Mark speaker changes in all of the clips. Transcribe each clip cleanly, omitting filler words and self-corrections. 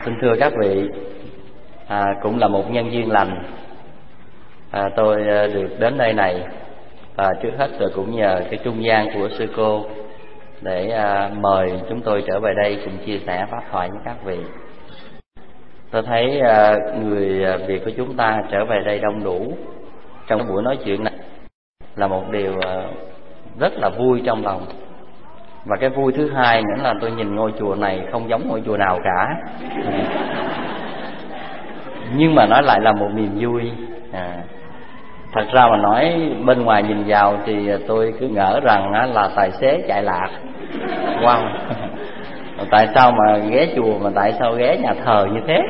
Speaker 1: Xin thưa các vị, cũng là một nhân duyên lành, tôi được đến nơi này, và trước hết rồi cũng nhờ cái trung gian của sư cô để mời chúng tôi trở về đây cùng chia sẻ pháp thoại với các vị. Tôi thấy người Việt của chúng ta trở về đây đông đủ trong buổi nói chuyện này là một điều rất là vui trong lòng. Và cái vui thứ hai nữa là tôi nhìn ngôi chùa này không giống ngôi chùa nào cả, nhưng mà nó lại là một niềm vui. Thật ra mà nói bên ngoài nhìn vào thì tôi cứ ngỡ rằng là tài xế chạy lạc. Wow, tại sao mà ghé chùa mà tại sao ghé nhà thờ như thế?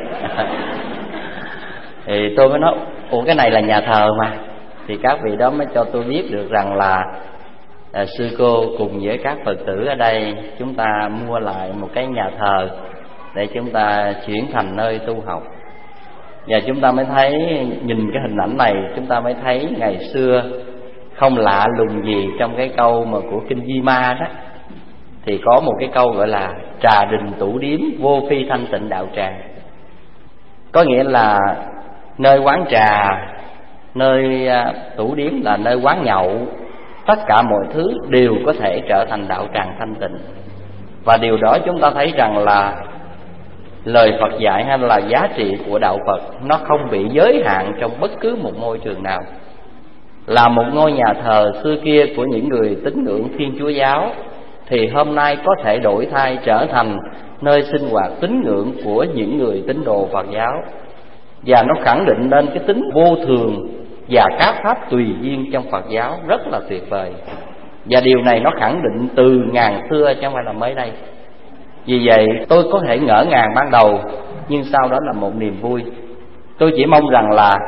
Speaker 1: Thì tôi mới nói ủa cái này là nhà thờ mà. Thì các vị đó mới cho tôi biết được rằng là sư cô cùng với các Phật tử ở đây chúng ta mua lại một cái nhà thờ để chúng ta chuyển thành nơi tu học. Và chúng ta mới thấy, nhìn cái hình ảnh này chúng ta mới thấy ngày xưa không lạ lùng gì trong cái câu mà của kinh Di Ma đó, thì có một cái câu gọi là trà đình tủ điếm vô phi thanh tịnh đạo tràng. Có nghĩa là nơi quán trà, nơi tủ điếm là nơi quán nhậu, tất cả mọi thứ đều có thể trở thành đạo tràng thanh tịnh. Và điều đó chúng ta thấy rằng là lời Phật dạy hay là giá trị của đạo Phật nó không bị giới hạn trong bất cứ một môi trường nào. Là một ngôi nhà thờ xưa kia của những người tín ngưỡng Thiên Chúa giáo thì hôm nay có thể đổi thay trở thành nơi sinh hoạt tín ngưỡng của những người tín đồ Phật giáo. Và nó khẳng định lên cái tính vô thường và các pháp tùy duyên trong Phật giáo rất là tuyệt vời. Và điều này nó khẳng định từ ngàn xưa chứ không phải là mới đây. Vì vậy tôi có thể ngỡ ngàng ban đầu, nhưng sau đó là một niềm vui. Tôi chỉ mong rằng là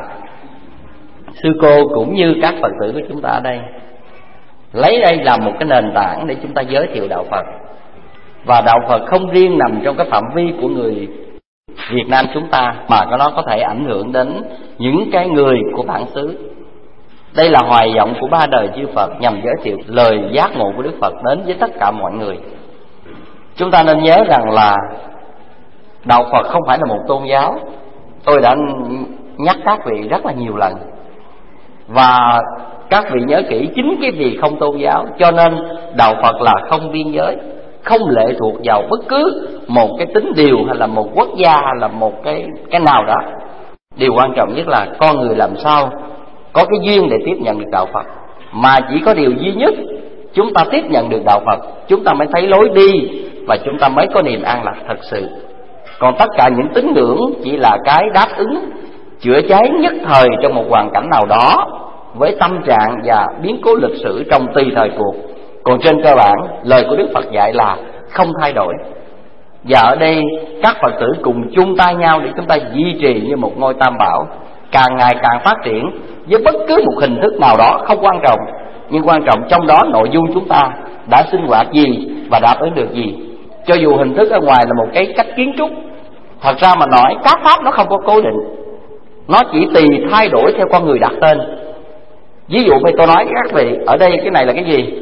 Speaker 1: sư cô cũng như các Phật tử của chúng ta ở đây lấy đây làm một cái nền tảng để chúng ta giới thiệu đạo Phật. Và đạo Phật không riêng nằm trong cái phạm vi của người Việt Nam chúng ta, mà nó có thể ảnh hưởng đến những cái người của bản xứ. Đây là hoài vọng của ba đời chư Phật nhằm giới thiệu lời giác ngộ của Đức Phật đến với tất cả mọi người. Chúng ta nên nhớ rằng là đạo Phật không phải là một tôn giáo. Tôi đã nhắc các vị rất là nhiều lần. Và các vị nhớ kỹ, chính cái vì không tôn giáo cho nên đạo Phật là không biên giới, không lệ thuộc vào bất cứ một cái tín điều hay là một quốc gia hay là một cái nào đó. Điều quan trọng nhất là con người làm sao có cái duyên để tiếp nhận được đạo Phật. Mà chỉ có điều duy nhất, chúng ta tiếp nhận được đạo Phật, chúng ta mới thấy lối đi và chúng ta mới có niềm an lạc thật sự. Còn tất cả những tín ngưỡng chỉ là cái đáp ứng chữa cháy nhất thời trong một hoàn cảnh nào đó với tâm trạng và biến cố lịch sử trong tùy thời cuộc. Còn trên cơ bản lời của Đức Phật dạy là không thay đổi. Và ở đây các Phật tử cùng chung tay nhau để chúng ta duy trì như một ngôi tam bảo, càng ngày càng phát triển với bất cứ một hình thức nào đó không quan trọng, nhưng quan trọng trong đó nội dung chúng ta đã sinh hoạt gì và đáp ứng được gì. Cho dù hình thức ở ngoài là một cái cách kiến trúc, thật ra mà nói các pháp nó không có cố định, nó chỉ tùy thay đổi theo con người đặt tên. Ví dụ bây tôi nói với các vị, ở đây cái này là cái gì?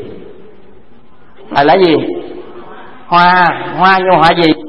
Speaker 1: Này là gì? Hoa nhưng hoa gì?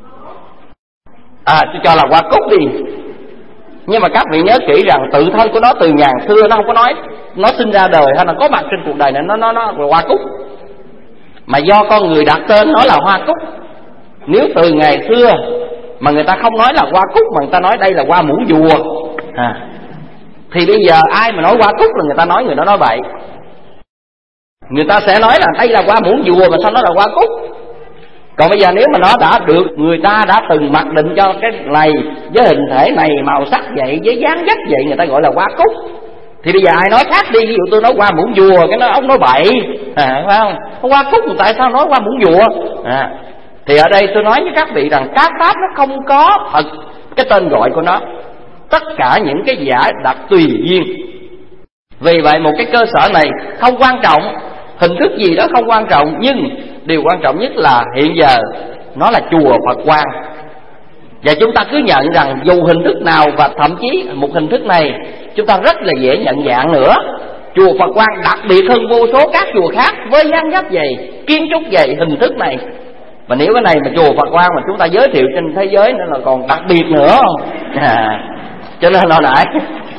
Speaker 1: Tôi cho là hoa cúc đi. Nhưng mà các vị nhớ kỹ rằng tự thân của nó từ ngàn xưa nó không có nói nó sinh ra đời hay là có mặt trên cuộc đời này nó là hoa cúc, mà do con người đặt tên nó là hoa cúc. Nếu từ ngày xưa mà người ta không nói là hoa cúc mà người ta nói đây là hoa muỗng dùa thì bây giờ ai mà nói hoa cúc là người ta nói người đó nói bậy. Người ta sẽ nói là đây là hoa muỗng dùa mà sao nó là hoa cúc. Còn bây giờ nếu mà nó đã được người ta đã từng mặc định cho cái này với hình thể này, màu sắc vậy, với dáng dấp vậy, người ta gọi là hoa cúc. Thì bây giờ ai nói khác đi, ví dụ tôi nói hoa muỗng dùa, cái ông nói bậy, phải không? Hoa cúc tại sao nói hoa muỗng dùa? Thì ở đây tôi nói với các vị rằng các pháp nó không có thật cái tên gọi của nó, tất cả những cái giả đặt tùy duyên. Vì vậy một cái cơ sở này không quan trọng, hình thức gì đó không quan trọng, nhưng điều quan trọng nhất là hiện giờ nó là chùa Phật Quang. Và chúng ta cứ nhận rằng dù hình thức nào, và thậm chí một hình thức này chúng ta rất là dễ nhận dạng nữa. Chùa Phật Quang đặc biệt hơn vô số các chùa khác với dáng dấp vậy, kiến trúc vậy, hình thức này. Mà nếu cái này mà chùa Phật Quang mà chúng ta giới thiệu trên thế giới nữa là còn đặc biệt nữa không? Cho nên hồi nãy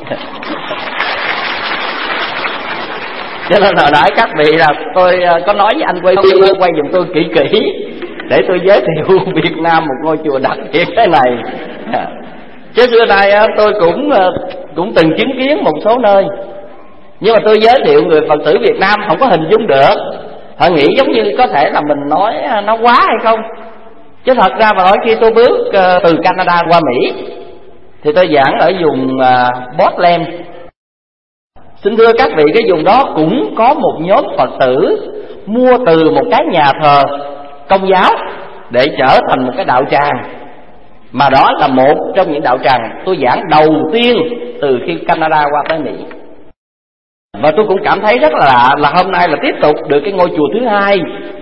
Speaker 1: các vị là tôi có nói với anh quay giùm tôi kỹ để tôi giới thiệu Việt Nam một ngôi chùa đặc biệt thế này. Chứ xưa nay tôi cũng từng chứng kiến một số nơi, nhưng mà tôi giới thiệu người Phật tử Việt Nam không có hình dung được. Họ nghĩ giống như có thể là mình nói nó quá hay không. Chứ thật ra mà nói khi tôi bước từ Canada qua Mỹ thì tôi giảng ở vùng Portland. Xin thưa các vị, cái vùng đó cũng có một nhóm Phật tử mua từ một cái nhà thờ Công giáo để trở thành một cái đạo tràng. Mà đó là một trong những đạo tràng tôi giảng đầu tiên từ khi Canada qua tới Mỹ. Và tôi cũng cảm thấy rất là lạ là hôm nay là tiếp tục được cái ngôi chùa thứ hai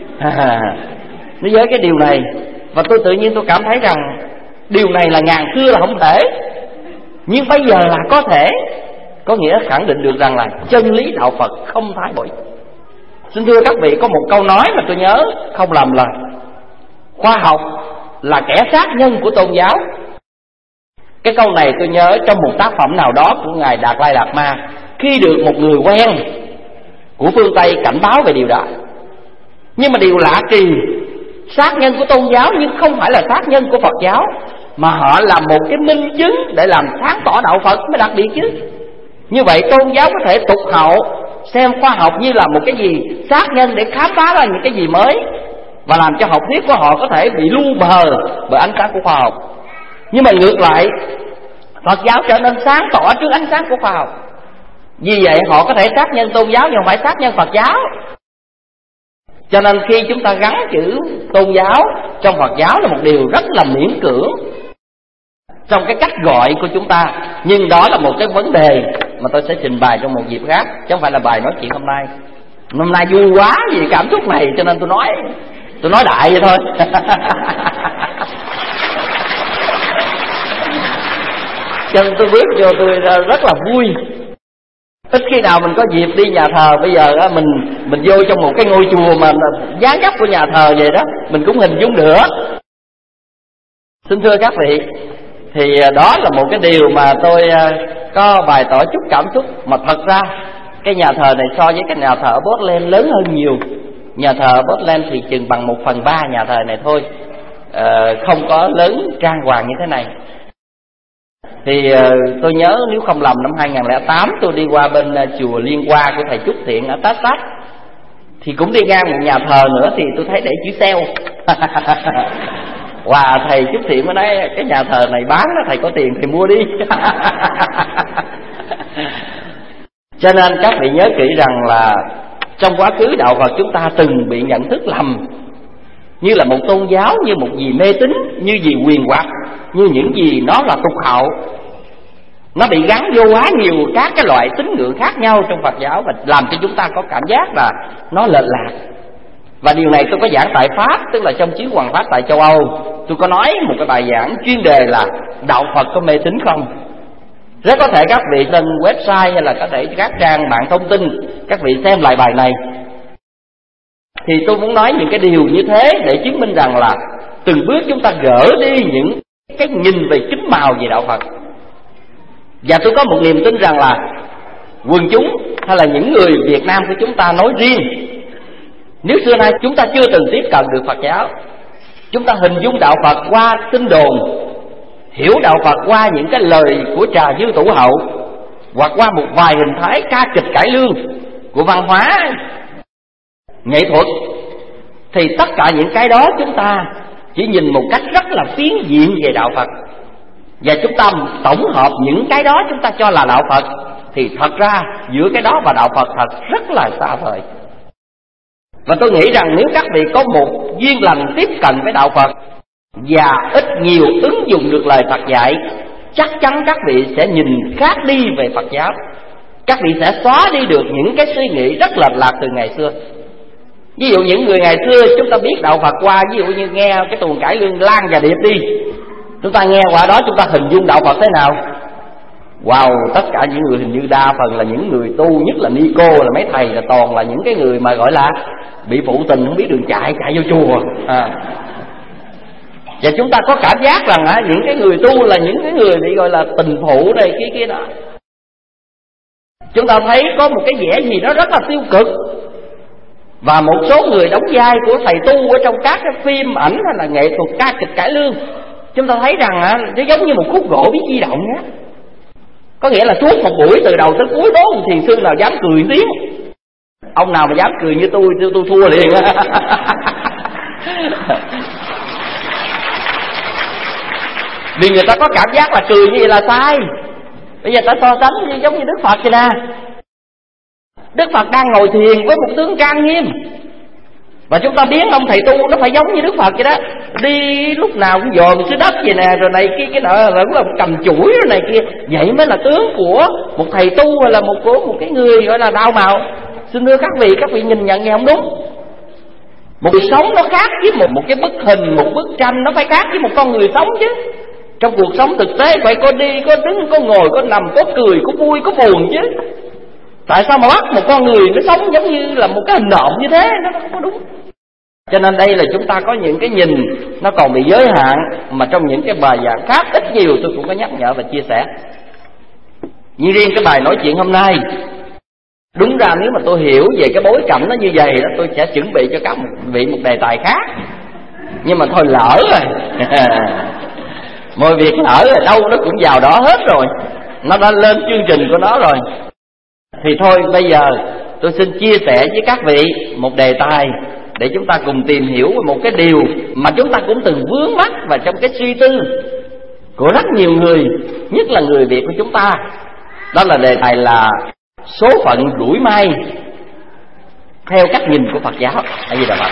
Speaker 1: với cái điều này. Và tôi tự nhiên tôi cảm thấy rằng điều này là ngàn xưa là không thể, nhưng bây giờ là có thể. Có nghĩa khẳng định được rằng là chân lý đạo Phật không thay đổi. Xin thưa các vị, có một câu nói mà tôi nhớ không lầm là khoa học là kẻ sát nhân của tôn giáo. Cái câu này tôi nhớ trong một tác phẩm nào đó của Ngài Đạt Lai Lạt Ma, khi được một người quen của phương Tây cảnh báo về điều đó. Nhưng mà điều lạ kỳ, sát nhân của tôn giáo nhưng không phải là sát nhân của Phật giáo, mà họ là một cái minh chứng để làm sáng tỏ đạo Phật mới đặc biệt chứ. Như vậy tôn giáo có thể tục hậu xem khoa học như là một cái gì sát nhân để khám phá ra những cái gì mới, và làm cho học thuyết của họ có thể bị lu mờ bởi ánh sáng của khoa học. Nhưng mà ngược lại, Phật giáo trở nên sáng tỏ trước ánh sáng của khoa học. Vì vậy họ có thể sát nhân tôn giáo nhưng không phải sát nhân Phật giáo. Cho nên khi chúng ta gắn chữ tôn giáo trong Phật giáo là một điều rất là miễn cưỡng trong cái cách gọi của chúng ta. Nhưng đó là một cái vấn đề mà tôi sẽ trình bày trong một dịp khác, chứ không phải là bài nói chuyện hôm nay. Hôm nay vui quá vì cảm xúc này cho nên tôi nói đại vậy thôi. Cho nên tôi bước vô tôi rất là vui. Ít khi nào mình có dịp đi nhà thờ. Bây giờ mình vô trong một cái ngôi chùa mà dáng dấp của nhà thờ vậy đó, mình cũng hình dung được. Xin thưa các vị, thì đó là một cái điều mà tôi có bày tỏ chút cảm xúc. Mà thật ra cái nhà thờ này so với cái nhà thờ ở Portland lớn hơn nhiều. Nhà thờ ở Portland thì chừng bằng 1/3 nhà thờ này thôi, không có lớn trang hoàng như thế này. Thì tôi nhớ nếu không lầm năm 2008 tôi đi qua bên chùa Liên Hoa của thầy Trúc Thiện ở Texas, thì cũng đi ngang một nhà thờ nữa thì tôi thấy để chữ sale. Và thầy Trúc Thiện mới nói cái nhà thờ này bán đó, thầy có tiền thì mua đi. Cho nên các vị nhớ kỹ rằng là trong quá khứ đạo Phật chúng ta từng bị nhận thức lầm như là một tôn giáo, như một gì mê tín, như gì quyền hoặc, như những gì nó là tục hậu. Nó bị gắn vô quá nhiều các cái loại tín ngưỡng khác nhau trong Phật giáo, và làm cho chúng ta có cảm giác là nó lệch lạc. Và điều này tôi có giảng tại Pháp, tức là trong chuyến hoàng Pháp tại châu Âu. Tôi có nói một cái bài giảng chuyên đề là đạo Phật có mê tín không. Rất có thể các vị lên website hay là có thể các trang mạng thông tin các vị xem lại bài này. Thì tôi muốn nói những cái điều như thế để chứng minh rằng là từng bước chúng ta gỡ đi những cái nhìn về chính màu về đạo Phật. Và tôi có một niềm tin rằng là quần chúng hay là những người Việt Nam của chúng ta nói riêng, nếu xưa nay chúng ta chưa từng tiếp cận được Phật giáo, chúng ta hình dung đạo Phật qua tin đồn, hiểu đạo Phật qua những cái lời của Trà Dư Tủ Hậu, hoặc qua một vài hình thái ca kịch cải lương của văn hóa nghệ thuật, thì tất cả những cái đó chúng ta chỉ nhìn một cách rất là phiến diện về đạo Phật. Và chúng ta tổng hợp những cái đó chúng ta cho là đạo Phật, thì thật ra giữa cái đó và đạo Phật thật rất là xa vời. Và tôi nghĩ rằng nếu các vị có một duyên lành tiếp cận với đạo Phật và ít nhiều ứng dụng được lời Phật dạy, chắc chắn các vị sẽ nhìn khác đi về Phật giáo. Các vị sẽ xóa đi được những cái suy nghĩ rất lệch lạc từ ngày xưa. Ví dụ những người ngày xưa chúng ta biết đạo Phật qua, ví dụ như nghe cái tuồng cải lương Lan và Điệp đi, chúng ta nghe qua đó chúng ta hình dung đạo Phật thế nào? Wow, tất cả những người hình như đa phần là những người tu, nhất là ni cô, là mấy thầy là toàn là những cái người mà gọi là bị phụ tình không biết đường chạy vô chùa. Và chúng ta có cảm giác rằng những cái người tu là những cái người bị gọi là tình phụ này kia đó. Chúng ta thấy có một cái vẻ gì đó rất là tiêu cực. Và một số người đóng vai của thầy tu ở trong các cái phim ảnh hay là nghệ thuật ca kịch cải lương, chúng ta thấy rằng nó giống như một khúc gỗ biết di động á. Có nghĩa là suốt một buổi từ đầu tới cuối đó thiền sư nào dám cười tiếng. Ông nào mà dám cười như tôi thua liền. Vì người ta có cảm giác là cười như vậy là sai. Bây giờ ta so sánh giống như Đức Phật vậy nè. Đức Phật đang ngồi thiền với một tướng trang nghiêm, và chúng ta biến ông thầy tu nó phải giống như Đức Phật vậy đó. Đi lúc nào cũng dòm xuống đất vậy nè, rồi này cái nọ là cầm chuỗi rồi này kia. Vậy mới là tướng của một thầy tu hay là một cái người gọi là đạo mạo. Xin thưa các vị nhìn nhận nghe không đúng. Một người sống nó khác với một cái bức hình, một bức tranh nó phải khác với một con người sống chứ. Trong cuộc sống thực tế phải có đi, có đứng, có ngồi, có nằm, có cười, có vui, có buồn chứ. Tại sao mà bắt một con người nó sống giống như là một cái hình nộm như thế? Nó không có đúng. Cho nên đây là chúng ta có những cái nhìn nó còn bị giới hạn, mà trong những cái bài giảng khác ít nhiều tôi cũng có nhắc nhở và chia sẻ. Như riêng cái bài nói chuyện hôm nay, đúng ra nếu mà tôi hiểu về cái bối cảnh nó như vậy đó, tôi sẽ chuẩn bị cho các vị một đề tài khác. Nhưng mà thôi lỡ rồi. Mọi việc lỡ rồi, đâu nó cũng vào đó hết rồi. Nó đã lên chương trình của nó rồi. Thì thôi bây giờ tôi xin chia sẻ với các vị một đề tài để chúng ta cùng tìm hiểu về một cái điều mà chúng ta cũng từng vướng mắc vào trong cái suy tư của rất nhiều người, nhất là người Việt của chúng ta. Đó là đề tài là số phận rủi may theo cách nhìn của Phật giáo. A Di Đà Phật.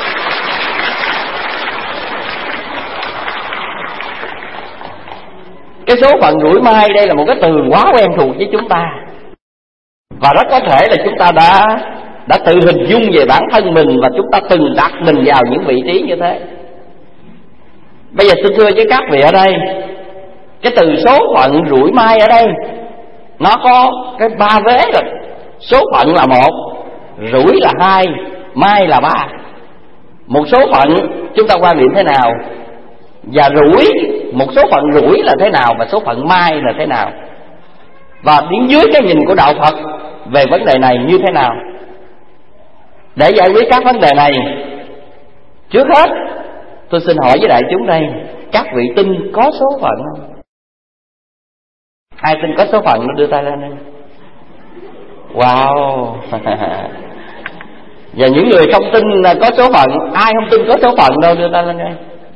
Speaker 1: Cái số phận rủi may đây là một cái từ quá quen thuộc với chúng ta, và rất có thể là chúng ta đã tự hình dung về bản thân mình, và chúng ta từng đặt mình vào những vị trí như thế. Bây giờ xin thưa với các vị ở đây, cái từ số phận rủi may ở đây nó có cái ba vế rồi. Số phận là một, rủi là hai, may là ba. Một số phận chúng ta quan niệm thế nào, và rủi, một số phận rủi là thế nào, và số phận may là thế nào, và đến dưới cái nhìn của đạo Phật về vấn đề này như thế nào. Để giải quyết các vấn đề này, trước hết tôi xin hỏi với đại chúng đây, các vị tin có số phận không? Ai tin có số phận nó đưa tay lên đây. Wow. Và những người không tin là có số phận, ai không tin có số phận đâu đưa tay lên đây.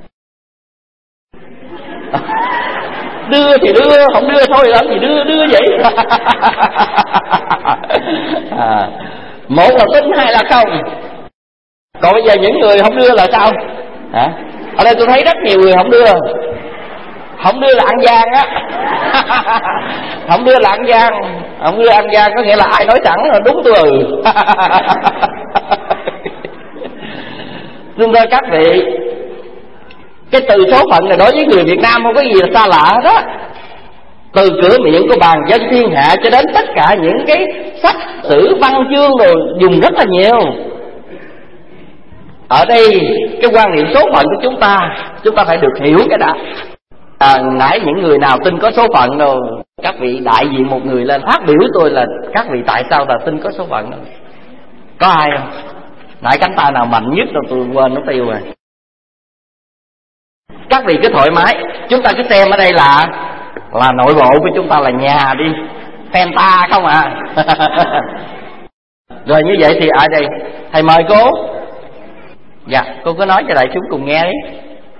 Speaker 1: Đưa thì đưa, không đưa thôi làm gì đưa vậy. Một là tin, hai là không. Còn bây giờ những người không đưa là sao? Hả? Ở đây tôi thấy rất nhiều người không đưa. Không đưa là ăn gian á. Không đưa là ăn gian. Không đưa ăn gian có nghĩa là ai nói sẵn là đúng tôi ừ. Xin thưa các vị, cái từ số phận này đối với người Việt Nam không có gì là xa lạ đó. Từ cửa miệng của bàn dân thiên hạ cho đến tất cả những cái sách sử văn chương rồi dùng rất là nhiều. Ở đây cái quan niệm số phận của chúng ta phải được hiểu cái đã. Nãy những người nào tin có số phận đâu, các vị đại diện một người lên phát biểu tôi là các vị tại sao là tin có số phận đâu. Có ai không? Nãy cánh tay nào mạnh nhất đâu tôi quên nó tiêu rồi. Các vị cứ thoải mái, chúng ta cứ xem ở đây là nội bộ của chúng ta là nhà đi, Penta không à. Rồi như vậy thì ở đây thầy mời cô. Dạ, cô cứ nói cho đại chúng cùng nghe đi.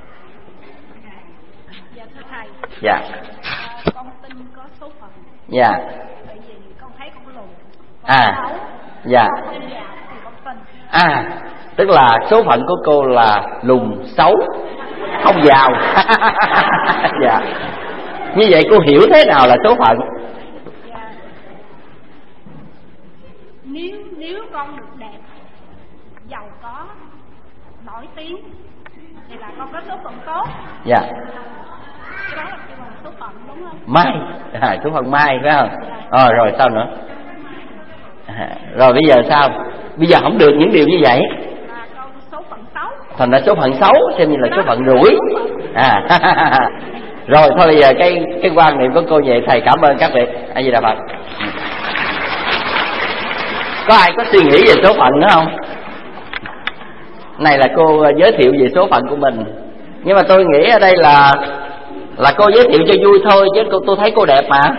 Speaker 2: Dạ thưa thầy.
Speaker 1: Dạ.
Speaker 2: Con tin có số phận.
Speaker 1: Dạ.
Speaker 2: Bởi vì con thấy con lùn.
Speaker 1: À. Dạ.
Speaker 2: Con già thì con tin.
Speaker 1: À, tức là số phận của cô là lùn xấu, không giàu. Dạ. Như vậy cô hiểu thế nào là số phận?
Speaker 2: Dạ. Nếu con được đẹp, giàu có, nổi tiếng thì là con có số phận tốt.
Speaker 1: Dạ.
Speaker 2: Cái đó là kêu là số phận đúng không?
Speaker 1: Mai, số phận mai phải không? Rồi sao nữa? Rồi bây giờ sao? Bây giờ không được những điều như vậy.
Speaker 2: Là con số phận xấu.
Speaker 1: Thành ra số phận xấu xem như là số phận rủi. Rồi thôi bây giờ cái quan niệm của cô vậy. Thầy cảm ơn các vị. A Di Đà Phật. Có ai có suy nghĩ về số phận nữa không? Này là cô giới thiệu về số phận của mình, nhưng mà tôi nghĩ ở đây là cô giới thiệu cho vui thôi, chứ tôi thấy cô đẹp mà.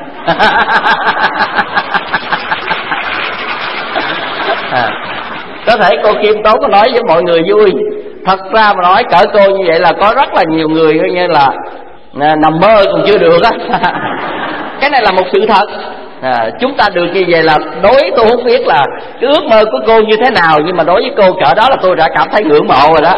Speaker 1: Có thể cô Kim Tốn có nói với mọi người vui. Thật ra mà nói cỡ cô như vậy là có rất là nhiều người coi như là nằm mơ còn chưa được á. Cái này là một sự thật. Chúng ta được như vậy là đối tôi không biết là cái ước mơ của cô như thế nào, nhưng mà đối với cô cỡ đó là tôi đã cảm thấy ngưỡng mộ rồi đó.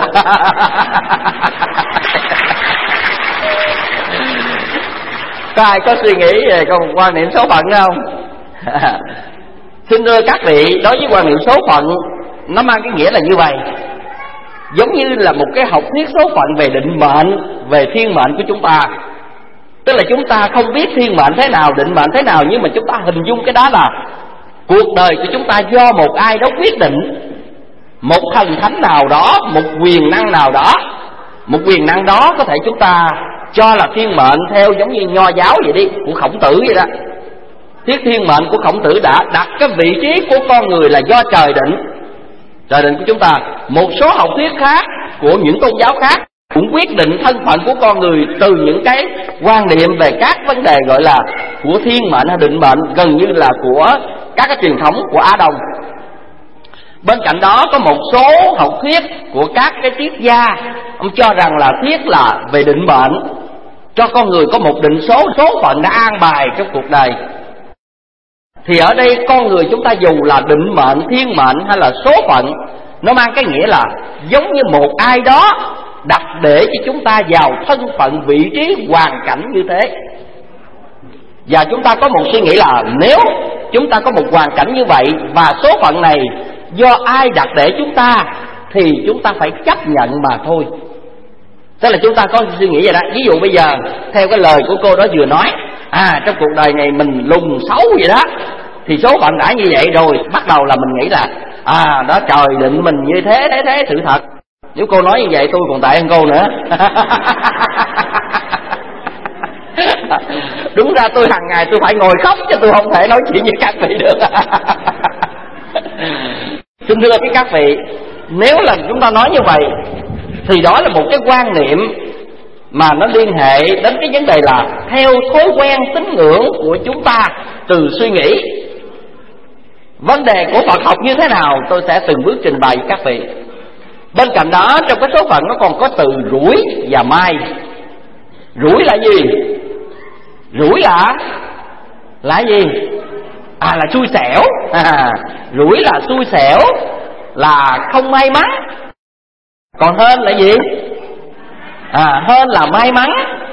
Speaker 1: Có ai có suy nghĩ về quan niệm số phận không? Xin thưa các vị, đối với quan niệm số phận, nó mang cái nghĩa là như vậy. Giống như là một cái học thuyết số phận về định mệnh, về thiên mệnh của chúng ta. Tức là chúng ta không biết thiên mệnh thế nào, định mệnh thế nào, nhưng mà chúng ta hình dung cái đó là cuộc đời của chúng ta do một ai đó quyết định. Một thần thánh nào đó, một quyền năng nào đó. Một quyền năng đó có thể chúng ta cho là thiên mệnh theo giống như Nho giáo vậy đi, của Khổng Tử vậy đó. Thuyết thiên mệnh của Khổng Tử đã đặt cái vị trí của con người là do trời định. Trời định của chúng ta. Một số học thuyết khác của những tôn giáo khác cũng quyết định thân phận của con người từ những cái quan niệm về các vấn đề gọi là của thiên mệnh hay định mệnh, gần như là của các cái truyền thống của Á Đông. Bên cạnh đó có một số học thuyết của các cái triết gia, ông cho rằng là thuyết là về định mệnh, cho con người có một định số phận đã an bài trong cuộc đời. Thì ở đây con người chúng ta dù là định mệnh, thiên mệnh hay là số phận, nó mang cái nghĩa là giống như một ai đó đặt để cho chúng ta vào thân phận, vị trí, hoàn cảnh như thế. Và chúng ta có một suy nghĩ là nếu chúng ta có một hoàn cảnh như vậy và số phận này do ai đặt để chúng ta thì chúng ta phải chấp nhận mà thôi. Tức là chúng ta có suy nghĩ vậy đó. Ví dụ bây giờ theo cái lời của cô đó vừa nói, trong cuộc đời này mình lùng xấu vậy đó, thì số phận đã như vậy rồi, bắt đầu là mình nghĩ là đó trời định mình như thế sự thật. Nếu cô nói như vậy tôi còn tệ hơn cô nữa. Đúng ra tôi hàng ngày tôi phải ngồi khóc, chứ tôi không thể nói chuyện với các vị được. Xin thưa với các vị, nếu là chúng ta nói như vậy thì đó là một cái quan niệm mà nó liên hệ đến cái vấn đề là theo thói quen tín ngưỡng của chúng ta từ suy nghĩ. Vấn đề của Phật học như thế nào tôi sẽ từng bước trình bày với các vị. Bên cạnh đó trong cái số phận nó còn có từ rủi và may. Rủi là gì? Rủi là gì? Là xui xẻo. Rủi là xui xẻo, là không may mắn. Còn hên là gì? Hên là may mắn,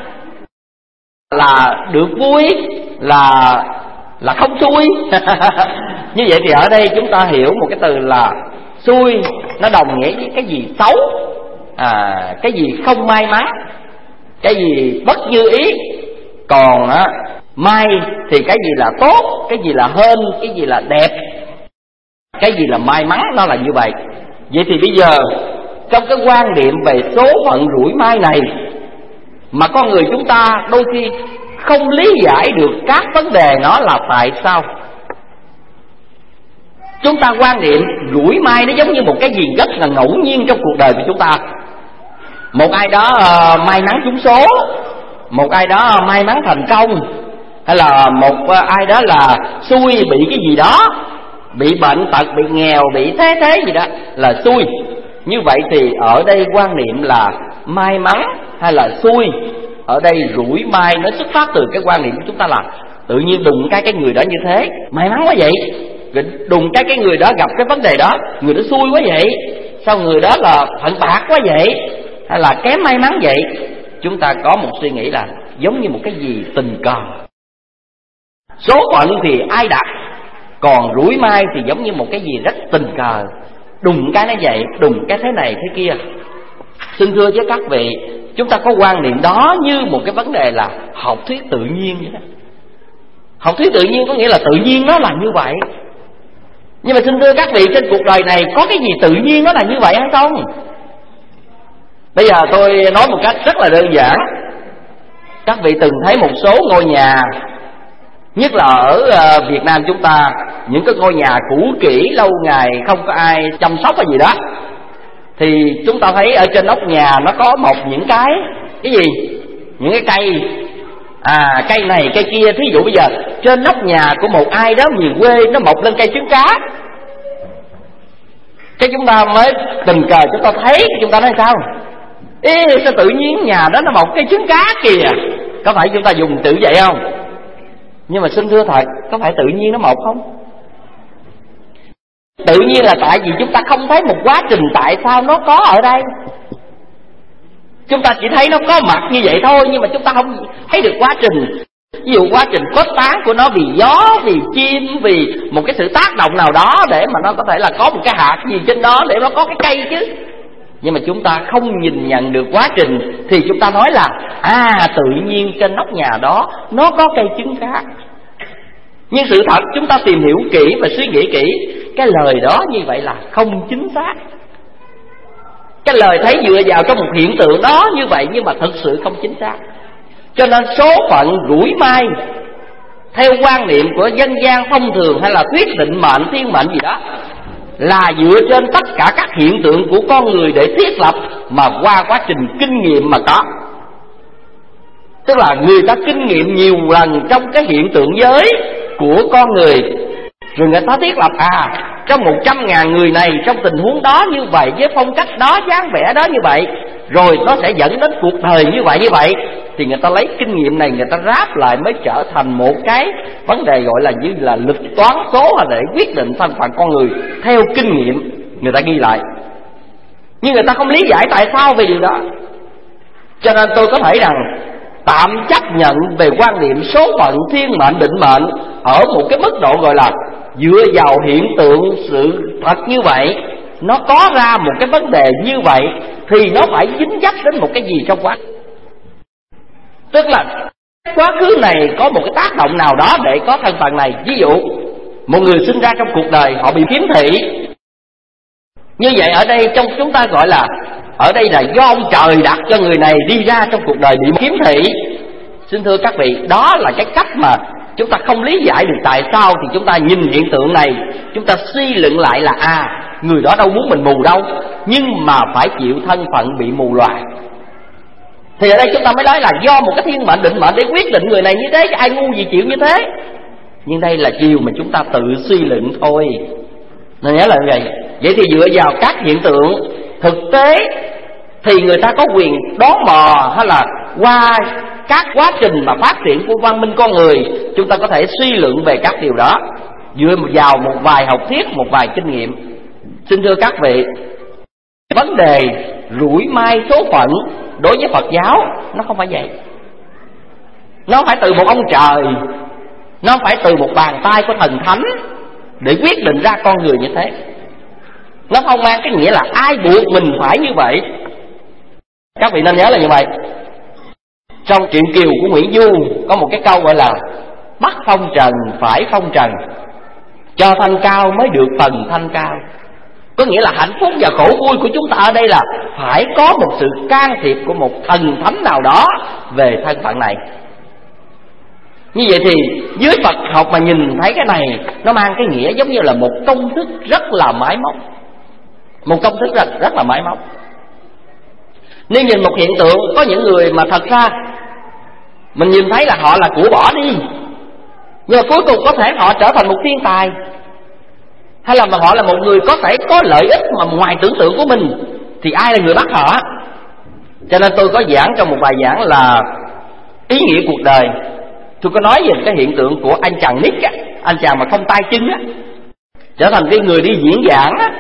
Speaker 1: là được vui, là không xui. Như vậy thì ở đây chúng ta hiểu một cái từ là xui, nó đồng nghĩa với cái gì xấu, cái gì không may mắn, cái gì bất như ý. Còn may thì cái gì là tốt, cái gì là hên, cái gì là đẹp, cái gì là may mắn, nó là như vậy. Vậy thì bây giờ trong cái quan niệm về số phận rủi may này mà con người chúng ta đôi khi không lý giải được các vấn đề nó là tại sao. Chúng ta quan niệm rủi may nó giống như một cái gì rất là ngẫu nhiên trong cuộc đời của chúng ta. Một ai đó may mắn trúng số, một ai đó may mắn thành công, hay là một ai đó là xui bị cái gì đó, bị bệnh tật, bị nghèo, bị thế gì đó là xui. Như vậy thì ở đây quan niệm là may mắn hay là xui, ở đây rủi may nó xuất phát từ cái quan niệm của chúng ta là tự nhiên đùng cái người đó như thế, may mắn quá vậy. Đùng cái người đó gặp cái vấn đề đó, người đó xui quá vậy. Sao người đó là phận bạc quá vậy, hay là kém may mắn vậy. Chúng ta có một suy nghĩ là giống như một cái gì tình cờ. Số phận thì ai đặt, còn rủi may thì giống như một cái gì rất tình cờ, đùng cái nó vậy, đùng cái thế này thế kia. Xin thưa với các vị, chúng ta có quan niệm đó như một cái vấn đề là học thuyết tự nhiên vậy đó. Học thuyết tự nhiên có nghĩa là tự nhiên nó là như vậy. Nhưng mà xin thưa các vị, trên cuộc đời này có cái gì tự nhiên nó là như vậy hay không? Bây giờ tôi nói một cách rất là đơn giản. Các vị từng thấy một số ngôi nhà, nhất là ở Việt Nam chúng ta, những cái ngôi nhà cũ kỹ lâu ngày không có ai chăm sóc hay gì đó, thì chúng ta thấy ở trên nóc nhà nó có mọc những cái gì? Những cái cây, cây này cây kia. Thí dụ bây giờ trên nóc nhà của một ai đó miền quê nó mọc lên cây trứng cá, cái chúng ta mới tình cờ chúng ta thấy, chúng ta nói sao? Sao tự nhiên nhà đó nó mọc cây trứng cá kìa? Có phải chúng ta dùng từ vậy không? Nhưng mà xin thưa thật, có phải tự nhiên nó mọc không? Tự nhiên là tại vì chúng ta không thấy một quá trình tại sao nó có ở đây. Chúng ta chỉ thấy nó có mặt như vậy thôi, nhưng mà chúng ta không thấy được quá trình. Ví dụ quá trình khuếch tán của nó vì gió, vì chim, vì một cái sự tác động nào đó để mà nó có thể là có một cái hạt gì trên đó để nó có cái cây chứ. Nhưng mà chúng ta không nhìn nhận được quá trình thì chúng ta nói là tự nhiên trên nóc nhà đó nó có cây trứng cá. Nhưng sự thật chúng ta tìm hiểu kỹ và suy nghĩ kỹ, cái lời đó như vậy là không chính xác. Cái lời thấy dựa vào trong một hiện tượng đó như vậy, nhưng mà thực sự không chính xác. Cho nên số phận rủi mai theo quan niệm của dân gian thông thường hay là thuyết định mệnh, thiên mệnh gì đó, là dựa trên tất cả các hiện tượng của con người để thiết lập, mà qua quá trình kinh nghiệm mà có. Tức là người ta kinh nghiệm nhiều lần trong cái hiện tượng giới của con người, rồi người ta thiết lập trong 100.000 người này, trong tình huống đó như vậy, với phong cách đó, dáng vẻ đó như vậy, rồi nó sẽ dẫn đến cuộc đời như vậy. Thì người ta lấy kinh nghiệm này, người ta ráp lại mới trở thành một cái vấn đề gọi là như là lịch toán số, là để quyết định thân phận con người theo kinh nghiệm người ta ghi lại. Nhưng người ta không lý giải tại sao về điều đó. Cho nên tôi có thể rằng tạm chấp nhận về quan niệm số phận, thiên mệnh, định mệnh ở một cái mức độ gọi là dựa vào hiện tượng sự thật như vậy, nó có ra một cái vấn đề như vậy thì nó phải dính dấp đến một cái gì trong quá. Tức là quá khứ này có một cái tác động nào đó để có thân phận này. Ví dụ một người sinh ra trong cuộc đời họ bị khiếm thị, như vậy ở đây trong chúng ta gọi là, ở đây là do ông trời đặt cho người này đi ra trong cuộc đời bị khiếm thị. Xin thưa các vị, đó là cái cách mà chúng ta không lý giải được tại sao. Thì chúng ta nhìn hiện tượng này, chúng ta suy luận lại là người đó đâu muốn mình mù đâu, nhưng mà phải chịu thân phận bị mù loài. Thì ở đây chúng ta mới nói là do một cái thiên mệnh định mệnh để quyết định người này như thế, ai ngu gì chịu như thế. Nhưng đây là chiều mà chúng ta tự suy luận thôi, nên nhớ là như vậy. Vậy thì dựa vào các hiện tượng thực tế thì người ta có quyền đoán mò, hay là qua các quá trình mà phát triển của văn minh con người, chúng ta có thể suy luận về các điều đó dựa vào một vài học thuyết, một vài kinh nghiệm. Xin thưa các vị, vấn đề rủi mai số phận đối với Phật giáo nó không phải vậy. Nó phải từ một ông trời, nó phải từ một bàn tay của thần thánh để quyết định ra con người như thế. Nó không mang cái nghĩa là ai buộc mình phải như vậy. Các vị nên nhớ là như vậy. Trong truyện Kiều của Nguyễn Du có một cái câu gọi là bắt phong trần phải phong trần, cho thanh cao mới được phần thanh cao. Có nghĩa là hạnh phúc và khổ vui của chúng ta ở đây là phải có một sự can thiệp của một thần thánh nào đó về thân phận này. Như vậy thì dưới Phật học mà nhìn thấy cái này, nó mang cái nghĩa giống như là một công thức rất là máy móc. Một công thức rất là máy móc. Nếu nhìn một hiện tượng, có những người mà thật ra mình nhìn thấy là họ là của bỏ đi, nhưng mà cuối cùng có thể họ trở thành một thiên tài, hay là mà họ là một người có thể có lợi ích mà ngoài tưởng tượng của mình, thì ai là người bắt họ? Cho nên tôi có giảng trong một bài giảng là ý nghĩa cuộc đời. Tôi có nói về cái hiện tượng của anh chàng Nick á, anh chàng mà không tay chân á, trở thành cái người đi diễn giảng á.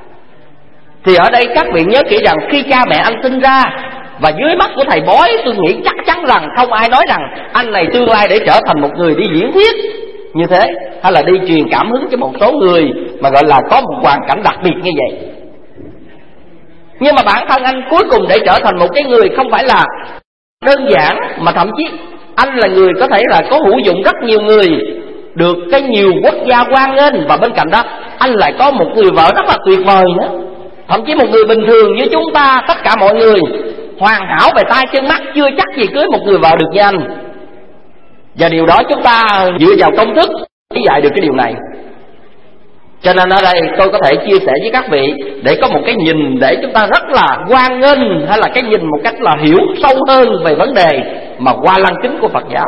Speaker 1: Thì ở đây các vị nhớ kỹ rằng khi cha mẹ anh sinh ra, và dưới mắt của thầy bói, tôi nghĩ chắc chắn rằng không ai nói rằng anh này tương lai để trở thành một người đi diễn thuyết như thế, hay là đi truyền cảm hứng cho một số người mà gọi là có một hoàn cảnh đặc biệt như vậy. Nhưng mà bản thân anh cuối cùng để trở thành một cái người không phải là đơn giản, mà thậm chí anh là người có thể là có hữu dụng rất nhiều người, được cái nhiều quốc gia hoan nghênh, và bên cạnh đó anh lại có một người vợ rất là tuyệt vời nữa. Thậm chí một người bình thường như chúng ta, tất cả mọi người hoàn hảo về tay chân mắt, chưa chắc gì cưới một người vợ được như anh. Và điều đó chúng ta dựa vào công thức lý giải được cái điều này. Cho nên ở đây tôi có thể chia sẻ với các vị để có một cái nhìn để chúng ta rất là hoan nghênh, hay là cái nhìn một cách là hiểu sâu hơn về vấn đề mà qua lăng kính của Phật giáo.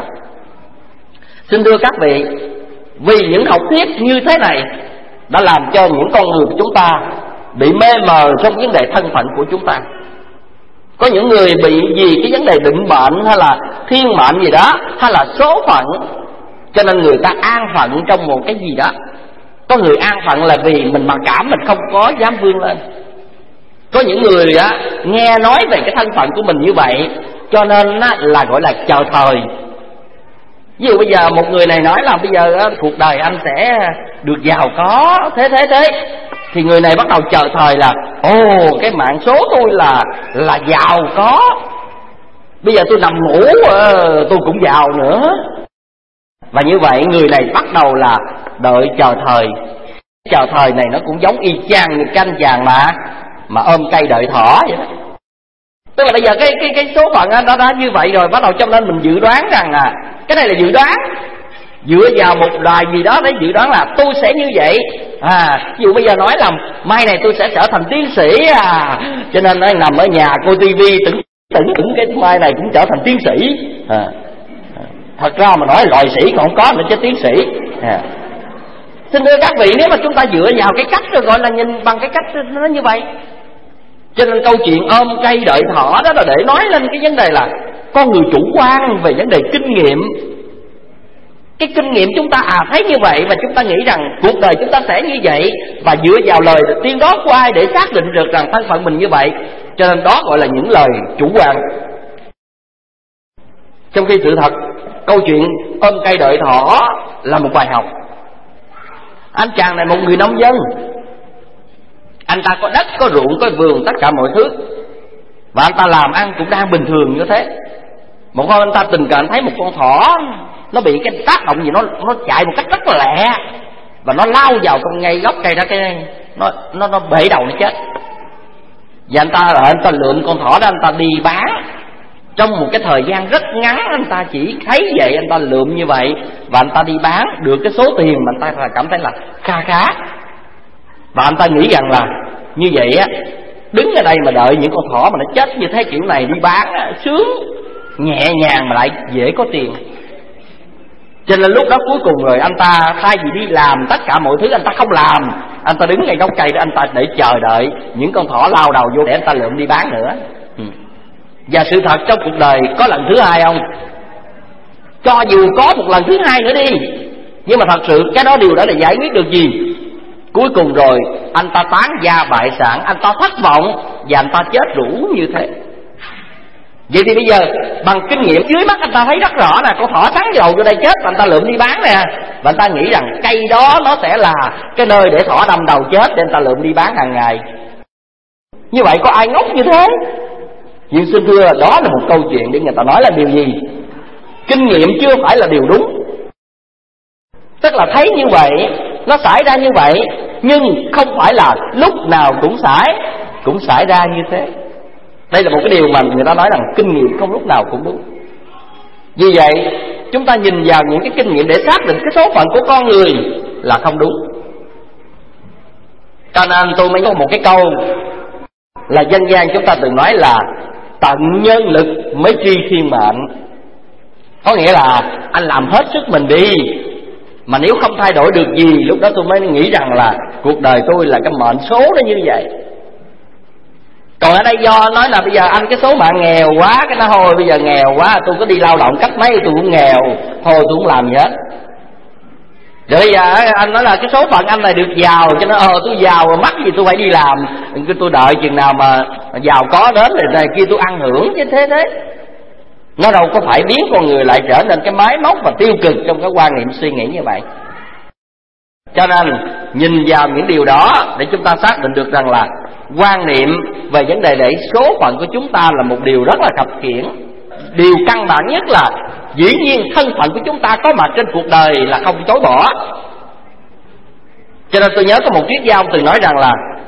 Speaker 1: Xin thưa các vị, vì những học thuyết như thế này đã làm cho những con người của chúng ta bị mê mờ trong vấn đề thân phận của chúng ta. Có những người bị vì cái vấn đề định mệnh hay là thiên mệnh gì đó, hay là số phận, cho nên người ta an phận trong một cái gì đó. Có người an phận là vì mình mặc cảm, mình không có dám vươn lên. Có những người á, nghe nói về cái thân phận của mình như vậy, cho nên á, là gọi là chờ thời. Ví dụ bây giờ một người này nói là bây giờ á, cuộc đời anh sẽ được giàu có thế, thì người này bắt đầu chờ thời là cái mạng số tôi là giàu có, bây giờ tôi nằm ngủ tôi cũng giàu nữa. Và như vậy người này bắt đầu là đợi chờ thời. Chờ thời này nó cũng giống y chang như canh chàng mà ôm cây đợi thỏ vậy đó. Tức là bây giờ cái số phận nó đã như vậy rồi, bắt đầu cho nên mình dự đoán rằng cái này là dự đoán, dựa vào một loài gì đó để dự đoán là tôi sẽ như vậy. Ví dụ bây giờ nói là mai này tôi sẽ trở thành tiến sĩ, cho nên nó nằm ở nhà coi tivi tưởng cái mai này cũng trở thành tiến sĩ. Thật ra mà nói loài sĩ còn không có nữa chứ tiến sĩ. Xin thưa các vị, nếu mà chúng ta dựa vào cái cách rồi gọi là nhìn bằng cái cách nó như vậy, cho nên câu chuyện ôm cây đợi thỏ đó là để nói lên cái vấn đề là con người chủ quan về vấn đề kinh nghiệm. Cái kinh nghiệm chúng ta thấy như vậy, và chúng ta nghĩ rằng cuộc đời chúng ta sẽ như vậy, và dựa vào lời tiên đó của ai để xác định được rằng thân phận mình như vậy, cho nên đó gọi là những lời chủ quan. Trong khi sự thật, câu chuyện ôm cây đợi thỏ là một bài học. Anh chàng này một người nông dân, anh ta có đất, có ruộng, có vườn, tất cả mọi thứ, và anh ta làm ăn cũng đang bình thường như thế. Một hôm anh ta tình cờ thấy một con thỏ, nó bị cái tác động gì, nó chạy một cách rất là lẹ, và nó lao vào trong ngay gốc cây đó, nó bể đầu, nó chết. Và anh ta lượm con thỏ đó, anh ta đi bán. Trong một cái thời gian rất ngắn, anh ta chỉ thấy vậy, anh ta lượm như vậy, và anh ta đi bán được cái số tiền mà anh ta cảm thấy là khá. Và anh ta nghĩ rằng là như vậy á, đứng ở đây mà đợi những con thỏ mà nó chết như thế kiểu này đi bán á, sướng, nhẹ nhàng mà lại dễ có tiền. Cho nên lúc đó cuối cùng rồi anh ta thay vì đi làm tất cả mọi thứ, anh ta không làm, anh ta đứng ngay gốc cây đó, anh ta để chờ đợi những con thỏ lao đầu vô để anh ta lượm đi bán nữa. Và sự thật trong cuộc đời có lần thứ hai không? Cho dù có một lần thứ hai nữa đi, nhưng mà thật sự cái đó điều đó là giải quyết được gì? Cuối cùng rồi anh ta tán gia bại sản, anh ta thất vọng, và anh ta chết rũ như thế. Vậy thì bây giờ bằng kinh nghiệm dưới mắt anh ta thấy rất rõ là con thỏ thắng dầu vô đây chết, và anh ta lượm đi bán nè, và anh ta nghĩ rằng cây đó nó sẽ là cái nơi để thỏ đâm đầu chết, để anh ta lượm đi bán hàng ngày. Như vậy có ai ngốc như thế? Nhưng xin thưa, đó là một câu chuyện để người ta nói là điều gì? Kinh nghiệm chưa phải là điều đúng. Tức là thấy như vậy, nó xảy ra như vậy, nhưng không phải là lúc nào cũng xảy ra như thế. Đây là một cái điều mà người ta nói rằng kinh nghiệm không lúc nào cũng đúng. Vì vậy chúng ta nhìn vào những cái kinh nghiệm để xác định cái số phận của con người là không đúng. Cho nên tôi mới có một cái câu là dân gian chúng ta từng nói là tận nhân lực mới tri thiên mệnh. Có nghĩa là anh làm hết sức mình đi, mà nếu không thay đổi được gì, lúc đó tôi mới nghĩ rằng là cuộc đời tôi là cái mệnh số nó như vậy. Còn ở đây do nói là bây giờ anh cái số mạng nghèo quá, cái nó thôi bây giờ nghèo quá, tôi có đi lao động cách mấy tôi cũng nghèo, thôi tôi không làm gì hết. Rồi bây giờ anh nói là cái số phận anh này được giàu, cho nên tôi giàu rồi mắc gì tôi phải đi làm, tôi đợi chừng nào mà giàu có đến rồi này kia tôi ăn hưởng chứ thế. Nó đâu có phải biến con người lại trở nên cái máy móc và tiêu cực trong cái quan niệm suy nghĩ như vậy. Cho nên nhìn vào những điều đó để chúng ta xác định được rằng là quan niệm về vấn đề để số phận của chúng ta là một điều rất là khập khiễng. Điều căn bản nhất là dĩ nhiên thân phận của chúng ta có mặt trên cuộc đời là không chối bỏ. Cho nên tôi nhớ có một triết gia ông từng nói rằng là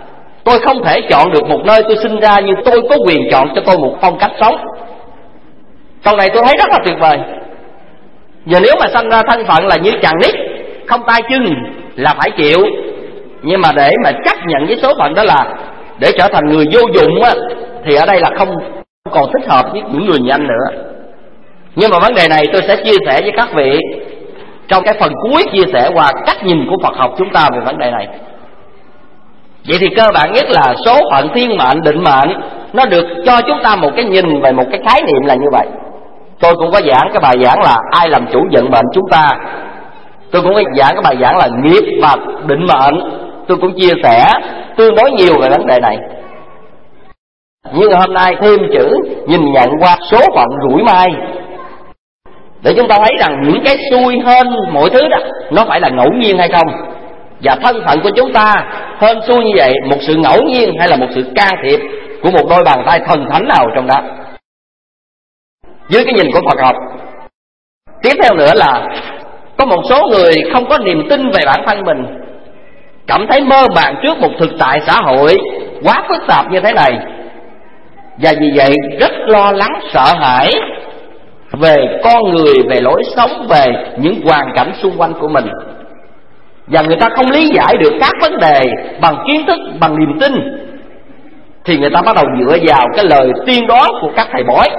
Speaker 1: Tôi không thể chọn được một nơi tôi sinh ra, nhưng tôi có quyền chọn cho tôi một phong cách sống. Câu này tôi thấy rất là tuyệt vời. Giờ nếu mà sanh ra thân phận là như chàng nít, không tay chân là phải chịu. Nhưng mà để mà chấp nhận với số phận đó là để trở thành người vô dụng á, thì ở đây là không còn thích hợp với những người như anh nữa. Nhưng mà vấn đề này tôi sẽ chia sẻ với các vị trong cái phần cuối, chia sẻ qua cách nhìn của Phật học chúng ta về vấn đề này. Vậy thì cơ bản nhất là số phận, thiên mệnh, định mệnh nó được cho chúng ta một cái nhìn về một cái khái niệm là như vậy. Tôi cũng có giảng cái bài giảng là ai làm chủ vận mệnh chúng ta. Tôi cũng có giảng cái bài giảng là nghiệp và định mệnh. Tôi cũng chia sẻ tương đối nhiều về vấn đề này. Nhưng hôm nay thêm chữ nhìn nhận qua số phận rủi mai, để chúng ta thấy rằng những cái xui hên mọi thứ đó nó phải là ngẫu nhiên hay không. Và thân phận của chúng ta hên xui như vậy, một sự ngẫu nhiên hay là một sự can thiệp của một đôi bàn tay thần thánh nào trong đó. Dưới cái nhìn của Phật học. Tiếp theo nữa là có một số người không có niềm tin về bản thân mình, cảm thấy mơ màng trước một thực tại xã hội quá phức tạp như thế này, và vì vậy rất lo lắng sợ hãi về con người, về lối sống, về những hoàn cảnh xung quanh của mình. Và người ta không lý giải được các vấn đề bằng kiến thức, bằng niềm tin, thì người ta bắt đầu dựa vào cái lời tiên đoán của các thầy bói.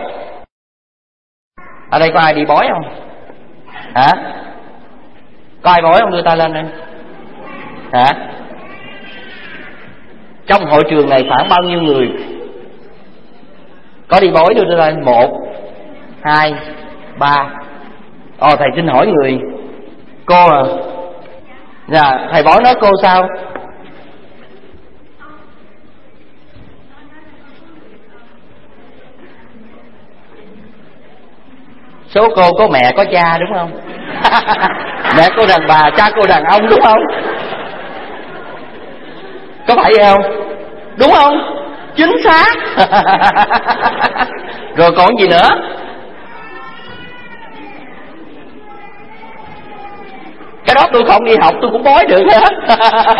Speaker 1: Ở đây có ai đi bói không? Hả? Có ai bói không? Đưa tay lên đây. Hả? Trong hội trường này khoảng bao nhiêu người có đi bói? Đưa tay. 1, 2, 3. Thầy xin hỏi người. Cô à? Dạ, thầy bói nói cô sao? Số cô có mẹ có cha đúng không? Mẹ cô đàn bà, cha cô đàn ông đúng không? Có phải vậy không? Đúng không? Chính xác. Rồi còn gì nữa? Cái đó tôi không đi học tôi cũng bói được hết.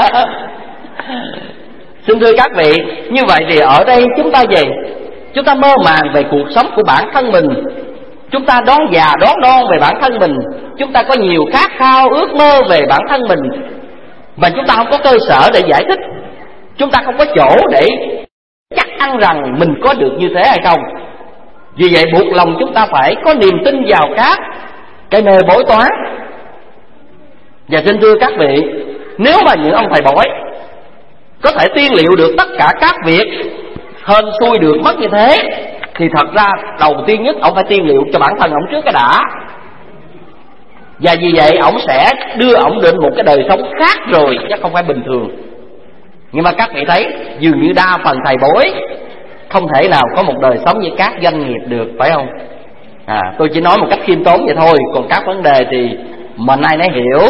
Speaker 1: Xin thưa các vị, như vậy thì ở đây chúng ta gì? Chúng ta mơ màng về cuộc sống của bản thân mình, chúng ta đoán già đoán non về bản thân mình, chúng ta có nhiều khát khao ước mơ về bản thân mình, mà chúng ta không có cơ sở để giải thích, chúng ta không có chỗ để chắc ăn rằng mình có được như thế hay không. Vì vậy buộc lòng chúng ta phải có niềm tin vào các cái nơi bói toán. Và xin thưa các vị, nếu mà những ông thầy bói có thể tiên liệu được tất cả các việc hên xui được mất như thế, thì thật ra đầu tiên nhất ông phải tiên liệu cho bản thân ông trước cái đã. Và vì vậy ông sẽ đưa ông đến một cái đời sống khác rồi, chứ không phải bình thường. Nhưng mà các vị thấy dường như đa phần thầy bói không thể nào có một đời sống như các doanh nghiệp được, phải không? Tôi chỉ nói một cách khiêm tốn vậy thôi, còn các vấn đề thì mình ai nấy hiểu.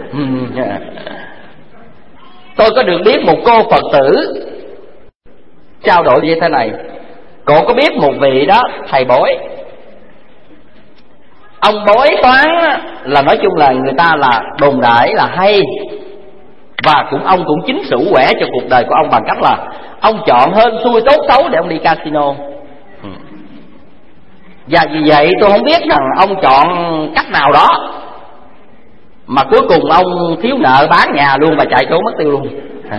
Speaker 1: Tôi có được biết một cô Phật tử trao đổi như thế này. Cô có biết một vị đó thầy bói. Ông bói toán là nói chung là người ta là đồn đại là hay, và ông cũng chính sử quẻ cho cuộc đời của ông bằng cách là ông chọn hên xui tốt xấu để ông đi casino. Và vì vậy tôi không biết rằng ông chọn cách nào đó mà cuối cùng ông thiếu nợ bán nhà luôn và chạy trốn mất tiêu luôn.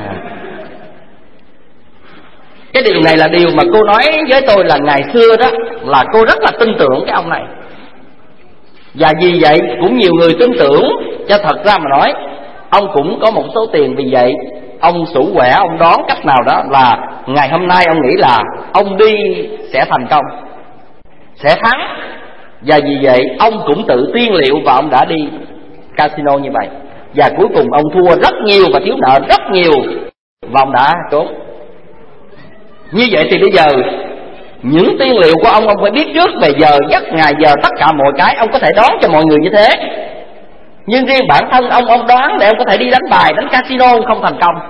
Speaker 1: Cái điều này là điều mà cô nói với tôi là ngày xưa đó là cô rất là tin tưởng cái ông này. Và vì vậy cũng nhiều người tin tưởng, cho thật ra mà nói ông cũng có một số tiền. Vì vậy ông sủ quẻ, ông đoán cách nào đó là ngày hôm nay ông nghĩ là ông đi sẽ thành công, sẽ thắng. Và vì vậy ông cũng tự tiên liệu và ông đã đi casino như vậy. Và cuối cùng ông thua rất nhiều và thiếu nợ rất nhiều, và ông đã trốn. Như vậy thì bây giờ những tiên liệu của ông phải biết trước về giờ giấc, ngày giờ, tất cả mọi cái ông có thể đoán cho mọi người như thế. Nhưng riêng bản thân ông đoán để ông có thể đi đánh bài, đánh casino, ông không thành công.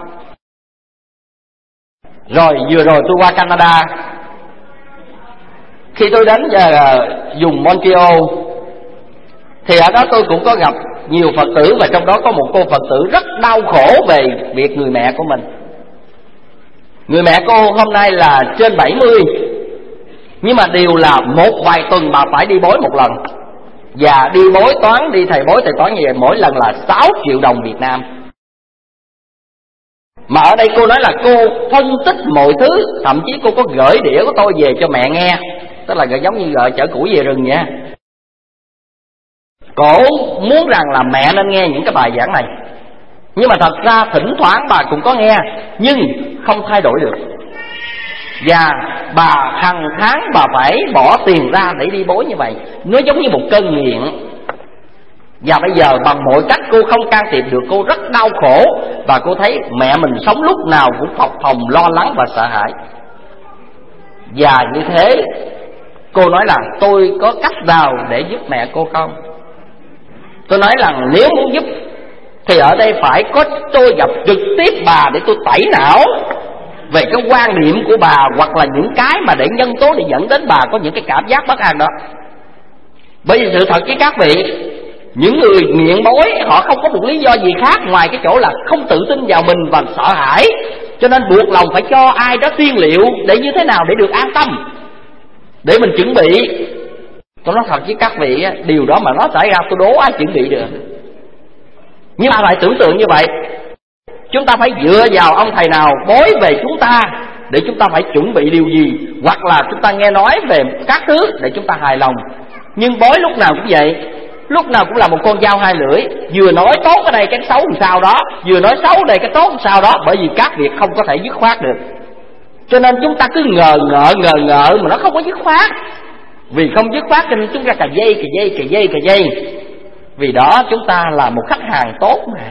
Speaker 1: Rồi vừa rồi tôi qua Canada. Khi tôi đến vùng Montreal thì ở đó tôi cũng có gặp nhiều Phật tử, và trong đó có một cô Phật tử rất đau khổ về việc người mẹ của mình. Người mẹ cô hôm nay là trên 70, nhưng mà điều là một vài tuần bà phải đi bói một lần. Và đi bói toán, đi thầy bói thầy toán như vậy mỗi lần là 6 triệu đồng Việt Nam. Mà ở đây cô nói là cô phân tích mọi thứ, thậm chí cô có gửi đĩa của tôi về cho mẹ nghe, tức là giống như gửi chở củi về rừng nha. Cổ muốn rằng là mẹ nên nghe những cái bài giảng này, nhưng mà thật ra thỉnh thoảng bà cũng có nghe, nhưng không thay đổi được. Và bà hàng tháng bà phải bỏ tiền ra để đi bói như vậy. Nó giống như một cơn nghiện. Và bây giờ bằng mọi cách cô không can thiệp được, cô rất đau khổ. Và cô thấy mẹ mình sống lúc nào cũng phập phồng, lo lắng và sợ hãi. Và như thế cô nói là tôi có cách nào để giúp mẹ cô không? Tôi nói rằng nếu muốn giúp thì ở đây phải có tôi gặp trực tiếp bà để tôi tẩy não về cái quan điểm của bà, hoặc là những cái mà để nhân tố để dẫn đến bà có những cái cảm giác bất an đó. Bởi vì sự thật với các vị, những người nghiện bói họ không có một lý do gì khác ngoài cái chỗ là không tự tin vào mình và sợ hãi, cho nên buộc lòng phải cho ai đó tiên liệu để như thế nào để được an tâm, để mình chuẩn bị. Tôi nói thật với các vị, điều đó mà nó xảy ra tôi đố ai chuẩn bị được. Nhưng mà phải tưởng tượng như vậy, chúng ta phải dựa vào ông thầy nào bói về chúng ta để chúng ta phải chuẩn bị điều gì, hoặc là chúng ta nghe nói về các thứ để chúng ta hài lòng. Nhưng bói lúc nào cũng vậy, lúc nào cũng là một con dao hai lưỡi, vừa nói tốt ở đây cái xấu làm sao đó, vừa nói xấu ở đây cái tốt làm sao đó, bởi vì các việc không có thể dứt khoát được. Cho nên chúng ta cứ ngờ ngợ mà nó không có dứt khoát. Vì không dứt khoát cho nên chúng ta cà dây. Vì đó chúng ta là một khách hàng tốt mà.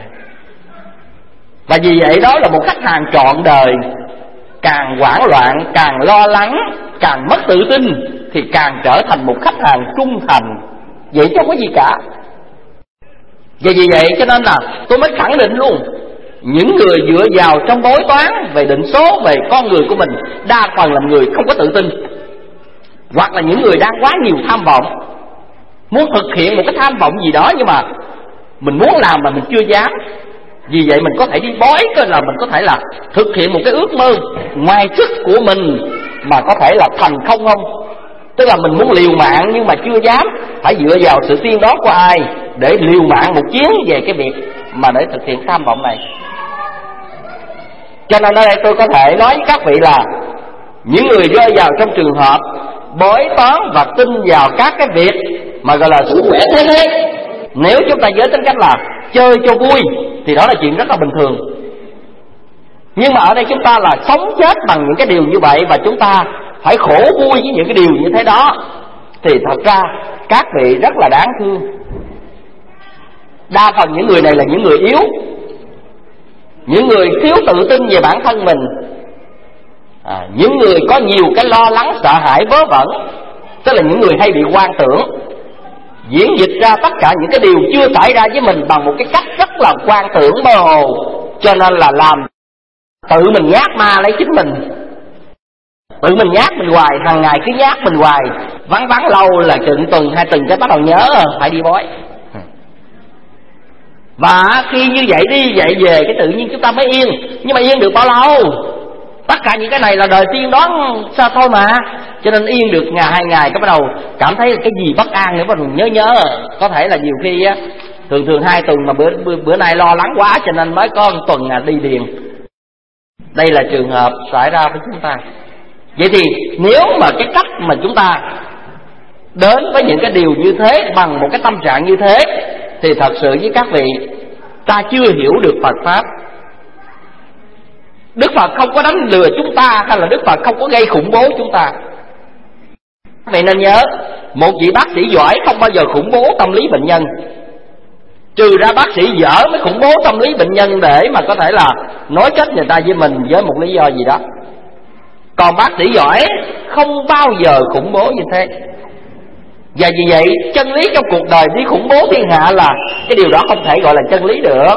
Speaker 1: Và vì vậy đó là một khách hàng trọn đời. Càng hoảng loạn, càng lo lắng, càng mất tự tin thì càng trở thành một khách hàng trung thành. Vậy chứ không có gì cả. Và vì vậy cho nên là tôi mới khẳng định luôn, những người dựa vào trong bói toán về định số, về con người của mình, đa phần là người không có tự tin, hoặc là những người đang quá nhiều tham vọng, muốn thực hiện một cái tham vọng gì đó nhưng mà mình muốn làm mà mình chưa dám. Vì vậy mình có thể đi bói, coi là mình có thể là thực hiện một cái ước mơ ngoài sức của mình mà có thể là thành công không. Tức là mình muốn liều mạng nhưng mà chưa dám, phải dựa vào sự tiên đoán của ai để liều mạng một chuyến về cái việc mà để thực hiện tham vọng này. Cho nên ở đây tôi có thể nói với các vị là những người rơi vào trong trường hợp bói toán và tin vào các cái việc mà gọi là sức khỏe thế thế, nếu chúng ta với tính cách là chơi cho vui thì đó là chuyện rất là bình thường. Nhưng mà ở đây chúng ta là sống chết bằng những cái điều như vậy, và chúng ta phải khổ vui với những cái điều như thế đó, thì thật ra các vị rất là đáng thương. Đa phần những người này là những người yếu, những người thiếu tự tin về bản thân mình, những người có nhiều cái lo lắng sợ hãi vớ vẩn, tức là những người hay bị hoang tưởng, diễn dịch ra tất cả những cái điều chưa xảy ra với mình bằng một cái cách rất là hoang tưởng mơ hồ, cho nên là làm tự mình nhát ma lấy chính mình. Tự mình nhát mình hoài, hàng ngày cứ nhát mình hoài, vắng lâu là chừng tuần hai tuần cái bắt đầu nhớ phải đi bói. Và khi như vậy đi vậy về cái tự nhiên chúng ta mới yên. Nhưng mà yên được bao lâu? Tất cả những cái này là đời tiên đoán sao thôi mà. Cho nên yên được ngày hai ngày cái bắt đầu cảm thấy cái gì bất an nữa, bắt đầu nhớ. Có thể là nhiều khi á, thường 2 tuần mà bữa nay lo lắng quá cho nên mới có 1 tuần đi điền. Đây là trường hợp xảy ra với chúng ta. Vậy thì nếu mà cái cách mà chúng ta đến với những cái điều như thế bằng một cái tâm trạng như thế thì thật sự với các vị, ta chưa hiểu được Phật Pháp. Đức Phật không có đánh lừa chúng ta, hay là Đức Phật không có gây khủng bố chúng ta. Các vị nên nhớ, một vị bác sĩ giỏi không bao giờ khủng bố tâm lý bệnh nhân, trừ ra bác sĩ dở mới khủng bố tâm lý bệnh nhân để mà có thể là nói chết người ta với mình với một lý do gì đó. Còn bác sĩ giỏi không bao giờ khủng bố như thế. Và vì vậy chân lý trong cuộc đời đi khủng bố thiên hạ là cái điều đó không thể gọi là chân lý được.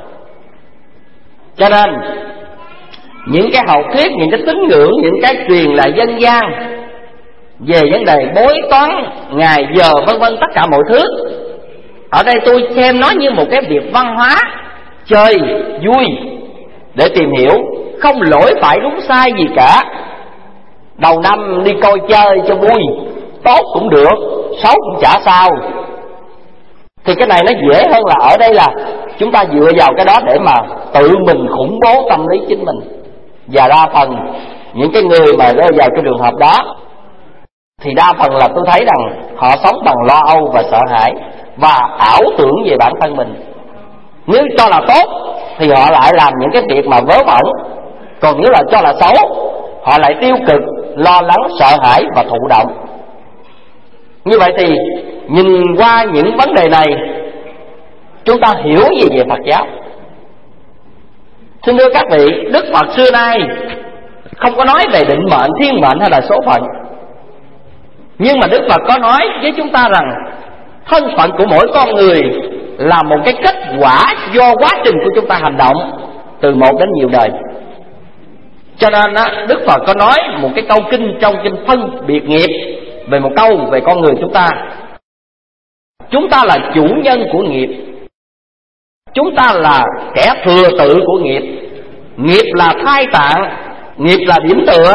Speaker 1: Cho nên những cái học thuyết, những cái tín ngưỡng, những cái truyền lại dân gian về vấn đề bói toán, ngày giờ vân vân, tất cả mọi thứ, ở đây tôi xem nó như một cái việc văn hóa, chơi vui để tìm hiểu, không lỗi phải đúng sai gì cả. Đầu năm đi coi chơi cho vui, tốt cũng được, xấu cũng chả sao. Thì cái này nó dễ hơn là ở đây là chúng ta dựa vào cái đó để mà tự mình khủng bố tâm lý chính mình. Và đa phần những cái người mà rơi vào cái trường hợp đó thì đa phần là tôi thấy rằng họ sống bằng lo âu và sợ hãi và ảo tưởng về bản thân mình. Nếu cho là tốt thì họ lại làm những cái việc mà vớ vẩn, còn nếu là cho là xấu họ lại tiêu cực, lo lắng, sợ hãi và thụ động. Như vậy thì nhìn qua những vấn đề này, chúng ta hiểu gì về Phật giáo? Xin thưa các vị, Đức Phật xưa nay không có nói về định mệnh, thiên mệnh hay là số phận. Nhưng mà Đức Phật có nói với chúng ta rằng thân phận của mỗi con người là một cái kết quả do quá trình của chúng ta hành động từ một đến nhiều đời. Cho nên Đức Phật có nói một cái câu kinh trong kinh Phân Biệt Nghiệp về một câu về con người chúng ta. Chúng ta là chủ nhân của nghiệp, chúng ta là kẻ thừa tự của nghiệp. Nghiệp là thai tạng, nghiệp là điểm tựa.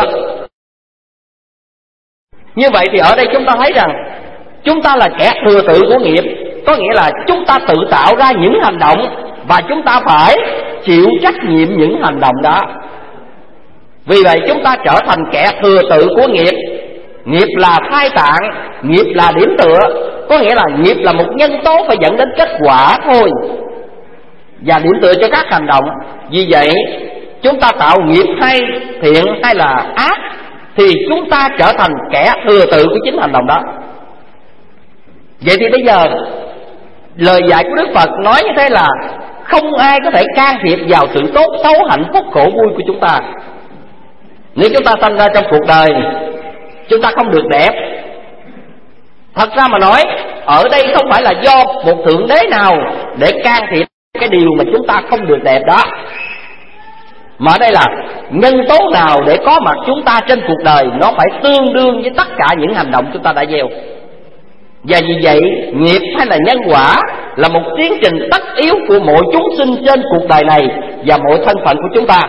Speaker 1: Như vậy thì ở đây chúng ta thấy rằng chúng ta là kẻ thừa tự của nghiệp, có nghĩa là chúng ta tự tạo ra những hành động và chúng ta phải chịu trách nhiệm những hành động đó. Vì vậy chúng ta trở thành kẻ thừa tự của nghiệp. Nghiệp là thai tạng, nghiệp là điểm tựa, có nghĩa là nghiệp là một nhân tố phải dẫn đến kết quả thôi, và điểm tựa cho các hành động. Vì vậy chúng ta tạo nghiệp hay thiện hay là ác thì chúng ta trở thành kẻ thừa tự của chính hành động đó. Vậy thì bây giờ lời dạy của Đức Phật nói như thế là không ai có thể can thiệp vào sự tốt xấu, hạnh phúc, khổ vui của chúng ta. Nếu chúng ta sinh ra trong cuộc đời chúng ta không được đẹp, thật ra mà nói ở đây không phải là do một thượng đế nào để can thiệp cái điều mà chúng ta không được đẹp đó, mà ở đây là nhân tố nào để có mặt chúng ta trên cuộc đời nó phải tương đương với tất cả những hành động chúng ta đã gieo. Và vì vậy nghiệp hay là nhân quả là một tiến trình tất yếu của mỗi chúng sinh trên cuộc đời này và mọi thân phận của chúng ta.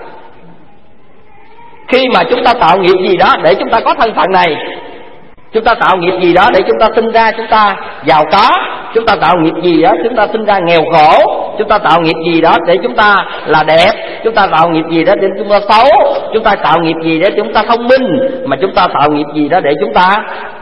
Speaker 1: Khi mà chúng ta tạo nghiệp gì đó để chúng ta có thân phận này, chúng ta tạo nghiệp gì đó để chúng ta sinh ra chúng ta giàu có, chúng ta tạo nghiệp gì đó chúng ta sinh ra nghèo khổ, chúng ta tạo nghiệp gì đó để chúng ta là đẹp, chúng ta tạo nghiệp gì đó để chúng ta xấu, chúng ta tạo nghiệp gì để chúng ta thông minh, mà chúng ta tạo nghiệp gì đó để chúng ta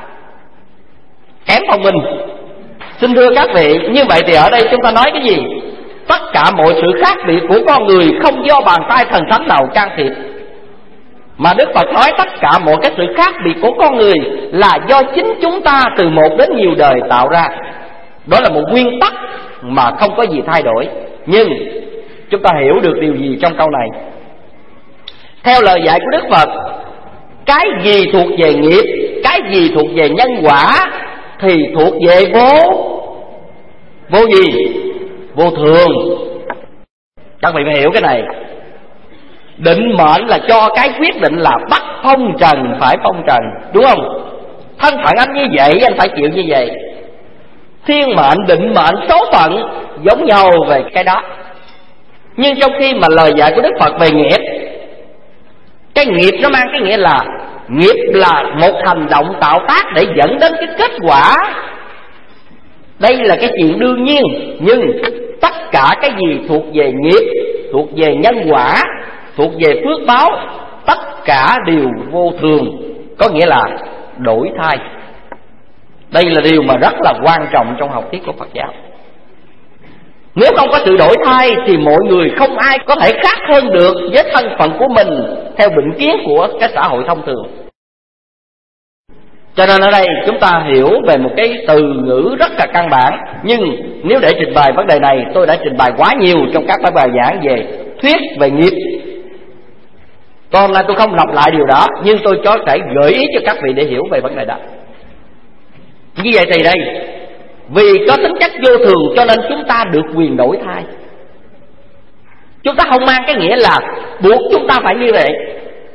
Speaker 1: kém thông minh. Xin thưa các vị, như vậy thì ở đây chúng ta nói cái gì? Tất cả mọi sự khác biệt của con người không do bàn tay thần thánh nào can thiệp, mà Đức Phật nói tất cả mọi cái sự khác biệt của con người là do chính chúng ta từ một đến nhiều đời tạo ra. Đó là một nguyên tắc mà không có gì thay đổi. Nhưng chúng ta hiểu được điều gì trong câu này? Theo lời dạy của Đức Phật, cái gì thuộc về nghiệp, cái gì thuộc về nhân quả thì thuộc về vô gì? Vô thường. Các vị phải hiểu cái này. Định mệnh là cho cái quyết định là bắt phong trần phải phong trần, đúng không? Thân phận anh như vậy anh phải chịu như vậy. Thiên mệnh, định mệnh, số phận giống nhau về cái đó. Nhưng trong khi mà lời dạy của Đức Phật về nghiệp, cái nghiệp nó mang cái nghĩa là nghiệp là một hành động tạo tác để dẫn đến cái kết quả. Đây là cái chuyện đương nhiên. Nhưng tất cả cái gì thuộc về nghiệp, thuộc về nhân quả, thuộc về phước báo, tất cả đều vô thường, có nghĩa là đổi thay. Đây là điều mà rất là quan trọng trong học thuyết của Phật giáo. Nếu không có sự đổi thay thì mọi người không ai có thể khác hơn được với thân phận của mình theo định kiến của cái xã hội thông thường. Cho nên ở đây chúng ta hiểu về một cái từ ngữ rất là căn bản. Nhưng nếu để trình bày vấn đề này, tôi đã trình bày quá nhiều trong các bài giảng về thuyết về nghiệp. Còn hôm nay tôi không lặp lại điều đó, nhưng tôi có thể gợi ý cho các vị để hiểu về vấn đề đó. Như vậy thì đây, vì có tính chất vô thường cho nên chúng ta được quyền đổi thay. Chúng ta không mang cái nghĩa là buộc chúng ta phải như vậy.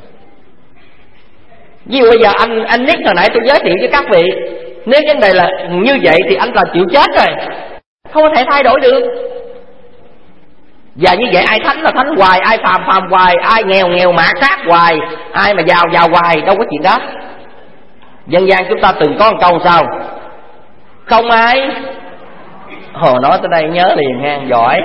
Speaker 1: Ví dụ bây giờ anh Nick hồi nãy tôi giới thiệu cho các vị, nếu vấn đề là như vậy thì anh là chịu chết rồi, không có thể thay đổi được. Và như vậy ai thánh là thánh hoài, ai phàm phàm hoài, ai nghèo nghèo mạt sát hoài, ai mà giàu giàu hoài, đâu có chuyện đó. Dân gian chúng ta từng có một câu sao? Không ai Hồ nói tới đây nhớ liền ha, giỏi.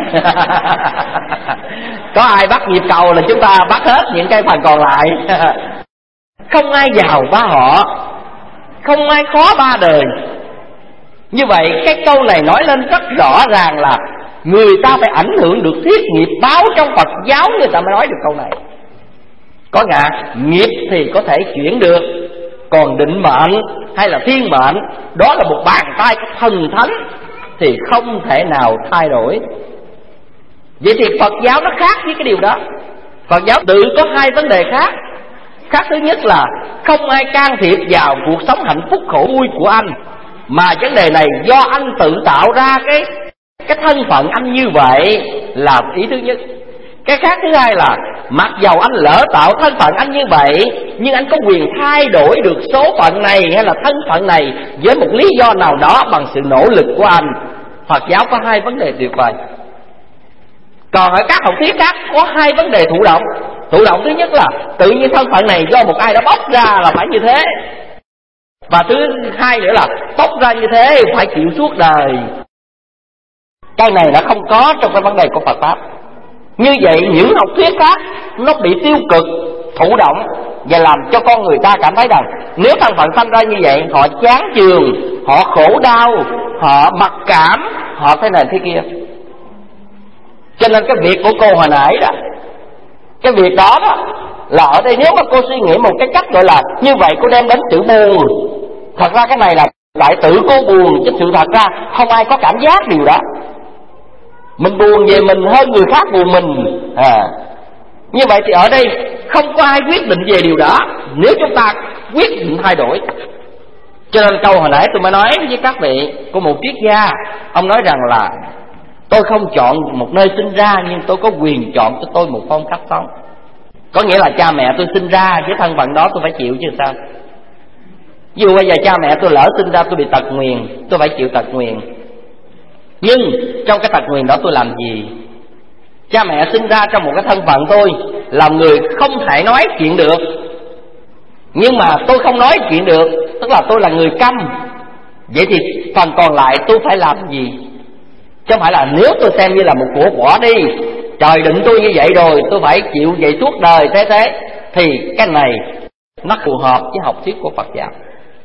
Speaker 1: Có ai bắt nhịp cầu là chúng ta bắt hết những cái phần còn lại. Không ai giàu ba họ, không ai khó ba đời. Như vậy cái câu này nói lên rất rõ ràng là người ta phải ảnh hưởng được thiết nghiệp báo trong Phật giáo, người ta mới nói được câu này. Có ngã nghiệp thì có thể chuyển được, còn định mệnh hay là thiên mệnh, đó là một bàn tay của thần thánh thì không thể nào thay đổi. Vậy thì Phật giáo nó khác với cái điều đó. Phật giáo tự có hai vấn đề khác. Khác thứ nhất là không ai can thiệp vào cuộc sống hạnh phúc khổ vui của anh, mà vấn đề này do anh tự tạo ra cái thân phận anh như vậy, là ý thứ nhất. Cái khác thứ hai là mặc dầu anh lỡ tạo thân phận anh như vậy, nhưng anh có quyền thay đổi được số phận này hay là thân phận này với một lý do nào đó bằng sự nỗ lực của anh. Phật giáo có hai vấn đề tuyệt vời. Còn ở các học thuyết khác có hai vấn đề thụ động. Thụ động thứ nhất là tự nhiên thân phận này do một ai đó bóc ra là phải như thế. Và thứ hai nữa là bóc ra như thế phải chịu suốt đời. Cái này nó không có trong cái vấn đề của Phật Pháp. Như vậy những học thuyết khác nó bị tiêu cực, thụ động, và làm cho con người ta cảm thấy rằng nếu thân phận sanh ra như vậy, họ chán chường, họ khổ đau, họ mặc cảm, họ thế này thế kia. Cho nên cái việc của cô hồi nãy đó, cái việc đó là ở đây nếu mà cô suy nghĩ một cái cách gọi là như vậy, cô đem đến chữ buồn. Thật ra cái này là tại tự cô buồn, chứ sự thật ra không ai có cảm giác điều đó. Mình buồn về mình hơn người khác buồn mình. Như vậy thì ở đây không có ai quyết định về điều đó, nếu chúng ta quyết định thay đổi. Cho nên câu hồi nãy tôi mới nói với các vị của một triết gia, ông nói rằng là tôi không chọn một nơi sinh ra, nhưng tôi có quyền chọn cho tôi một phong cách sống. Có nghĩa là cha mẹ tôi sinh ra với thân phận đó tôi phải chịu chứ sao. Ví dụ bây giờ cha mẹ tôi lỡ sinh ra tôi bị tật nguyền, tôi phải chịu tật nguyền. Nhưng trong cái tật nguyền đó tôi làm gì? Cha mẹ sinh ra trong một cái thân phận tôi là người không thể nói chuyện được, nhưng mà tôi không nói chuyện được, tức là tôi là người câm. Vậy thì phần còn lại tôi phải làm gì? Chứ không phải là nếu tôi xem như là một của bỏ đi, trời định tôi như vậy rồi tôi phải chịu vậy suốt đời thế. Thì cái này nó phù hợp với học thuyết của Phật giáo.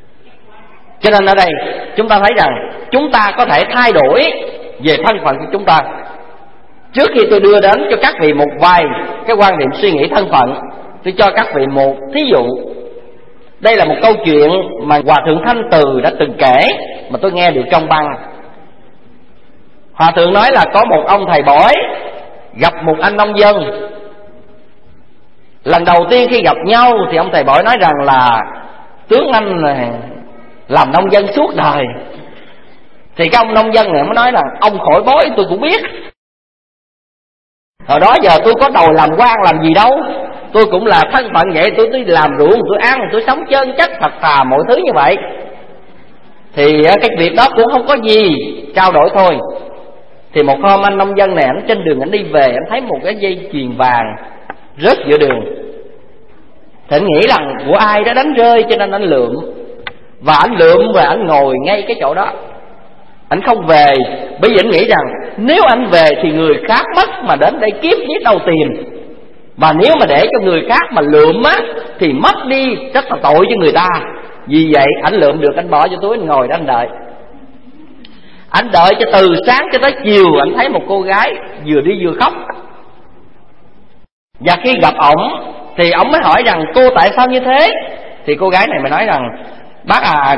Speaker 1: Cho nên ở đây chúng ta thấy rằng chúng ta có thể thay đổi về thân phận của chúng ta. Trước khi tôi đưa đến cho các vị một vài cái quan điểm suy nghĩ thân phận, tôi cho các vị một thí dụ. Đây là một câu chuyện mà Hòa Thượng Thanh Từ đã từng kể, mà tôi nghe được trong băng. Hòa Thượng nói là có một ông thầy bói gặp một anh nông dân. Lần đầu tiên khi gặp nhau thì ông thầy bói nói rằng là tướng anh này làm nông dân suốt đời. Thì cái ông nông dân này mới nói rằng ông khỏi bói tôi cũng biết. Hồi đó giờ tôi có đầu làm quan làm gì đâu, tôi cũng là thân phận vậy, tôi làm ruộng, tôi ăn, tôi sống chân chất thật thà mọi thứ như vậy. Thì cái việc đó cũng không có gì, trao đổi thôi. Thì một hôm anh nông dân này, anh trên đường anh đi về, anh thấy một cái dây chuyền vàng rớt giữa đường. Thì anh nghĩ rằng của ai đó đánh rơi, cho nên anh lượm. Và anh lượm và anh ngồi ngay cái chỗ đó, anh không về. Bởi vì anh nghĩ rằng nếu anh về thì người khác mất, mà đến đây kiếm biết đâu tìm. Mà nếu mà để cho người khác mà lượm á thì mất đi, rất là tội cho người ta. Vì vậy anh lượm được, anh bỏ vô túi, anh ngồi đó anh đợi. Anh đợi cho từ sáng cho tới chiều, anh thấy một cô gái vừa đi vừa khóc. Và khi gặp ổng thì ổng mới hỏi rằng cô tại sao như thế. Thì cô gái này mới nói rằng bác à,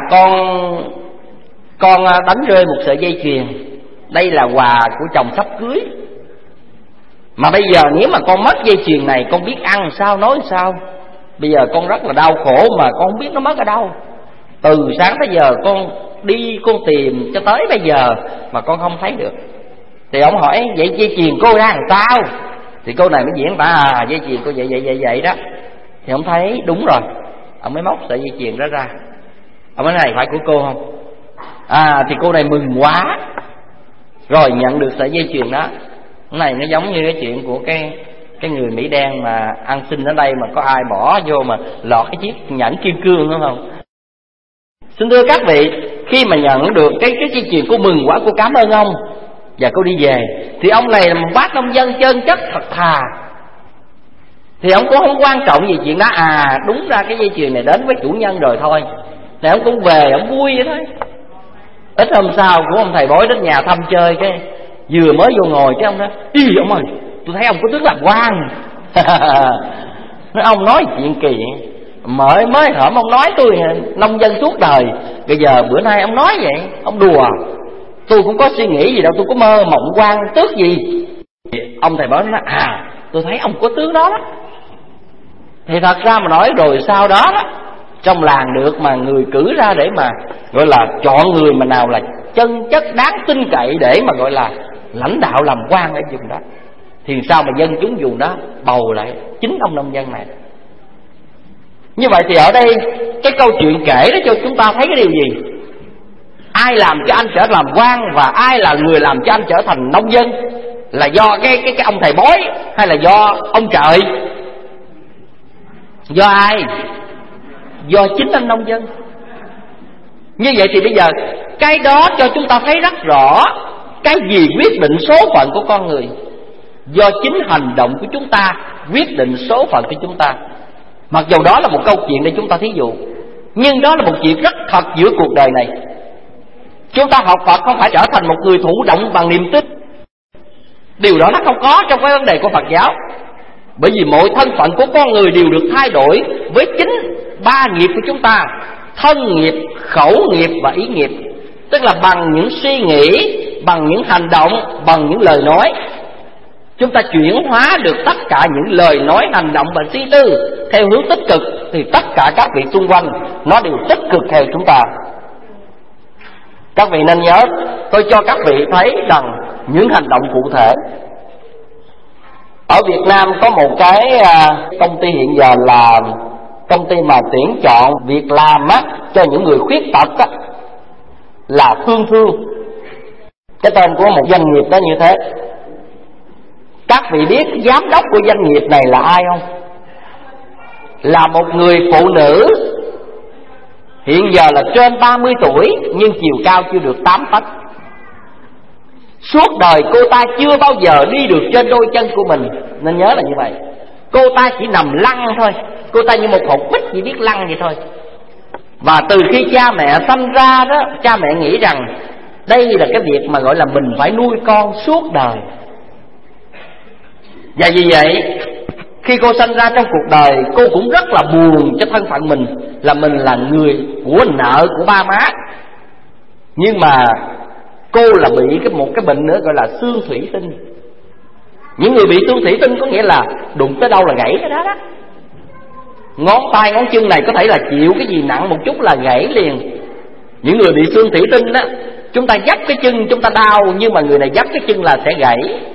Speaker 1: con đánh rơi một sợi dây chuyền. Đây là quà của chồng sắp cưới. Mà bây giờ nếu mà con mất dây chuyền này, con biết ăn sao, nói sao. Bây giờ con rất là đau khổ mà con không biết nó mất ở đâu. Từ sáng tới giờ con đi con tìm cho tới bây giờ mà con không thấy được. Thì ông hỏi vậy dây chuyền cô ra làm sao? Thì cô này mới diễn tả dây chuyền cô vậy đó. Thì ông thấy đúng rồi, ông mới móc sợi dây chuyền đó ra. Ông nói này phải của cô không? Thì cô này mừng quá, rồi nhận được sợi dây chuyền đó. Cái này nó giống như cái chuyện của cái người Mỹ đen mà ăn xin ở đây mà có ai bỏ vô mà lọt cái chiếc nhẫn kim cương đúng không? Xin thưa các vị, khi mà nhận được cái chuyện cô mừng quá, cô cảm ơn ông và cô đi về, thì ông này là một bác nông dân chân chất thật thà, thì ông cũng không quan trọng gì chuyện đó. Đúng ra cái dây chuyền này đến với chủ nhân rồi thôi, thì ông cũng về, ông vui vậy thôi. Ít hôm sau của ông thầy bói đến nhà thăm chơi, cái vừa mới vô ngồi cái ông đó: "Ý ông ơi, tôi thấy ông có tướng làm quan." Nói ông nói chuyện kỳ, mới hổm ông nói tôi nông dân suốt đời, bây giờ bữa nay ông nói vậy, ông đùa. Tôi cũng có suy nghĩ gì đâu, tôi có mơ mộng quan tước gì. Ông thầy bói nói: tôi thấy ông có tướng đó đó. Thì thật ra mà nói rồi sau đó đó, trong làng được mà người cử ra để mà gọi là chọn người mà nào là chân chất đáng tin cậy để mà gọi là lãnh đạo làm quan ở vùng đó, thì sao mà dân chúng vùng đó bầu lại chính ông nông dân này. Như vậy thì ở đây cái câu chuyện kể đó cho chúng ta thấy cái điều gì? Ai làm cho anh trở làm quan và ai là người làm cho anh trở thành nông dân? Là do cái ông thầy bói hay là do ông trời? Do ai? Do chính anh nông dân. Như vậy thì bây giờ cái đó cho chúng ta thấy rất rõ cái gì quyết định số phận của con người. Do chính hành động của chúng ta quyết định số phận của chúng ta. Mặc dù đó là một câu chuyện để chúng ta thí dụ, nhưng đó là một chuyện rất thật giữa cuộc đời này. Chúng ta học Phật không phải trở thành một người thụ động bằng niềm tin. Điều đó nó không có trong cái vấn đề của Phật giáo. Bởi vì mọi thân phận của con người đều được thay đổi với chính ba nghiệp của chúng ta: thân nghiệp, khẩu nghiệp và ý nghiệp. Tức là bằng những suy nghĩ, bằng những hành động, bằng những lời nói. Chúng ta chuyển hóa được tất cả những lời nói, hành động và suy tư theo hướng tích cực, thì tất cả các vị xung quanh nó đều tích cực theo chúng ta. Các vị nên nhớ, tôi cho các vị thấy rằng những hành động cụ thể. Ở Việt Nam có một cái công ty hiện giờ là công ty mà tuyển chọn việc làm cho những người khuyết tật là Phương Phương. Cái tên của một doanh nghiệp đó như thế. Các vị biết giám đốc của doanh nghiệp này là ai không? Là một người phụ nữ, hiện giờ là trên 30 tuổi, nhưng chiều cao chưa được 8 tấc. Suốt đời cô ta chưa bao giờ đi được trên đôi chân của mình, nên nhớ là như vậy. Cô ta chỉ nằm lăn thôi, cô ta như một hột bích chỉ biết lăn vậy thôi. Và từ khi cha mẹ sanh ra đó, cha mẹ nghĩ rằng đây là cái việc mà gọi là mình phải nuôi con suốt đời. Và vì vậy khi cô sanh ra trong cuộc đời, cô cũng rất là buồn cho thân phận mình là người của nợ của ba má. Nhưng mà cô là bị một cái bệnh nữa gọi là xương thủy tinh. Những người bị xương thủy tinh có nghĩa là đụng tới đâu là gãy cái đó đó. Ngón tay ngón chân này có thể là chịu cái gì nặng một chút là gãy liền. Những người bị xương thủy tinh đó, chúng ta dắt cái chân chúng ta đau, nhưng mà người này dắt cái chân là sẽ gãy.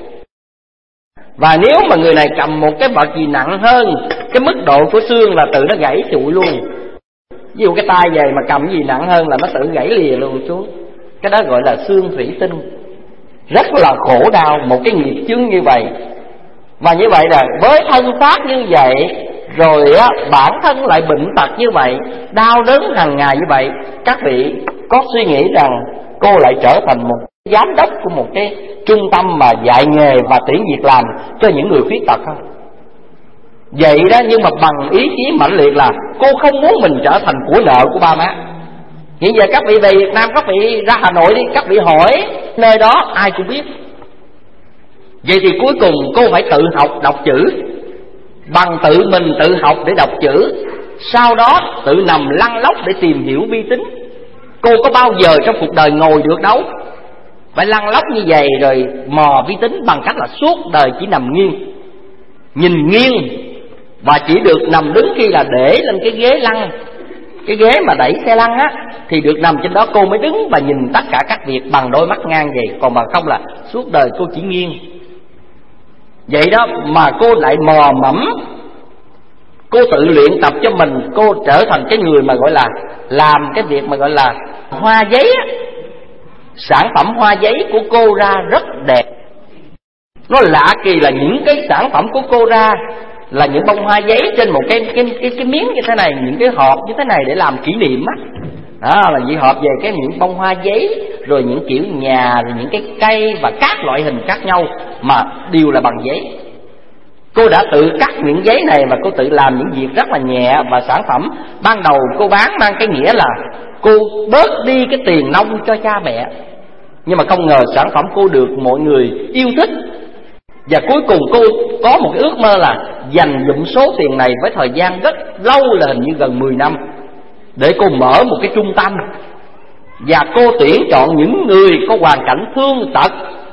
Speaker 1: Và nếu mà người này cầm một cái vật gì nặng hơn, cái mức độ của xương là tự nó gãy trụi luôn. Ví dụ cái tay về mà cầm gì nặng hơn là nó tự gãy lìa luôn xuống. Cái đó gọi là xương thủy tinh. Rất là khổ đau, một cái nghiệp chướng như vậy. Và như vậy là với thân xác như vậy, rồi bản thân lại bệnh tật như vậy, đau đớn hàng ngày như vậy, các vị có suy nghĩ rằng cô lại trở thành một giám đốc của một cái trung tâm mà dạy nghề và tuyển việc làm cho những người khuyết tật không? Vậy đó, nhưng mà bằng ý chí mạnh liệt là cô không muốn mình trở thành của nợ của ba má. Hiện giờ các vị về Việt Nam, các vị ra Hà Nội đi, các vị hỏi nơi đó ai cũng biết. Vậy thì cuối cùng cô phải tự học đọc chữ, bằng tự mình tự học để đọc chữ, sau đó tự nằm lăn lóc để tìm hiểu vi tính. Cô có bao giờ trong cuộc đời ngồi được đâu, phải lăn lóc như vậy rồi mò vi tính bằng cách là suốt đời chỉ nằm nghiêng, nhìn nghiêng, và chỉ được nằm đứng khi là để lên cái ghế lăn, cái ghế mà đẩy xe lăn á, thì được nằm trên đó cô mới đứng và nhìn tất cả các việc bằng đôi mắt ngang vậy. Còn mà không là suốt đời cô chỉ nghiêng. Vậy đó mà cô lại mò mẫm, cô tự luyện tập cho mình, cô trở thành cái người mà gọi là làm cái việc mà gọi là hoa giấy á. Sản phẩm hoa giấy của cô ra rất đẹp. Nó lạ kỳ là những cái sản phẩm của cô ra là những bông hoa giấy trên một cái miếng như thế này, những cái hộp như thế này để làm kỷ niệm á. Đó là dị hộp về những bông hoa giấy, rồi những kiểu nhà, rồi những cái cây và các loại hình khác nhau mà đều là bằng giấy. Cô đã tự cắt những giấy này và cô tự làm những việc rất là nhẹ. Và sản phẩm ban đầu cô bán mang cái nghĩa là cô bớt đi cái tiền nông cho cha mẹ. Nhưng mà không ngờ sản phẩm cô được mọi người yêu thích. Và cuối cùng cô có một cái ước mơ là dành dụm số tiền này với thời gian rất lâu, là hình như gần 10 năm, để cô mở một cái trung tâm. Và cô tuyển chọn những người có hoàn cảnh thương tật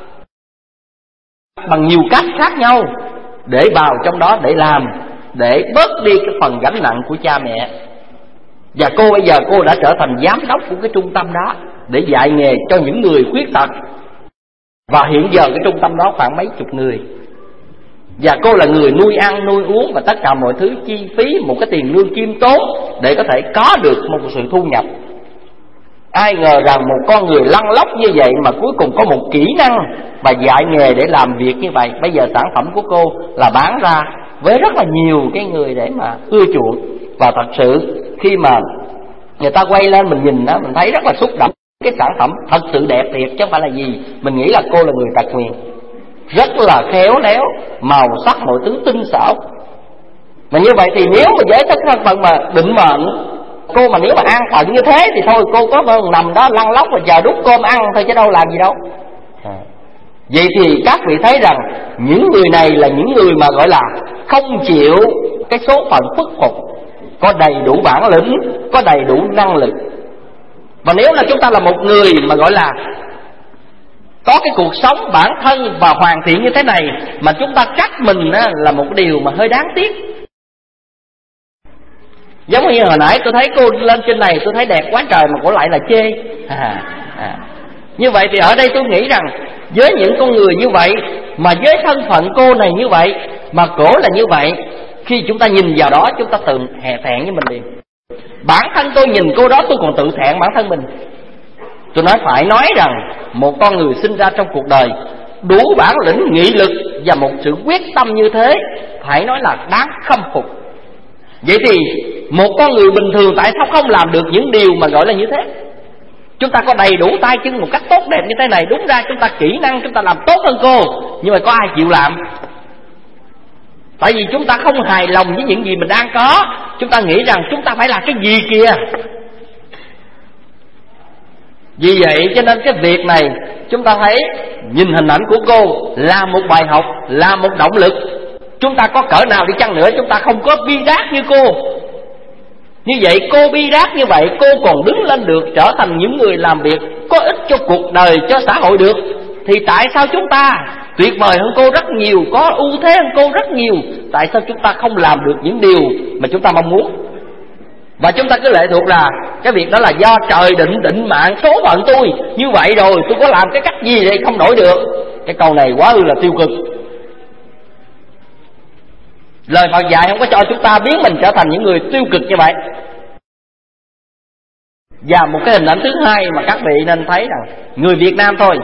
Speaker 1: bằng nhiều cách khác nhau để vào trong đó để làm, để bớt đi cái phần gánh nặng của cha mẹ. Và cô bây giờ cô đã trở thành giám đốc của cái trung tâm đó để dạy nghề cho những người khuyết tật. Và hiện giờ cái trung tâm đó khoảng mấy chục người. Và cô là người nuôi ăn, nuôi uống và tất cả mọi thứ chi phí, một cái tiền lương khiêm tốn để có thể có được một sự thu nhập. Ai ngờ rằng một con người lăn lóc như vậy mà cuối cùng có một kỹ năng và dạy nghề để làm việc như vậy. Bây giờ sản phẩm của cô là bán ra với rất là nhiều cái người để mà ưa chuộng. Và thật sự khi mà người ta quay lên mình nhìn đó, mình thấy rất là xúc động. Cái sản phẩm thật sự đẹp thiệt chứ không phải là gì. Mình nghĩ là cô là người tật nguyền, rất là khéo léo, màu sắc mọi thứ tinh xảo. Mà như vậy thì nếu mà giới tính thân phận mà định mệnh cô mà nếu mà an phận như thế thì thôi cô có nằm đó lăn lóc và chờ đút cơm ăn thôi chứ đâu làm gì đâu. Vậy thì các vị thấy rằng những người này là những người mà gọi là không chịu cái số phận khuất phục, có đầy đủ bản lĩnh, có đầy đủ năng lực. Và nếu là chúng ta là một người mà gọi là có cái cuộc sống bản thân và hoàn thiện như thế này mà chúng ta cắt mình á, là một điều mà hơi đáng tiếc. Giống như hồi nãy tôi thấy cô lên trên này tôi thấy đẹp quá trời mà cổ lại là chê. Như vậy thì ở đây tôi nghĩ rằng với những con người như vậy mà với thân phận cô này như vậy mà cổ là như vậy, khi chúng ta nhìn vào đó chúng ta tự thẹn với mình liền. Bản thân tôi nhìn cô đó tôi còn tự thẹn bản thân mình. Tôi phải nói rằng một con người sinh ra trong cuộc đời đủ bản lĩnh, nghị lực và một sự quyết tâm như thế phải nói là đáng khâm phục. Vậy thì một con người bình thường tại sao không làm được những điều mà gọi là như thế? Chúng ta có đầy đủ tay chân một cách tốt đẹp như thế này, đúng ra chúng ta kỹ năng chúng ta làm tốt hơn cô, nhưng mà có ai chịu làm? Tại vì chúng ta không hài lòng với những gì mình đang có. Chúng ta nghĩ rằng chúng ta phải là cái gì kìa. Vì vậy cho nên cái việc này chúng ta thấy nhìn hình ảnh của cô là một bài học, là một động lực. Chúng ta có cỡ nào đi chăng nữa chúng ta không có bi đát như cô. Như vậy cô bi đát như vậy, cô còn đứng lên được trở thành những người làm việc có ích cho cuộc đời, cho xã hội được, thì tại sao chúng ta tuyệt vời hơn cô rất nhiều, có ưu thế hơn cô rất nhiều, tại sao chúng ta không làm được những điều mà chúng ta mong muốn? Và chúng ta cứ lệ thuộc là cái việc đó là do trời định mạng, số phận tôi như vậy rồi, tôi có làm cái cách gì để không đổi được. Cái câu này quá ư là tiêu cực. Lời Phật dạy không có cho chúng ta biến mình trở thành những người tiêu cực như vậy. Và một cái hình ảnh thứ hai mà các vị nên thấy rằng người Việt Nam thôi,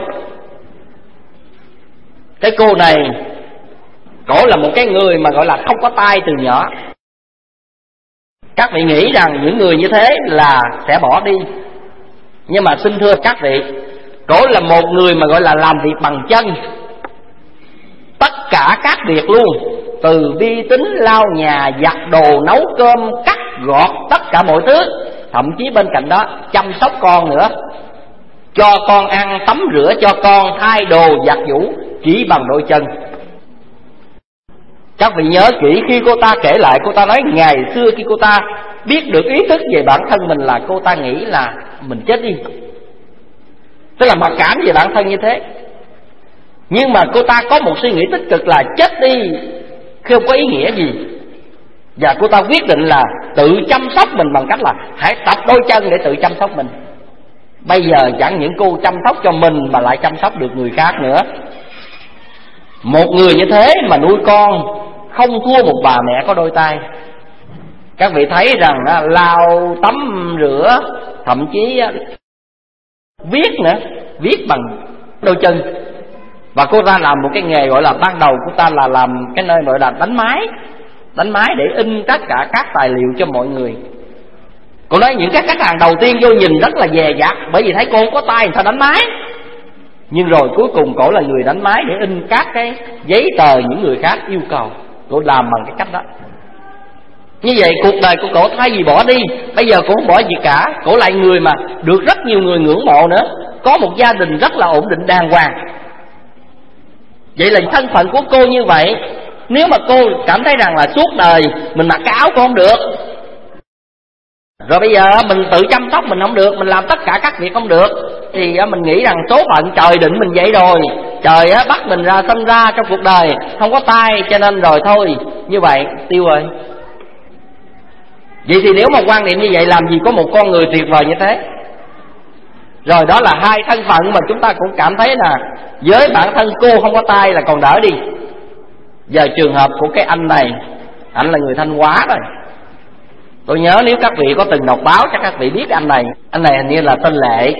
Speaker 1: cái cô này cổ là một cái người mà gọi là không có tai từ nhỏ. Các vị nghĩ rằng những người như thế là sẽ bỏ đi, nhưng mà xin thưa các vị, cổ là một người mà gọi là làm việc bằng chân. Tất cả các việc luôn, từ vi tính, lau nhà, giặt đồ, nấu cơm, cắt gọt, tất cả mọi thứ. Thậm chí bên cạnh đó chăm sóc con nữa, cho con ăn, tắm rửa cho con, thay đồ, giặt giũ, chỉ bằng đôi chân. Các vị nhớ kỹ khi cô ta kể lại, cô ta nói ngày xưa khi cô ta biết được ý thức về bản thân mình là cô ta nghĩ là mình chết đi, tức là mặc cảm về bản thân như thế. Nhưng mà cô ta có một suy nghĩ tích cực là chết đi không có ý nghĩa gì. Và cô ta quyết định là tự chăm sóc mình bằng cách là hãy tập đôi chân để tự chăm sóc mình. Bây giờ chẳng những cô chăm sóc cho mình mà lại chăm sóc được người khác nữa. Một người như thế mà nuôi con không thua một bà mẹ có đôi tay. Các vị thấy rằng lau tắm rửa, thậm chí viết nữa, viết bằng đôi chân. Và cô ta làm một cái nghề gọi là, ban đầu cô ta là làm cái nơi gọi là đánh máy để in tất cả các tài liệu cho mọi người. Cô nói những các khách hàng đầu tiên vô nhìn rất là dè dặt, bởi vì thấy cô không có tay làm sao đánh máy. Nhưng rồi cuối cùng cổ là người đánh máy để in các cái giấy tờ những người khác yêu cầu. Cô làm bằng cái cách đó. Như vậy cuộc đời của cổ thay vì bỏ đi, bây giờ cổ không bỏ gì cả. Cổ lại người mà được rất nhiều người ngưỡng mộ nữa, có một gia đình rất là ổn định đàng hoàng. Vậy là thân phận của cô như vậy. Nếu mà cô cảm thấy rằng là suốt đời mình mặc cái áo cũng không được, rồi bây giờ mình tự chăm sóc mình không được, mình làm tất cả các việc không được, thì mình nghĩ rằng số phận trời định mình vậy rồi, trời bắt mình ra sinh ra trong cuộc đời không có tay, cho nên rồi thôi, như vậy tiêu rồi. Vậy thì nếu mà quan niệm như vậy, làm gì có một con người tuyệt vời như thế. Rồi đó là hai thân phận mà chúng ta cũng cảm thấy là với bản thân cô không có tay là còn đỡ đi. Giờ trường hợp của cái anh này, anh là người Thanh Hóa rồi. Tôi nhớ nếu các vị có từng đọc báo chắc các vị biết anh này hình như là tên Lệ.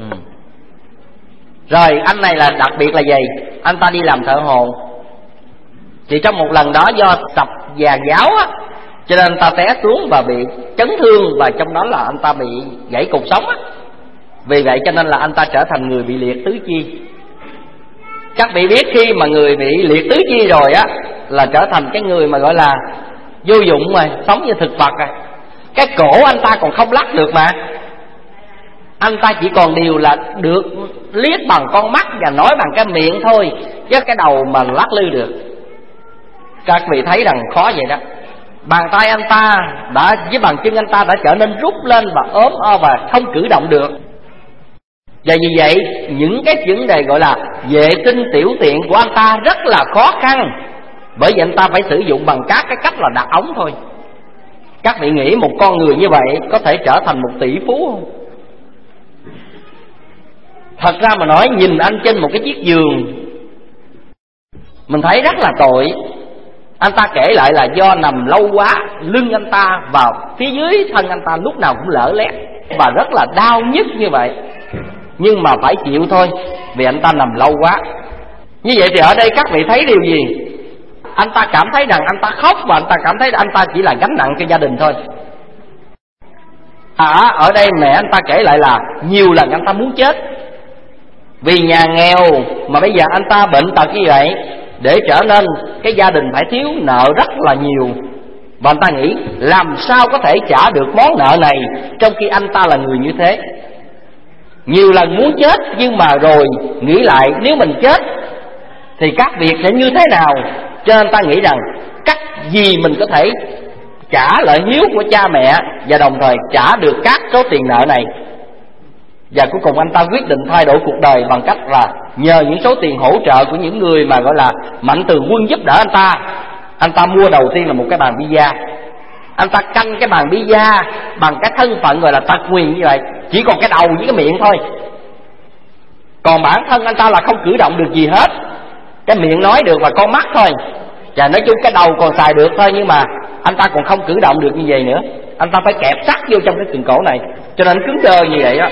Speaker 1: Rồi anh này là đặc biệt là gì? Anh ta đi làm thợ hồ. Thì trong một lần đó do tập giàn giáo á, cho nên anh ta té xuống và bị chấn thương, và trong đó là anh ta bị gãy cột sống á. Vì vậy cho nên là anh ta trở thành người bị liệt tứ chi. Các vị biết khi mà người bị liệt tứ chi rồi á, là trở thành cái người mà gọi là vô dụng rồi, sống như thực vật rồi. Cái cổ anh ta còn không lắc được mà. Anh ta chỉ còn điều là được liếc bằng con mắt và nói bằng cái miệng thôi, chứ cái đầu mà lắc lư được. Các vị thấy rằng khó vậy đó. Bàn tay anh ta với bàn chân anh ta đã trở nên rút lên và ốm o và không cử động được. Và vì vậy những cái vấn đề gọi là vệ sinh tiểu tiện của anh ta rất là khó khăn, bởi vì anh ta phải sử dụng bằng các cái cách là đặt ống thôi. Các vị nghĩ một con người như vậy có thể trở thành một tỷ phú không? Thật ra mà nói, nhìn anh trên một cái chiếc giường mình thấy rất là tội. Anh ta kể lại là do nằm lâu quá, lưng anh ta vào phía dưới thân anh ta lúc nào cũng lở lét và rất là đau nhức như vậy. Nhưng mà phải chịu thôi, vì anh ta nằm lâu quá. Như vậy thì ở đây các vị thấy điều gì? Anh ta cảm thấy rằng anh ta khóc, và anh ta cảm thấy anh ta chỉ là gánh nặng cho gia đình thôi. Ở đây mẹ anh ta kể lại là nhiều lần anh ta muốn chết, vì nhà nghèo mà bây giờ anh ta bệnh tật như vậy, để trở nên cái gia đình phải thiếu nợ rất là nhiều. Và anh ta nghĩ làm sao có thể trả được món nợ này trong khi anh ta là người như thế. Nhiều lần muốn chết, nhưng mà rồi nghĩ lại nếu mình chết thì các việc sẽ như thế nào. Cho nên ta nghĩ rằng cách gì mình có thể trả lợi hiếu của cha mẹ và đồng thời trả được các số tiền nợ này. Và cuối cùng anh ta quyết định thay đổi cuộc đời bằng cách là nhờ những số tiền hỗ trợ của những người mà gọi là mạnh thường quân giúp đỡ anh ta. Anh ta mua đầu tiên là một cái bàn bia. Anh ta canh cái bàn bia bằng cái thân phận gọi là tật nguyền như vậy, chỉ còn cái đầu với cái miệng thôi. Còn bản thân anh ta là không cử động được gì hết, cái miệng nói được và con mắt thôi. Và nói chung cái đầu còn xài được thôi, nhưng mà anh ta còn không cử động được như vậy nữa. Anh ta phải kẹp sắt vô trong cái sừng cổ này, cho nên cứng đơ như vậy đó.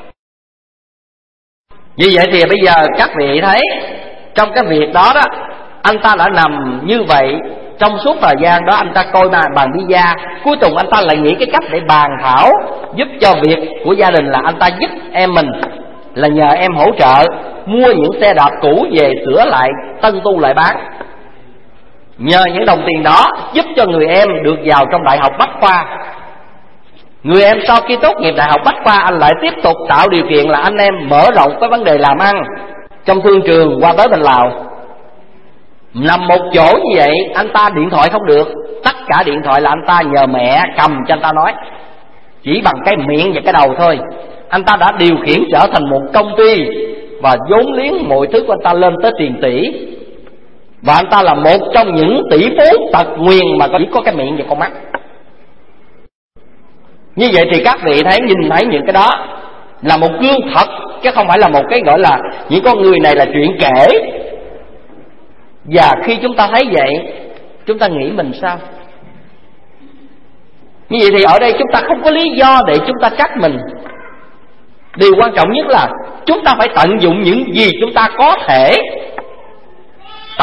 Speaker 1: Như vậy thì bây giờ các vị thấy trong cái việc đó đó, anh ta đã nằm như vậy trong suốt thời gian đó. Anh ta coi bàn bia, cuối cùng anh ta lại nghĩ cái cách để bàn thảo giúp cho việc của gia đình, là anh ta giúp em mình là nhờ em hỗ trợ mua những xe đạp cũ về sửa lại, tân tu lại bán. Nhờ những đồng tiền đó giúp cho người em được vào trong đại học Bách Khoa. Người em sau khi tốt nghiệp đại học Bách Khoa, anh lại tiếp tục tạo điều kiện là anh em mở rộng cái vấn đề làm ăn trong thương trường qua tới bên Lào. Nằm một chỗ như vậy, anh ta điện thoại không được, tất cả điện thoại là anh ta nhờ mẹ cầm cho anh ta nói, chỉ bằng cái miệng và cái đầu thôi. Anh ta đã điều khiển trở thành một công ty, và vốn liếng mọi thứ của anh ta lên tới tiền tỷ. Và anh ta là một trong những tỷ phú tật nguyền mà chỉ có cái miệng và con mắt. Như vậy thì các vị thấy, nhìn thấy những cái đó là một gương thật, chứ không phải là một cái gọi là những con người này là chuyện kể. Và khi chúng ta thấy vậy, chúng ta nghĩ mình sao? Như vậy thì ở đây chúng ta không có lý do để chúng ta trách mình. Điều quan trọng nhất là chúng ta phải tận dụng những gì chúng ta có thể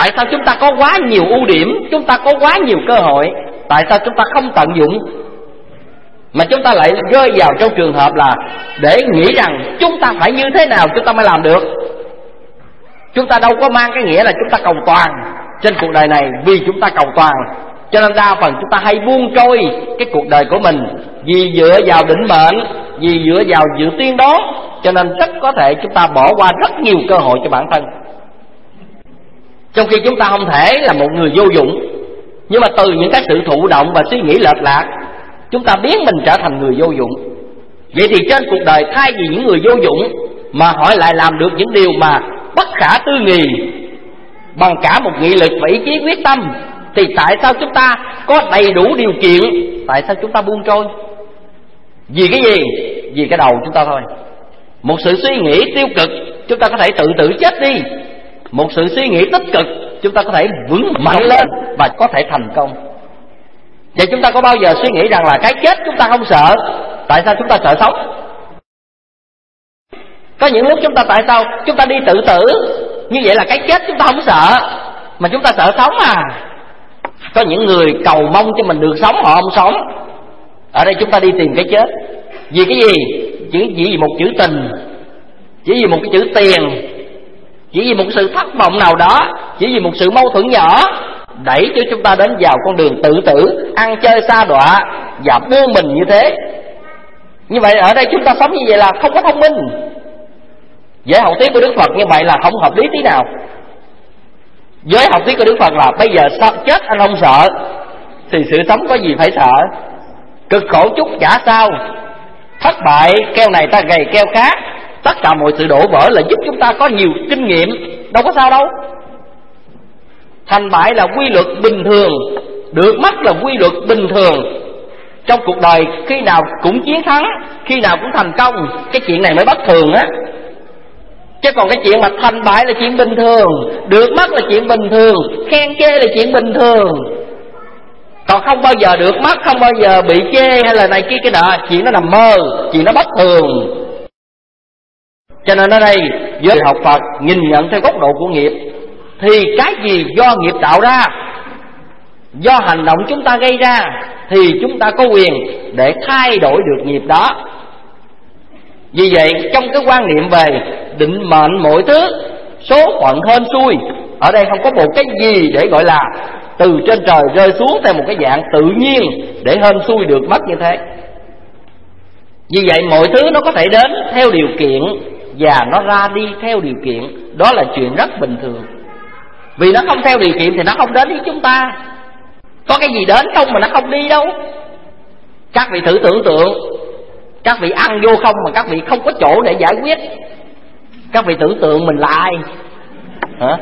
Speaker 1: Tại sao chúng ta có quá nhiều ưu điểm, chúng ta có quá nhiều cơ hội, tại sao chúng ta không tận dụng, mà chúng ta lại rơi vào trong trường hợp là để nghĩ rằng chúng ta phải như thế nào chúng ta mới làm được. Chúng ta đâu có mang cái nghĩa là chúng ta cầu toàn trên cuộc đời này vì chúng ta cầu toàn. Cho nên đa phần chúng ta hay buông trôi cái cuộc đời của mình vì dựa vào định mệnh, vì dựa vào dự tiên đoán, cho nên rất có thể chúng ta bỏ qua rất nhiều cơ hội cho bản thân. Trong khi chúng ta không thể là một người vô dụng, nhưng mà từ những cái sự thụ động và suy nghĩ lệch lạc, chúng ta biến mình trở thành người vô dụng. Vậy thì trên cuộc đời thay vì những người vô dụng mà họ lại làm được những điều mà bất khả tư nghị bằng cả một nghị lực và ý chí quyết tâm, thì tại sao chúng ta có đầy đủ điều kiện, tại sao chúng ta buông trôi? Vì cái gì? Vì cái đầu chúng ta thôi. Một sự suy nghĩ tiêu cực chúng ta có thể tự tử chết đi, một sự suy nghĩ tích cực chúng ta có thể vững mạnh lên và có thể thành công. Vậy chúng ta có bao giờ suy nghĩ rằng là cái chết chúng ta không sợ? Tại sao chúng ta sợ sống? Có những lúc chúng ta tại sao chúng ta đi tự tử? Như vậy là cái chết chúng ta không sợ, mà chúng ta sợ sống à. Có những người cầu mong cho mình được sống, họ không sống. Ở đây chúng ta đi tìm cái chết. Vì cái gì? Chỉ vì một chữ tình, chỉ vì một cái chữ tiền, chỉ vì một sự thất vọng nào đó, chỉ vì một sự mâu thuẫn nhỏ, đẩy cho chúng ta đến vào con đường tự tử, ăn chơi sa đọa và buông mình như thế. Như vậy ở đây chúng ta sống như vậy là không có thông minh. Với học thuyết của Đức Phật như vậy là không hợp lý tí nào. Với học thuyết của Đức Phật là bây giờ chết anh không sợ, thì sự sống có gì phải sợ. Cực khổ chút chả sao, thất bại keo này ta gầy keo khác, tất cả mọi sự đổ vỡ là giúp chúng ta có nhiều kinh nghiệm, đâu có sao đâu. Thành bại là quy luật bình thường, được mất là quy luật bình thường. Trong cuộc đời khi nào cũng chiến thắng, khi nào cũng thành công, cái chuyện này mới bất thường á. Chứ còn cái chuyện mà thành bại là chuyện bình thường, được mất là chuyện bình thường, khen chê là chuyện bình thường. Còn không bao giờ được mất, không bao giờ bị chê hay là này kia cái nọ, chuyện nó nằm mơ, chuyện nó bất thường. Cho nên ở đây với học Phật nhìn nhận theo góc độ của nghiệp, thì cái gì do nghiệp tạo ra, do hành động chúng ta gây ra, thì chúng ta có quyền để thay đổi được nghiệp đó. Vì vậy trong cái quan niệm về định mệnh mọi thứ, số phận hên xui, ở đây không có một cái gì để gọi là từ trên trời rơi xuống theo một cái dạng tự nhiên để hên xui được mất như thế. Vì vậy mọi thứ nó có thể đến theo điều kiện và nó ra đi theo điều kiện, đó là chuyện rất bình thường. Vì nó không theo điều kiện thì nó không đến với chúng ta. Có cái gì đến không mà nó không đi đâu. Các vị thử tưởng tượng, các vị ăn vô không mà các vị không có chỗ để giải quyết. Các vị tưởng tượng mình là ai hả?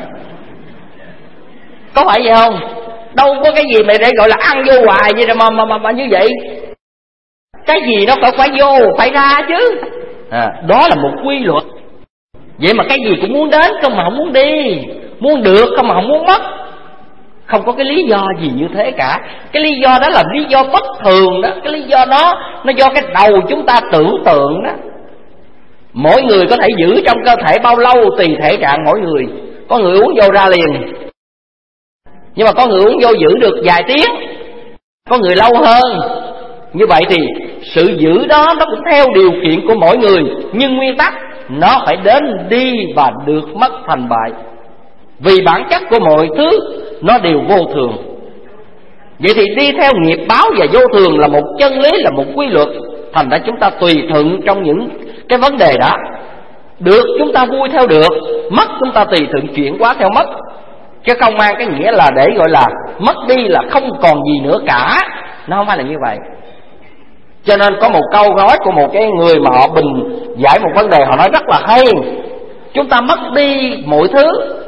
Speaker 1: Có phải vậy không? Đâu có cái gì mà để gọi là ăn vô hoài vậy mà như vậy. Cái gì nó phải vô, phải ra chứ. Đó là một quy luật. Vậy mà cái gì cũng muốn đến không mà không muốn đi, muốn được không mà không muốn mất. Không có cái lý do gì như thế cả. Cái lý do đó là lý do bất thường đó. Cái lý do đó nó do cái đầu chúng ta tưởng tượng đó. Mỗi người có thể giữ trong cơ thể bao lâu tùy thể trạng mỗi người. Có người uống vô ra liền, nhưng mà có người uống vô giữ được vài tiếng, có người lâu hơn. Như vậy thì sự giữ đó nó cũng theo điều kiện của mỗi người, nhưng nguyên tắc nó phải đến đi và được mất thành bại. Vì bản chất của mọi thứ nó đều vô thường. Vậy thì đi theo nghiệp báo và vô thường là một chân lý, là một quy luật. Thành ra chúng ta tùy thuận trong những cái vấn đề đó. Được chúng ta vui theo được, mất chúng ta tùy thuận chuyển hóa theo mất. Chứ không mang cái nghĩa là để gọi là mất đi là không còn gì nữa cả. Nó không phải là như vậy. Cho nên có một câu nói của một cái người mà họ bình giải một vấn đề, họ nói rất là hay. Chúng ta mất đi mọi thứ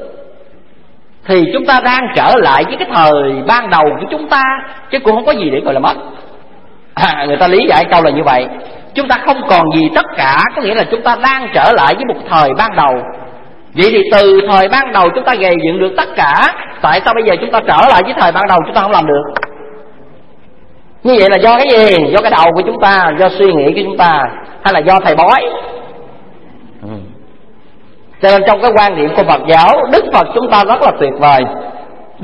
Speaker 1: thì chúng ta đang trở lại với cái thời ban đầu của chúng ta, chứ cũng không có gì để gọi là mất. Người ta lý giải câu là như vậy. Chúng ta không còn gì tất cả, có nghĩa là chúng ta đang trở lại với một thời ban đầu. Vậy thì từ thời ban đầu chúng ta gầy dựng được tất cả, tại sao bây giờ chúng ta trở lại với thời ban đầu chúng ta không làm được? Như vậy là do cái gì? Do cái đầu của chúng ta, do suy nghĩ của chúng ta, hay là do thầy bói? Cho nên trong cái quan điểm của Phật giáo, Đức Phật chúng ta rất là tuyệt vời.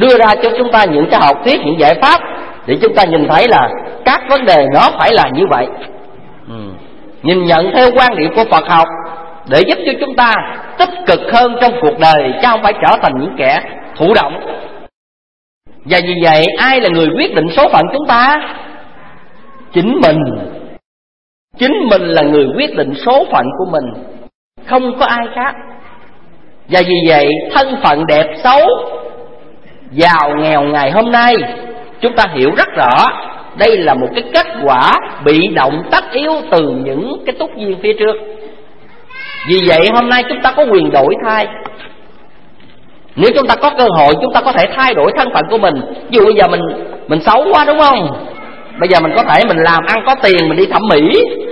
Speaker 1: đưa ra cho chúng ta những cái học thuyết, những giải pháp để chúng ta nhìn thấy là các vấn đề nó phải là như vậy. Nhìn nhận theo quan điểm của Phật học để giúp cho chúng ta tích cực hơn trong cuộc đời, chứ không phải trở thành những kẻ thụ động. Và vì vậy ai là người quyết định số phận chúng ta? Chính mình. Chính mình là người quyết định số phận của mình, không có ai khác. Và vì vậy thân phận đẹp xấu, giàu nghèo ngày hôm nay, chúng ta hiểu rất rõ đây là một cái kết quả bị động tất yếu từ những cái túc duyên phía trước. Vì vậy hôm nay chúng ta có quyền đổi thay. Nếu chúng ta có cơ hội, chúng ta có thể thay đổi thân phận của mình. Ví dụ bây giờ mình xấu quá đúng không? Bây giờ mình có thể mình làm ăn có tiền, mình đi thẩm mỹ.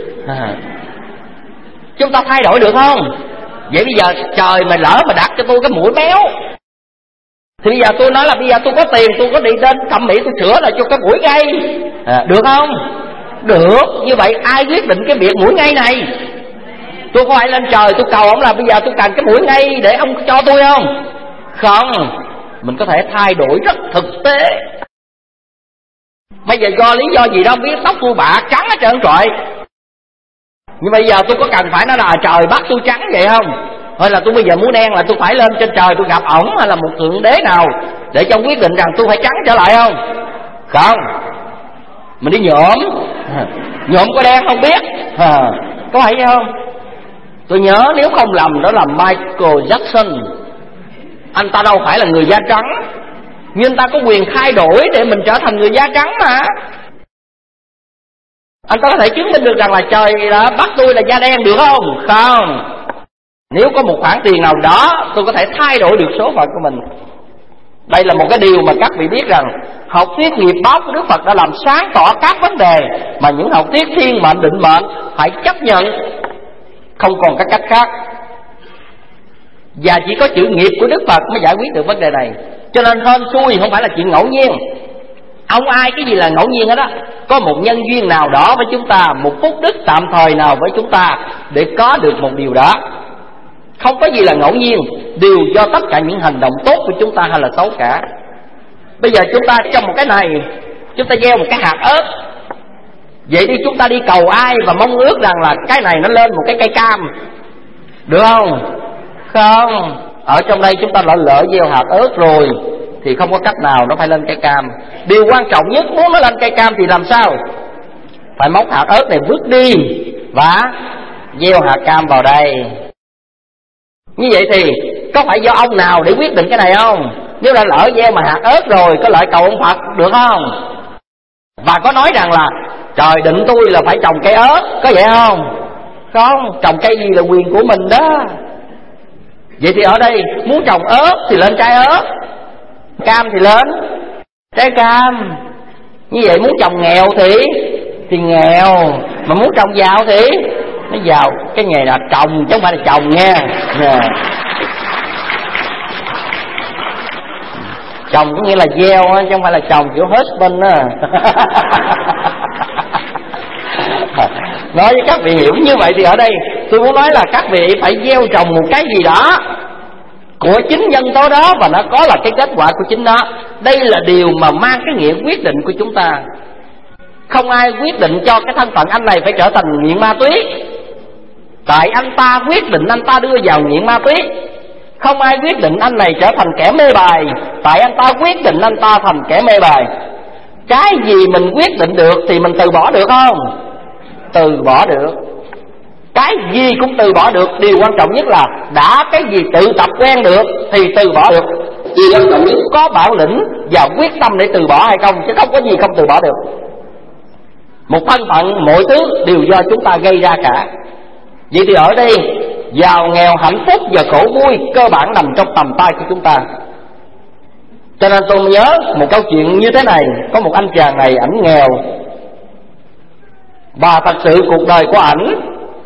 Speaker 1: Chúng ta thay đổi được không? Vậy bây giờ trời mà lỡ mà đặt cho tôi cái mũi béo, thì bây giờ tôi nói là bây giờ tôi có tiền, tôi có đi đến thẩm mỹ, tôi sửa lại cho cái mũi ngay. Được không? Được. Như vậy ai quyết định cái việc mũi ngay này? Tôi có phải lên trời tôi cầu ông là bây giờ tôi cần cái mũi ngay để ông cho tôi không? Không. Mình có thể thay đổi rất thực tế. Bây giờ do lý do gì đó biết tóc tôi bạc trắng hết trơn trọi, nhưng bây giờ tôi có cần phải nói là trời bắt tôi trắng vậy không? Hay là tôi bây giờ muốn đen là tôi phải lên trên trời tôi gặp ổng, hay là một thượng đế nào để cho ông quyết định rằng tôi phải trắng trở lại không? Không. Mình đi nhuộm có đen không biết. Có phải không? Tôi nhớ nếu không lầm đó là Michael Jackson. Anh ta đâu phải là người da trắng, nhưng anh ta có quyền thay đổi để mình trở thành người da trắng mà. Anh ta có thể chứng minh được rằng là trời đã bắt tôi là da đen được không? Không. Nếu có một khoản tiền nào đó, tôi có thể thay đổi được số phận của mình. Đây là một cái điều mà các vị biết rằng học thuyết nghiệp báo của Đức Phật đã làm sáng tỏ các vấn đề mà những học thuyết thiên mệnh định mệnh phải chấp nhận, không còn các cách khác. Và chỉ có chữ nghiệp của Đức Phật mới giải quyết được vấn đề này. Cho nên hên xui không phải là chuyện ngẫu nhiên. Không ai cái gì là ngẫu nhiên hết á. Có một nhân duyên nào đó với chúng ta, một phúc đức tạm thời nào với chúng ta để có được một điều đó. Không có gì là ngẫu nhiên, đều do tất cả những hành động tốt của chúng ta hay là xấu cả. Bây giờ chúng ta trong một cái này, chúng ta gieo một cái hạt ớt. Vậy đi chúng ta đi cầu ai và mong ước rằng là cái này nó lên một cái cây cam, được không? Không. Ở trong đây chúng ta lỡ gieo hạt ớt rồi thì không có cách nào nó phải lên cây cam. Điều quan trọng nhất muốn nó lên cây cam thì làm sao? Phải móc hạt ớt này vứt đi và gieo hạt cam vào đây. Như vậy thì có phải do ông nào để quyết định cái này không? Nếu đã lỡ gieo mà hạt ớt rồi, có lợi cầu ông Phật được không? Và có nói rằng là trời định tôi là phải trồng cây ớt, có vậy không? Không. Trồng cây gì là quyền của mình đó. Vậy thì ở đây muốn trồng ớt thì lên trái ớt, cam thì lên trái cam. Như vậy muốn trồng nghèo thì nghèo, mà muốn trồng giàu thì nó giàu. Cái nghề là trồng chứ không phải là trồng nha. Trồng có nghĩa là gieo chứ không phải là trồng kiểu husband á. Nói với các vị hiểu như vậy thì ở đây tôi muốn nói là các vị phải gieo trồng một cái gì đó của chính nhân tố đó, và nó có là cái kết quả của chính nó. Đây là điều mà mang cái nghĩa quyết định của chúng ta. Không ai quyết định cho cái thân phận anh này phải trở thành nghiện ma túy, tại anh ta quyết định anh ta đưa vào nghiện ma túy. Không ai quyết định anh này trở thành kẻ mê bài, tại anh ta quyết định anh ta thành kẻ mê bài. Cái gì mình quyết định được thì mình từ bỏ được không? Từ bỏ được. Cái gì cũng từ bỏ được. Điều quan trọng nhất là đã cái gì tự tập quen được thì từ bỏ được. Điều quan trọng nhất có bản lĩnh và quyết tâm để từ bỏ hay không, chứ không có gì không từ bỏ được. Một thân phận mọi thứ đều do chúng ta gây ra cả. Vậy thì ở đây giàu nghèo, hạnh phúc và khổ vui cơ bản nằm trong tầm tay của chúng ta. Cho nên tôi nhớ một câu chuyện như thế này. Có một anh chàng này, ảnh nghèo, và thật sự cuộc đời của ảnh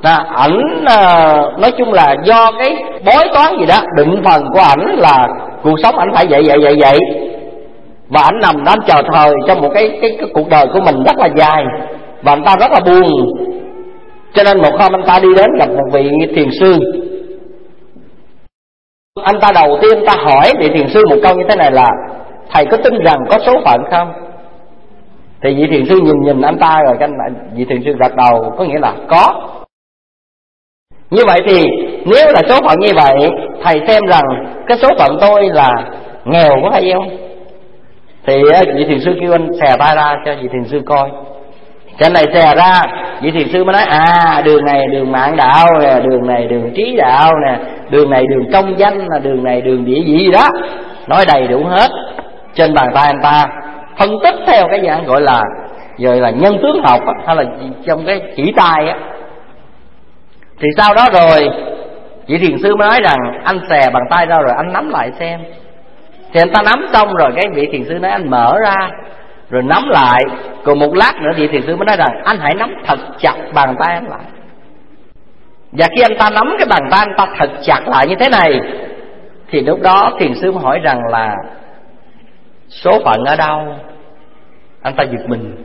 Speaker 1: nói chung là do cái bói toán gì đó định phần của ảnh là cuộc sống ảnh phải vậy. Và ảnh nằm đó chờ thời trong một cái cuộc đời của mình rất là dài, và anh ta rất là buồn. Cho nên một hôm anh ta đi đến gặp một vị thiền sư. Anh ta đầu tiên anh ta hỏi vị thiền sư một câu như thế này là: thầy có tin rằng có số phận không? Thì vị thiền sư nhìn anh ta rồi vị thiền sư gật đầu, có nghĩa là có. Như vậy thì nếu là số phận như vậy, thầy xem rằng cái số phận tôi là nghèo có phải không? Thì vị thiền sư kêu anh xè tay ra cho vị thiền sư coi. Trên này xè ra, vị thiền sư mới nói đường này đường mạng đạo nè, đường này đường trí đạo nè, đường này đường công danh nè, đường này đường địa vị gì đó, nói đầy đủ hết. Trên bàn tay anh ta phân tích theo cái dạng gọi là rồi là nhân tướng học á, hay là trong cái chỉ tay á. Thì sau đó rồi vị thiền sư mới nói rằng anh xè bàn tay ra rồi anh nắm lại xem. Thì anh ta nắm xong rồi cái vị thiền sư nói anh mở ra rồi nắm lại. Còn một lát nữa vị thiền sư mới nói rằng anh hãy nắm thật chặt bàn tay anh lại. Và khi anh ta nắm cái bàn tay anh ta thật chặt lại như thế này, thì lúc đó thiền sư mới hỏi rằng là số phận ở đâu? Anh ta giật mình.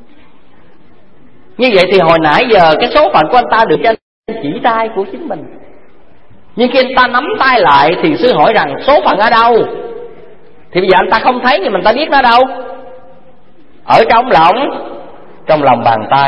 Speaker 1: Như vậy thì hồi nãy giờ cái số phận của anh ta được cho chỉ tay của chính mình. Nhưng khi anh ta nắm tay lại, thiền sư hỏi rằng số phận ở đâu? Thì bây giờ anh ta không thấy nhưng mình ta biết nó đâu? Ở trong lòng bàn tay.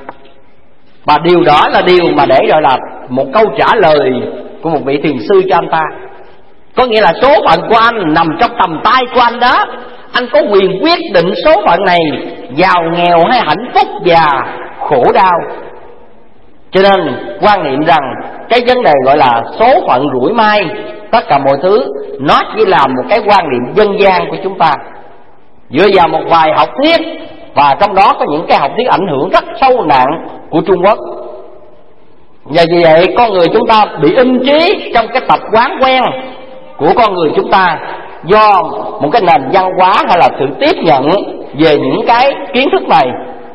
Speaker 1: Và điều đó là điều mà để gọi là một câu trả lời của một vị thiền sư cho anh ta. Có nghĩa là số phận của anh nằm trong tầm tay của anh đó. Anh có quyền quyết định số phận này giàu nghèo hay hạnh phúc và khổ đau. Cho nên quan niệm rằng cái vấn đề gọi là số phận rủi may, tất cả mọi thứ nó chỉ là một cái quan niệm dân gian của chúng ta, dựa vào một vài học thuyết, và trong đó có những cái học thuyết ảnh hưởng rất sâu nặng của Trung Quốc. Và vì vậy con người chúng ta bị in trí trong cái tập quán quen của con người chúng ta, do một cái nền văn hóa hay là sự tiếp nhận về những cái kiến thức này.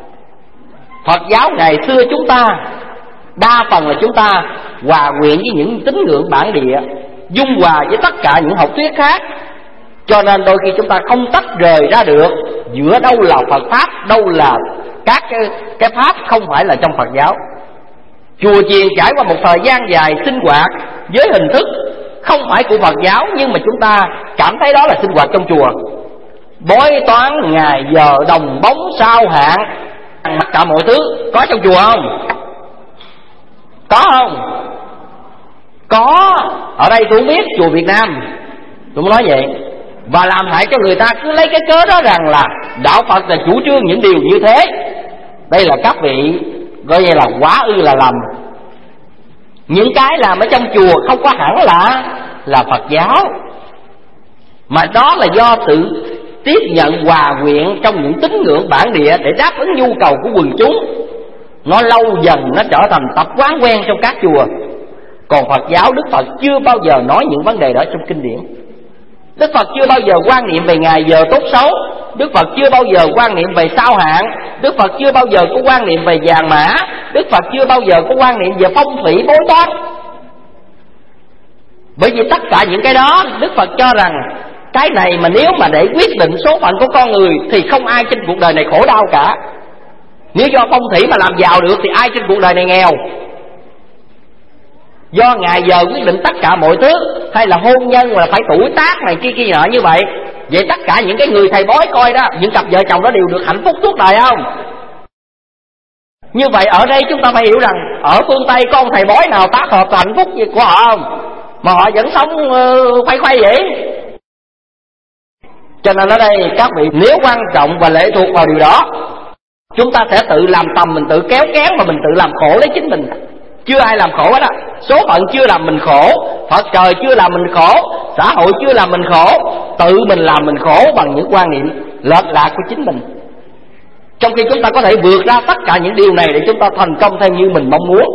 Speaker 1: Phật giáo ngày xưa chúng ta đa phần là chúng ta hòa quyện với những tín ngưỡng bản địa, dung hòa với tất cả những học thuyết khác. Cho nên đôi khi chúng ta không tách rời ra được giữa đâu là Phật Pháp, đâu là các cái Pháp không phải là trong Phật giáo. Chùa chiền trải qua một thời gian dài sinh hoạt với hình thức không phải của Phật giáo, nhưng mà chúng ta cảm thấy đó là sinh hoạt trong chùa. Bói toán ngày giờ, đồng bóng sao hạn, tất cả mọi thứ có trong chùa không? Có không? Có. Ở đây tôi không biết chùa Việt Nam, tôi muốn nói vậy. Và làm hại cho người ta cứ lấy cái cớ đó rằng là đạo Phật là chủ trương những điều như thế. Đây là các vị gọi như là quá ư là lầm. Những cái làm ở trong chùa không có hẳn là Phật giáo, mà đó là do sự tiếp nhận hòa quyện trong những tín ngưỡng bản địa để đáp ứng nhu cầu của quần chúng. Nó lâu dần nó trở thành tập quán quen trong các chùa. Còn Phật giáo, Đức Phật chưa bao giờ nói những vấn đề đó trong kinh điển. Đức Phật chưa bao giờ quan niệm về ngày giờ tốt xấu. Đức Phật chưa bao giờ quan niệm về sao hạn. Đức Phật chưa bao giờ có quan niệm về vàng mã. Đức Phật chưa bao giờ có quan niệm về phong thủy bói toán. Bởi vì tất cả những cái đó Đức Phật cho rằng cái này mà nếu mà để quyết định số phận của con người thì không ai trên cuộc đời này khổ đau cả. Nếu do phong thủy mà làm giàu được thì ai trên cuộc đời này nghèo. Do ngày giờ quyết định tất cả mọi thứ, hay là hôn nhân là phải tuổi tác này kia nọ như vậy. Vậy tất cả những cái người thầy bói coi đó, những cặp vợ chồng đó đều được hạnh phúc suốt đời không? Như vậy ở đây chúng ta phải hiểu rằng ở phương Tây có ông thầy bói nào tác hợp hạnh phúc gì của họ không? Mà họ vẫn sống khoay vậy. Cho nên ở đây các vị nếu quan trọng và lệ thuộc vào điều đó, chúng ta sẽ tự làm tầm, mình tự kéo mà mình tự làm khổ lấy chính mình. Chưa ai làm khổ hết á. Số phận chưa làm mình khổ, Phật trời chưa làm mình khổ, xã hội chưa làm mình khổ, tự mình làm mình khổ bằng những quan niệm lệch lạc của chính mình. Trong khi chúng ta có thể vượt ra tất cả những điều này để chúng ta thành công theo như mình mong muốn.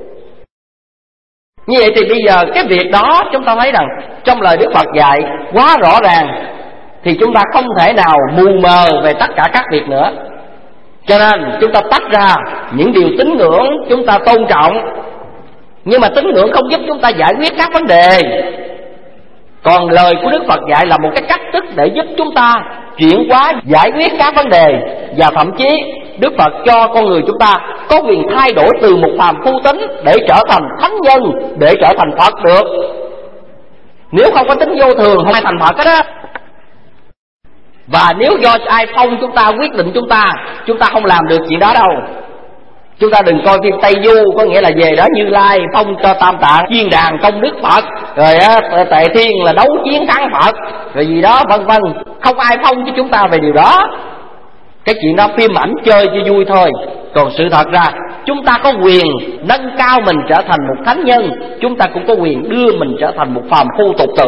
Speaker 1: Như vậy thì bây giờ cái việc đó chúng ta thấy rằng trong lời Đức Phật dạy quá rõ ràng, thì chúng ta không thể nào mù mờ về tất cả các việc nữa. Cho nên chúng ta tách ra những điều tín ngưỡng chúng ta tôn trọng, nhưng mà tín ngưỡng không giúp chúng ta giải quyết các vấn đề. Còn lời của Đức Phật dạy là một cái cách thức để giúp chúng ta chuyển hóa giải quyết các vấn đề. Và thậm chí Đức Phật cho con người chúng ta có quyền thay đổi từ một phàm phu tính để trở thành thánh nhân, để trở thành Phật được. Nếu không có tính vô thường không ai thành Phật hết á. Và nếu do ai phong chúng ta, quyết định chúng ta không làm được chuyện đó đâu. Chúng ta đừng coi phim Tây Du, có nghĩa là về đó Như Lai phong cho Tam Tạng chiên đàn công đức Phật, rồi Tề Thiên là đấu chiến thắng Phật, rồi gì đó vân vân. Không ai phong cho chúng ta về điều đó. Cái chuyện đó phim ảnh chơi cho vui thôi. Còn sự thật ra chúng ta có quyền nâng cao mình trở thành một thánh nhân, chúng ta cũng có quyền đưa mình trở thành một phàm phu tục tử.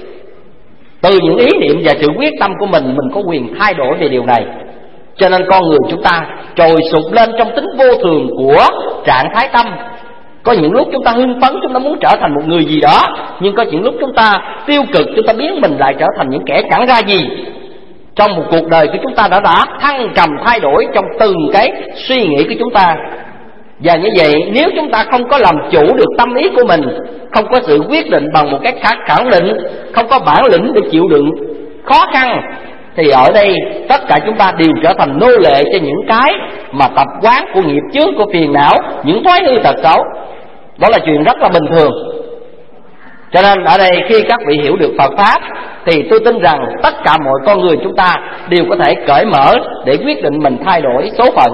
Speaker 1: Từ những ý niệm và sự quyết tâm của mình có quyền thay đổi về điều này. Cho nên con người chúng ta trồi sụp lên trong tính vô thường của trạng thái tâm. Có những lúc chúng ta hưng phấn, chúng ta muốn trở thành một người gì đó, nhưng có những lúc chúng ta tiêu cực, chúng ta biến mình lại trở thành những kẻ chẳng ra gì. Trong một cuộc đời của chúng ta đã thăng trầm thay đổi trong từng cái suy nghĩ của chúng ta. Và như vậy, nếu chúng ta không có làm chủ được tâm ý của mình, không có sự quyết định bằng một cách khẳng định, không có bản lĩnh để chịu đựng khó khăn, thì ở đây tất cả chúng ta đều trở thành nô lệ cho những cái mà tập quán của nghiệp chướng, của phiền não, những thói hư tật xấu. Đó là chuyện rất là bình thường. Cho nên ở đây khi các vị hiểu được Phật Pháp, thì tôi tin rằng tất cả mọi con người chúng ta đều có thể cởi mở để quyết định mình thay đổi số phận.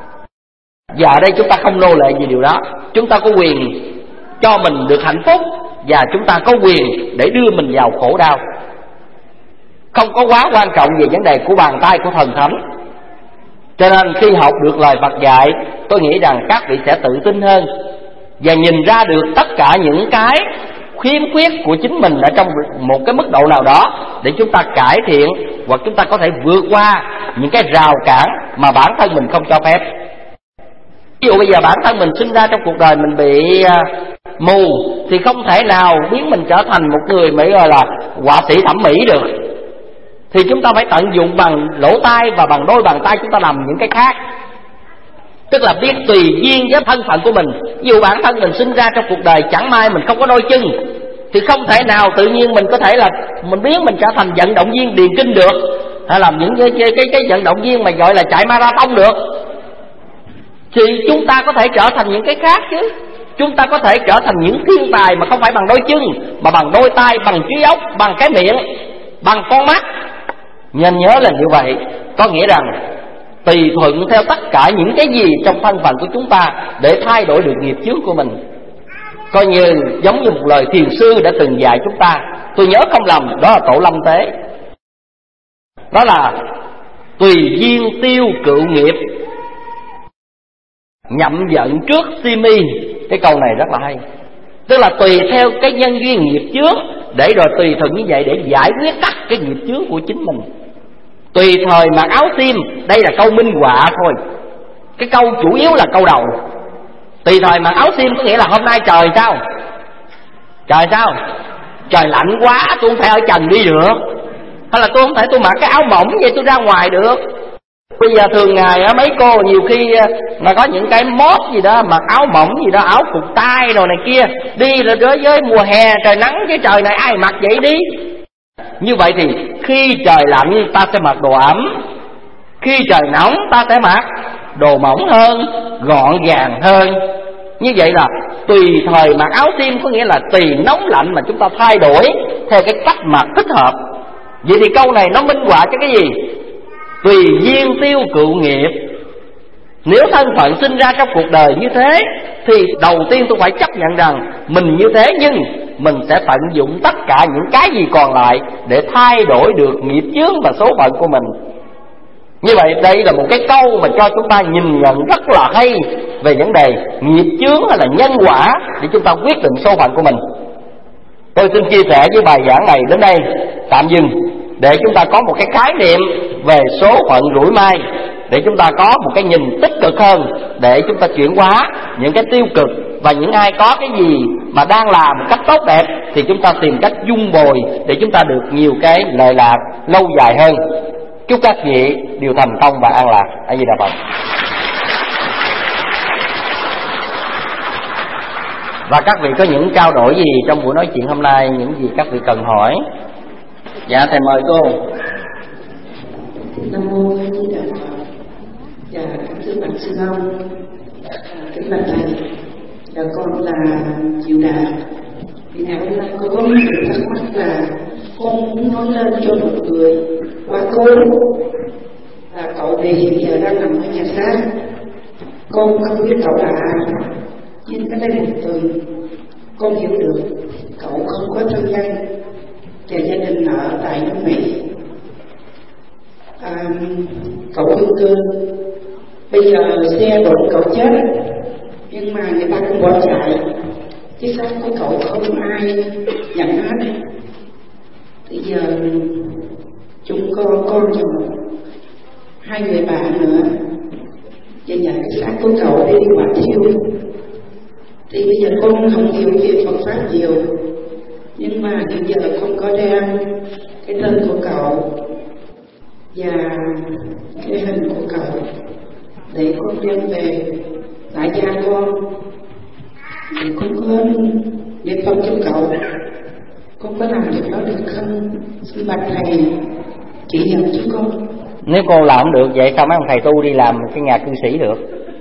Speaker 1: Và ở đây chúng ta không nô lệ gì điều đó. Chúng ta có quyền cho mình được hạnh phúc, và chúng ta có quyền để đưa mình vào khổ đau. Không có quá quan trọng về vấn đề của bàn tay của thần thánh. Cho nên khi học được lời Phật dạy, tôi nghĩ rằng các vị sẽ tự tin hơn và nhìn ra được tất cả những cái khiếm khuyết của chính mình ở trong một cái mức độ nào đó, để chúng ta cải thiện, hoặc chúng ta có thể vượt qua những cái rào cản mà bản thân mình không cho phép. Ví dụ bây giờ bản thân mình sinh ra trong cuộc đời mình bị mù, thì không thể nào biến mình trở thành một người mới gọi là họa sĩ thẩm mỹ được. Thì chúng ta phải tận dụng bằng lỗ tai và bằng đôi bàn tay chúng ta làm những cái khác. Tức là biết tùy duyên với thân phận của mình. Ví dụ bản thân mình sinh ra trong cuộc đời chẳng may mình không có đôi chân, thì không thể nào tự nhiên mình có thể là mình biến mình trở thành vận động viên điền kinh được, hay làm những cái vận động viên mà gọi là chạy marathon được. Thì chúng ta có thể trở thành những cái khác chứ. Chúng ta có thể trở thành những thiên tài mà không phải bằng đôi chân, mà bằng đôi tay, bằng trí óc, bằng cái miệng, bằng con mắt. Nên nhớ là như vậy. Có nghĩa rằng tùy thuận theo tất cả những cái gì trong thân phận của chúng ta để thay đổi được nghiệp chướng của mình. Coi như giống như một lời thiền sư đã từng dạy chúng ta, tôi nhớ không lầm đó là Tổ Lâm Tế. Đó là tùy duyên tiêu cựu nghiệp, nhậm giận trước si mi. Cái câu này rất là hay. Tức là tùy theo cái nhân duyên nghiệp chướng, để rồi tùy thuận như vậy để giải quyết tất cái nghiệp chướng của chính mình. Tùy thời mặc áo xiêm, đây là câu minh họa thôi. Cái câu chủ yếu là câu đầu. Tùy thời mặc áo xiêm có nghĩa là hôm nay trời sao? Trời sao? Trời lạnh quá, tôi không thể ở trần đi được. Hay là tôi không thể tôi mặc cái áo mỏng vậy tôi ra ngoài được. Bây giờ thường ngày mấy cô nhiều khi mà có những cái mốt gì đó, mặc áo mỏng gì đó, áo cụt tay rồi này kia, đi là đối với mùa hè trời nắng chứ trời này ai mặc vậy đi. Như vậy thì khi trời lạnh ta sẽ mặc đồ ẩm, khi trời nóng ta sẽ mặc đồ mỏng hơn, gọn gàng hơn. Như vậy là tùy thời mặc áo xiêm, có nghĩa là tùy nóng lạnh mà chúng ta thay đổi theo cái cách mặc thích hợp. Vậy thì câu này nó minh họa cho cái gì? Tùy duyên tiêu cựu nghiệp. Nếu thân phận sinh ra trong cuộc đời như thế, thì đầu tiên tôi phải chấp nhận rằng mình như thế, nhưng mình sẽ tận dụng tất cả những cái gì còn lại để thay đổi được nghiệp chướng và số phận của mình. Như vậy đây là một cái câu mà cho chúng ta nhìn nhận rất là hay về vấn đề nghiệp chướng hay là nhân quả, để chúng ta quyết định số phận của mình. Tôi xin chia sẻ với bài giảng này đến đây tạm dừng, để chúng ta có một cái khái niệm về số phận rủi mai, để chúng ta có một cái nhìn tích cực hơn, để chúng ta chuyển hóa những cái tiêu cực. Và những ai có cái gì mà đang làm một cách tốt đẹp thì chúng ta tìm cách dung bồi để chúng ta được nhiều cái lợi lạc lâu dài hơn. Chúc các vị đều thành công và an lạc. A Di Đà Phật. Và các vị có những trao đổi gì trong buổi nói chuyện hôm nay, những gì các vị cần hỏi? Dạ thầy mời cô.
Speaker 3: Nam mô A Di Đà Phật. Dạ thưa bạch sư ông, kính bạch thầy, con là Diệu Đà. Thì ngày hôm nay con có một thắc mắc là con muốn nói lên cho mọi người quá cố là cậu thì hiện giờ đang nằm ở nhà xác. Con không biết cậu là ai, nhưng cái đây một từ con hiểu được cậu không có thân nhân và gia đình ở tại nước Mỹ. Cậu ung thư, bây giờ xe đụng cậu chết, nhưng mà người ta cũng bỏ chạy, cái xác của cậu không ai nhận hết. Bây giờ chúng con và hai người bạn nữa và nhà cái xác của cậu đi quả thiêu. Thì bây giờ con không hiểu về Phật pháp nhiều, nhưng mà hiện giờ không có đem cái tên của cậu và cái hình của cậu để con đem về tại gia con để con có niệm Phật cho cậu. Con có làm được đó được không? Xin bạch thầy chỉ dẫn cho con.
Speaker 1: Nếu cô làm không được vậy sao mấy ông thầy tu đi làm cái nhà cư sĩ được?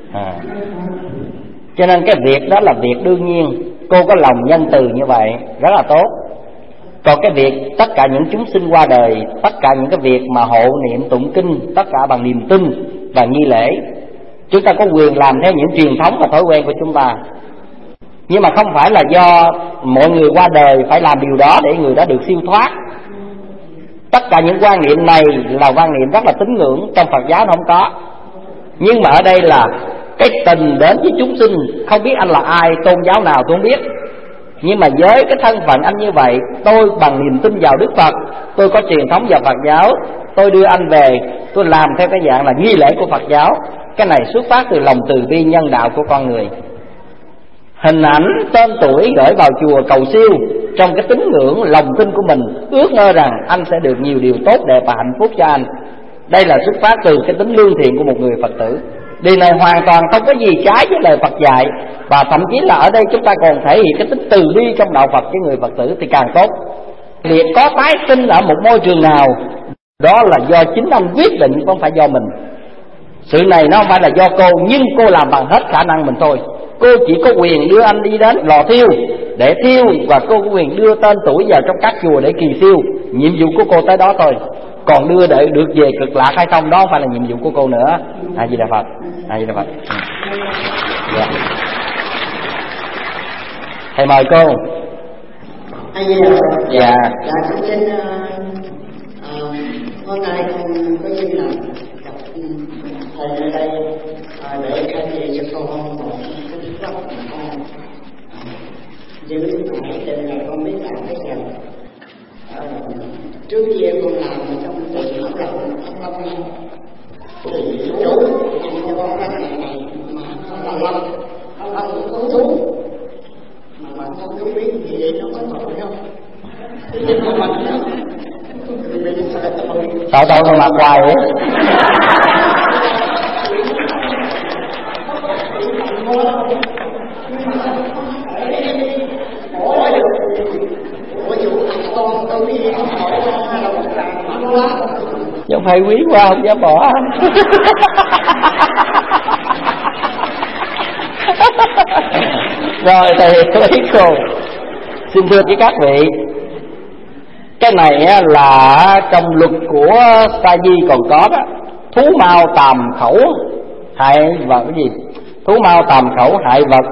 Speaker 1: Cho nên cái việc đó là việc đương nhiên. Cô có lòng nhân từ như vậy rất là tốt. Còn cái việc tất cả những chúng sinh qua đời, tất cả những cái việc mà hộ niệm tụng kinh, tất cả bằng niềm tin và nghi lễ, chúng ta có quyền làm theo những truyền thống và thói quen của chúng ta. Nhưng mà không phải là do mọi người qua đời phải làm điều đó để người đó được siêu thoát. Tất cả những quan niệm này là quan niệm rất là tín ngưỡng, trong Phật giáo nó không có. Nhưng mà ở đây là cái tình đến với chúng sinh, không biết anh là ai, tôn giáo nào tôi không biết, nhưng mà với cái thân phận anh như vậy, tôi bằng niềm tin vào Đức Phật, tôi có truyền thống vào Phật giáo, tôi đưa anh về, tôi làm theo cái dạng là nghi lễ của Phật giáo. Cái này xuất phát từ lòng từ bi nhân đạo của con người. Hình ảnh, tên tuổi gửi vào chùa cầu siêu trong cái tín ngưỡng lòng tin của mình, ước mơ rằng anh sẽ được nhiều điều tốt đẹp và hạnh phúc cho anh. Đây là xuất phát từ cái tính lương thiện của một người Phật tử. Điều này hoàn toàn không có gì trái với lời Phật dạy, và thậm chí là ở đây chúng ta còn thể hiện cái tính từ bi trong đạo Phật với người Phật tử thì càng tốt. Việc có tái sinh ở một môi trường nào đó là do chính anh quyết định, không phải do mình. Sự này nó không phải là do cô, nhưng cô làm bằng hết khả năng mình thôi. Cô chỉ có quyền đưa anh đi đến lò thiêu để thiêu, và cô có quyền đưa tên tuổi vào trong các chùa để kỳ siêu. Nhiệm vụ của cô tới đó thôi. Còn đưa để được về cực lạc hay không đó không phải là nhiệm vụ của cô nữa. A Di Đà Phật. A Di Đà Phật. Dạ. Thầy mời cô.
Speaker 3: A Di Đà Phật.
Speaker 1: Dạ.
Speaker 3: Dạ con xin hôm nay con có duyên là gặp thầy ở đây để khai thị cho con một cái đức rất mà con giữ lại, cho nên là con biết làm cái gì. Trước kia con làm ở trong trường học lộng thì chú cho con cái này mà không là lâm không có thú mà không có biết gì vậy, nó có tội không? Nhưng mà mình
Speaker 1: sợ tội mà mặc hoài vậy. Giống phải quý quá không dám bỏ. Rồi thầy lấy cô. Xin thưa với các vị, cái này là trong luật của Sa Di còn có đó. Thú mau tàm khẩu hại vật cái gì? Thú mau tàm khẩu hại vật,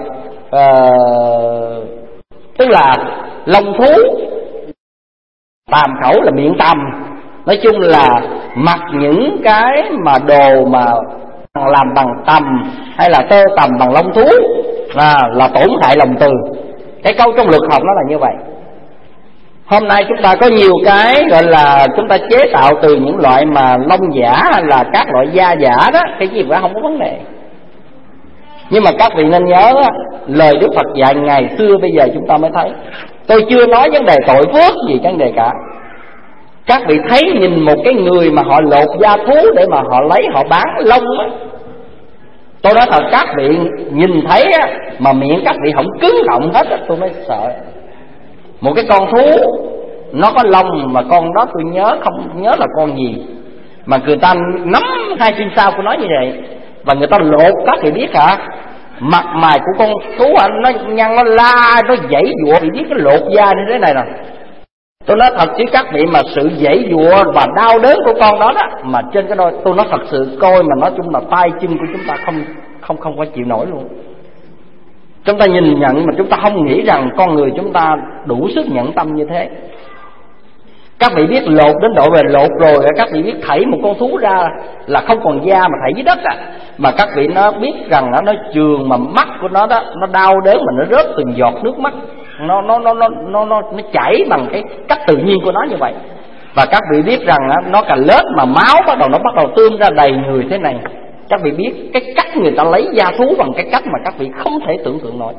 Speaker 1: tức là long thú, tàm khẩu là miệng tầm. Nói chung là mặc những cái mà đồ mà làm bằng tầm hay là tơ tầm bằng lông thú là tổn hại lòng từ. Cái câu trong luật học nó là như vậy. Hôm nay chúng ta có nhiều cái gọi là chúng ta chế tạo từ những loại mà lông giả hay là các loại da giả đó, cái gì đó không có vấn đề. Nhưng mà các vị nên nhớ lời Đức Phật dạy ngày xưa bây giờ chúng ta mới thấy. Tôi chưa nói vấn đề tội phước gì vấn đề cả. Các vị thấy nhìn một cái người mà họ lột da thú để mà họ lấy họ bán lông á, tôi nói thật các vị nhìn thấy á, mà miệng các vị không cứng họng hết á, tôi mới sợ. Một cái con thú nó có lông mà con đó tôi nhớ không nhớ là con gì, mà người ta nắm hai chân sau của nó như vậy, và người ta lột, các vị biết hả, mặt mày của con thú anh nó nhăn, nó la, nó dãy dụa, thì biết cái lột da như thế này nè. Tôi nói thật chứ các vị, mà sự giãy giụa và đau đớn của con đó mà trên cái đôi, tôi nói thật sự coi mà nói chung là tay chân của chúng ta không có chịu nổi luôn. Chúng ta nhìn nhận mà chúng ta không nghĩ rằng con người chúng ta đủ sức nhẫn tâm như thế. Các vị biết lột đến độ về lột rồi, các vị biết thảy một con thú ra là không còn da mà thảy dưới đất mà các vị nó biết rằng nó chườn mà mắt của nó đó, nó đau đớn mà nó rớt từng giọt nước mắt, nó chảy bằng cái cách tự nhiên của nó như vậy. Và các vị biết rằng nó cà lết mà máu nó bắt đầu tươm ra đầy người thế này. Các vị biết cái cách người ta lấy da thú bằng cái cách mà các vị không thể tưởng tượng nổi.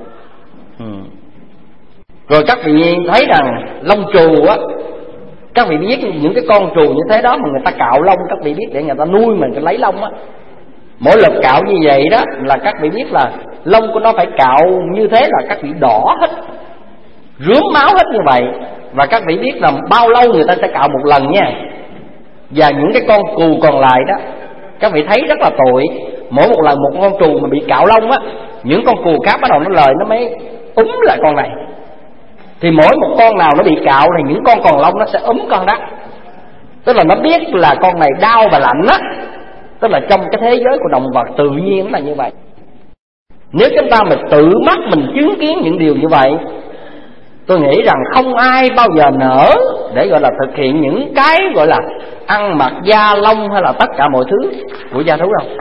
Speaker 1: Rồi các vị thấy rằng lông trù các vị biết những cái con trù như thế đó mà người ta cạo lông, các vị biết để người ta nuôi mình lấy lông mỗi lần cạo như vậy đó là các vị biết là lông của nó phải cạo như thế là các vị đỏ hết, rướm máu hết như vậy. Và các vị biết là bao lâu người ta sẽ cạo một lần nha. Và những cái con cừu còn lại đó, các vị thấy rất là tội. Mỗi một lần một con trù mà bị cạo lông những con cừu khác bắt đầu nó lời nó mới lại con này. Thì mỗi một con nào nó bị cạo thì những con còn lông nó sẽ con đó. Tức là nó biết là con này đau và lạnh Tức là trong cái thế giới của động vật tự nhiên là như vậy. Nếu chúng ta mà tự mắt mình chứng kiến những điều như vậy, tôi nghĩ rằng không ai bao giờ nỡ để gọi là thực hiện những cái gọi là ăn mặc da lông hay là tất cả mọi thứ của da thú đâu.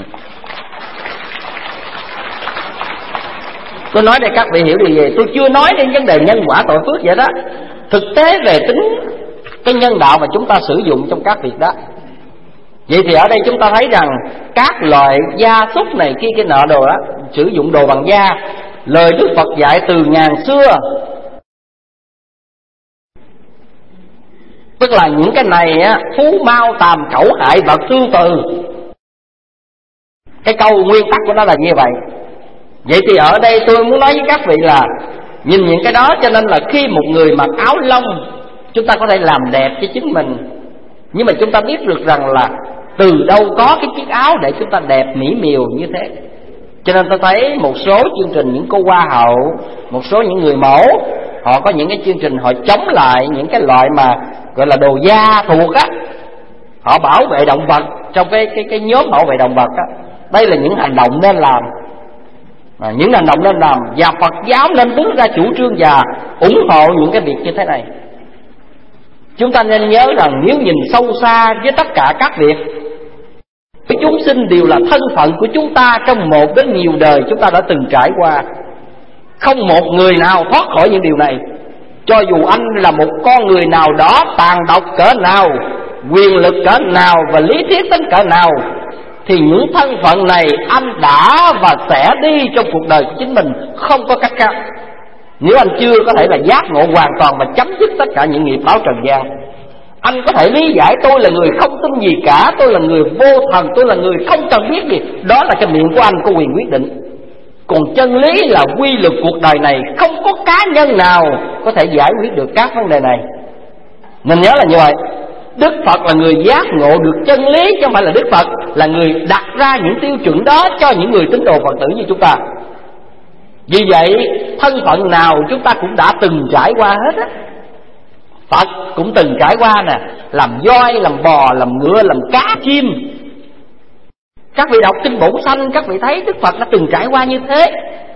Speaker 1: Tôi nói để các vị hiểu điều gì. Tôi chưa nói đến vấn đề nhân quả tội phước vậy đó. Thực tế về tính cái nhân đạo mà chúng ta sử dụng trong các việc đó. Vậy thì ở đây chúng ta thấy rằng các loại gia súc này kia nọ đồ đó, sử dụng đồ bằng da. Lời Đức Phật dạy từ ngàn xưa, tức là những cái này thú mau tàm cẩu hại vật tương từ. Cái câu nguyên tắc của nó là như vậy. Vậy thì ở đây tôi muốn nói với các vị là nhìn những cái đó, cho nên là khi một người mặc áo lông, chúng ta có thể làm đẹp cho chính mình, nhưng mà chúng ta biết được rằng là từ đâu có cái chiếc áo để chúng ta đẹp mỹ miều như thế. Cho nên tôi thấy một số chương trình, những cô hoa hậu, một số những người mẫu, họ có những cái chương trình họ chống lại những cái loại mà gọi là đồ da thuộc họ bảo vệ động vật trong cái nhóm bảo vệ động vật Đây là những hành động nên làm, những hành động nên làm, và Phật giáo nên đứng ra chủ trương và ủng hộ những cái việc như thế này. Chúng ta nên nhớ rằng nếu nhìn sâu xa với tất cả các việc, chúng sinh đều là thân phận của chúng ta trong một đến nhiều đời chúng ta đã từng trải qua. Không một người nào thoát khỏi những điều này. Cho dù anh là một con người nào đó tàn độc cỡ nào, quyền lực cỡ nào và lý thuyết tính cỡ nào, thì những thân phận này anh đã và sẽ đi trong cuộc đời của chính mình, không có cách khác. Nếu anh chưa có thể là giác ngộ hoàn toàn và chấm dứt tất cả những nghiệp báo trần gian, anh có thể lý giải tôi là người không tin gì cả, tôi là người vô thần, tôi là người không cần biết gì. Đó là cái miệng của anh có quyền quyết định. Còn chân lý là quy luật cuộc đời này, không có cá nhân nào có thể giải quyết được các vấn đề này. Nên nhớ là như vậy. Đức Phật là người giác ngộ được chân lý, chứ không phải là Đức Phật là người đặt ra những tiêu chuẩn đó cho những người tín đồ Phật tử như chúng ta. Vì vậy thân phận nào chúng ta cũng đã từng trải qua hết Phật cũng từng trải qua nè, làm voi, làm bò, làm ngựa, làm cá, chim. Các vị đọc kinh Bổn Sanh, các vị thấy Đức Phật đã từng trải qua như thế.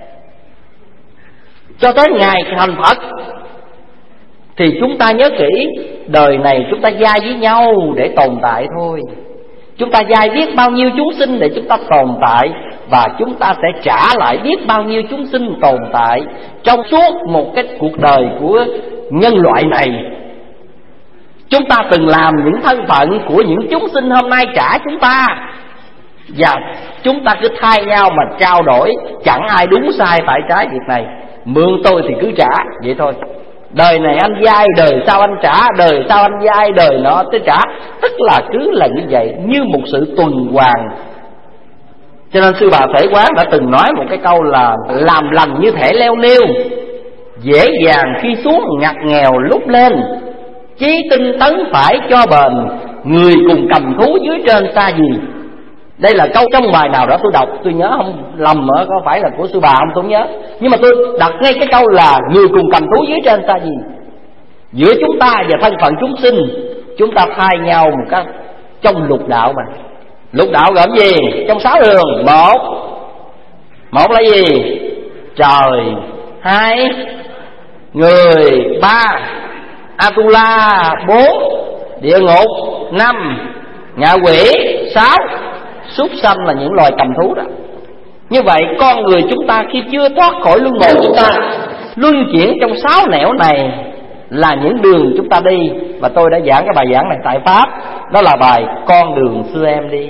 Speaker 1: Cho tới ngày thành Phật thì chúng ta nhớ kỹ, đời này chúng ta giai với nhau để tồn tại thôi. Chúng ta giai biết bao nhiêu chúng sinh để chúng ta tồn tại, và chúng ta sẽ trả lại biết bao nhiêu chúng sinh tồn tại trong suốt một cái cuộc đời của nhân loại này. Chúng ta từng làm những thân phận của những chúng sinh hôm nay trả chúng ta, và chúng ta cứ thay nhau mà trao đổi, chẳng ai đúng sai phải trái việc này. Mượn tôi thì cứ trả, vậy thôi. Đời này anh vay, đời sau anh trả, đời sau anh vay, đời nó tới trả. Tức là cứ là như vậy, như một sự tuần hoàn. Cho nên Sư Bà Thể Quán đã từng nói một cái câu là làm lành như thể leo nêu, dễ dàng khi xuống ngặt nghèo lúc lên, chí tinh tấn phải cho bền, người cùng cầm thú dưới trên xa gì. Đây là câu trong bài nào đó tôi đọc, tôi nhớ không lầm có phải là của Sư Bà không tôi nhớ. Nhưng mà tôi đặt ngay cái câu là người cùng cầm thú dưới trên xa gì. giữa chúng ta và thân phận chúng sinh. Chúng ta thay nhau một cách trong lục đạo mà. Lục đạo gồm gì? Trong 6 đường. Một là gì? Trời. 2 người. 3 Atula. 4 địa ngục. 5 ngạ quỷ. 6 súc sanh là những loài cầm thú đó. Như vậy con người chúng ta khi chưa thoát khỏi luân hồi, chúng ta luân chuyển trong 6 nẻo này là những đường chúng ta đi. Và tôi đã giảng cái bài giảng này tại Pháp, đó là bài Con đường xưa em đi.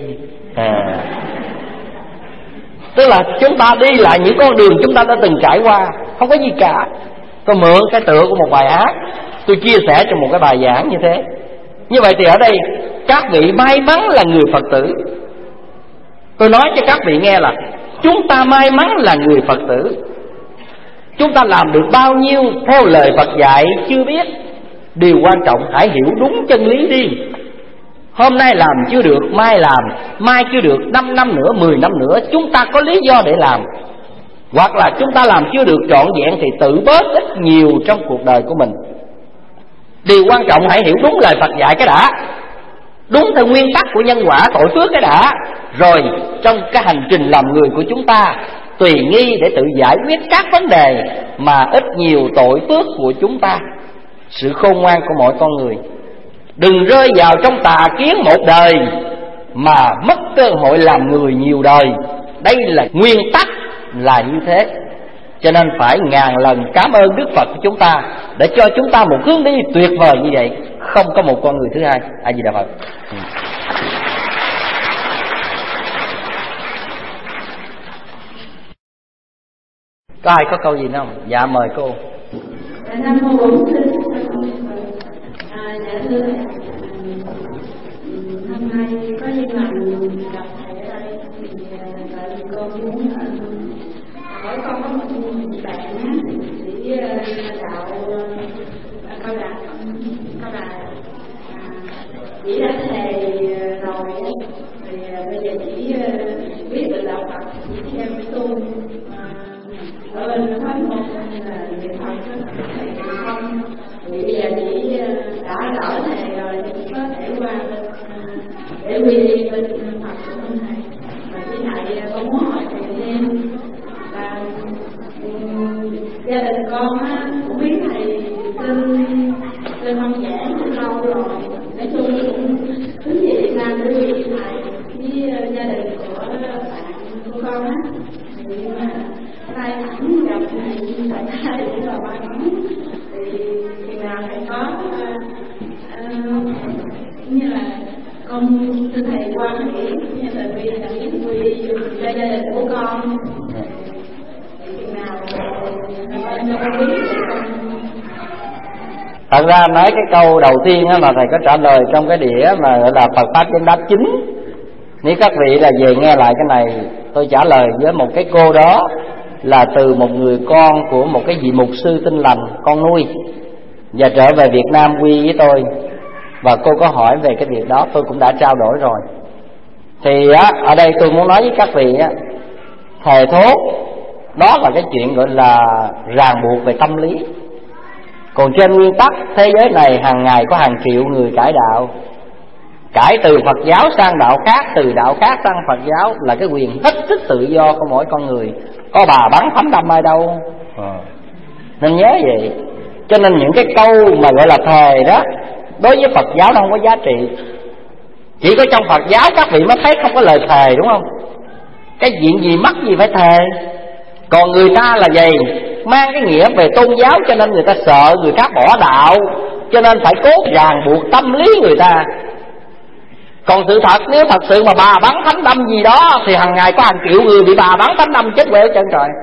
Speaker 1: Tức là chúng ta đi lại những con đường chúng ta đã từng trải qua, không có gì cả. Tôi mượn cái tựa của một bài hát, tôi chia sẻ trong một cái bài giảng như thế. Như vậy thì ở đây các vị may mắn là người Phật tử. Tôi nói cho các vị nghe là chúng ta may mắn là người Phật tử. Chúng ta làm được bao nhiêu theo lời Phật dạy chưa biết. Điều quan trọng hãy hiểu đúng chân lý đi. Hôm nay làm chưa được, mai làm, mai chưa được, 5 năm nữa, 10 năm nữa, chúng ta có lý do để làm. Hoặc là chúng ta làm chưa được trọn vẹn thì tự bớt ít nhiều trong cuộc đời của mình. Điều quan trọng hãy hiểu đúng lời Phật dạy cái đã, đúng theo nguyên tắc của nhân quả tội phước cái đã. Rồi trong cái hành trình làm người của chúng ta tùy nghi để tự giải quyết các vấn đề mà ít nhiều tội phước của chúng ta. Sự khôn ngoan của mỗi con người, đừng rơi vào trong tà kiến một đời mà mất cơ hội làm người nhiều đời. Đây là nguyên tắc là như thế. Cho nên phải ngàn lần cảm ơn Đức Phật của chúng ta để cho chúng ta một hướng đi tuyệt vời như vậy. Không có một con người thứ hai. A Di Đà Phật. Có ai có câu gì nữa không? Dạ mời cô.
Speaker 4: Nam mô Bổn Sư. Dạ thưa thầy, hôm nay có duyên lành gặp thầy ở đây thì con muốn hỏi con có một bạn chỉ đạo cao đà chỉ đã thầy rồi thì bây giờ chỉ biết được đạo Phật, chỉ theo cái tu ở bên pháp môn là niệm Phật thầy không. Thì bây giờ chỉ đã đỡ thầy rồi thì có thể qua để quy y bên Phật của bên thầy. Mà chỉ thầy con muốn hỏi thầy thêm là gia đình con cũng biết thầy lên văn giảng từ lâu rồi, nói chung cũng hướng về Việt Nam để quy y thầy với gia đình của bạn của con á. Nhưng mà nay thẳng gặp thầy tại đây cũng là may mắn. Thì chừng nào thầy có như là con thưa thầy quan nghĩ như là vì là những quy cho gia đình của con thì chừng nào thầy cho con biết thì con.
Speaker 1: Thật ra nói cái câu đầu tiên mà thầy có trả lời trong cái đĩa mà gọi là Phật Pháp Chánh Đáp chính. Nếu các vị là về nghe lại cái này, tôi trả lời với một cái cô đó là từ một người con của một cái vị mục sư Tin Lành, con nuôi, và trở về Việt Nam quy với tôi. Và cô có hỏi về cái việc đó, tôi cũng đã trao đổi rồi. Thì ở đây tôi muốn nói với các vị thề thốt, đó là cái chuyện gọi là ràng buộc về tâm lý. Còn trên nguyên tắc thế giới này hàng ngày có hàng triệu người cải đạo, cải từ Phật giáo sang đạo khác, từ đạo khác sang Phật giáo là cái quyền hết sức tự do của mỗi con người. Có bà bắn thấm đâm ai đâu. Nên nhớ vậy. Cho nên những cái câu mà gọi là thề đó, đối với Phật giáo nó không có giá trị. Chỉ có trong Phật giáo các vị mới thấy không có lời thề, đúng không? Cái chuyện gì mắc gì phải thề. Còn người ta là gì? Mang cái nghĩa về tôn giáo cho nên người ta sợ người khác bỏ đạo, cho nên phải cố ràng buộc tâm lý người ta. Còn sự thật, nếu thật sự mà bà bắn thánh đâm gì đó thì hàng ngày có hàng triệu người bị bà bắn thánh đâm chết quệ chân trời.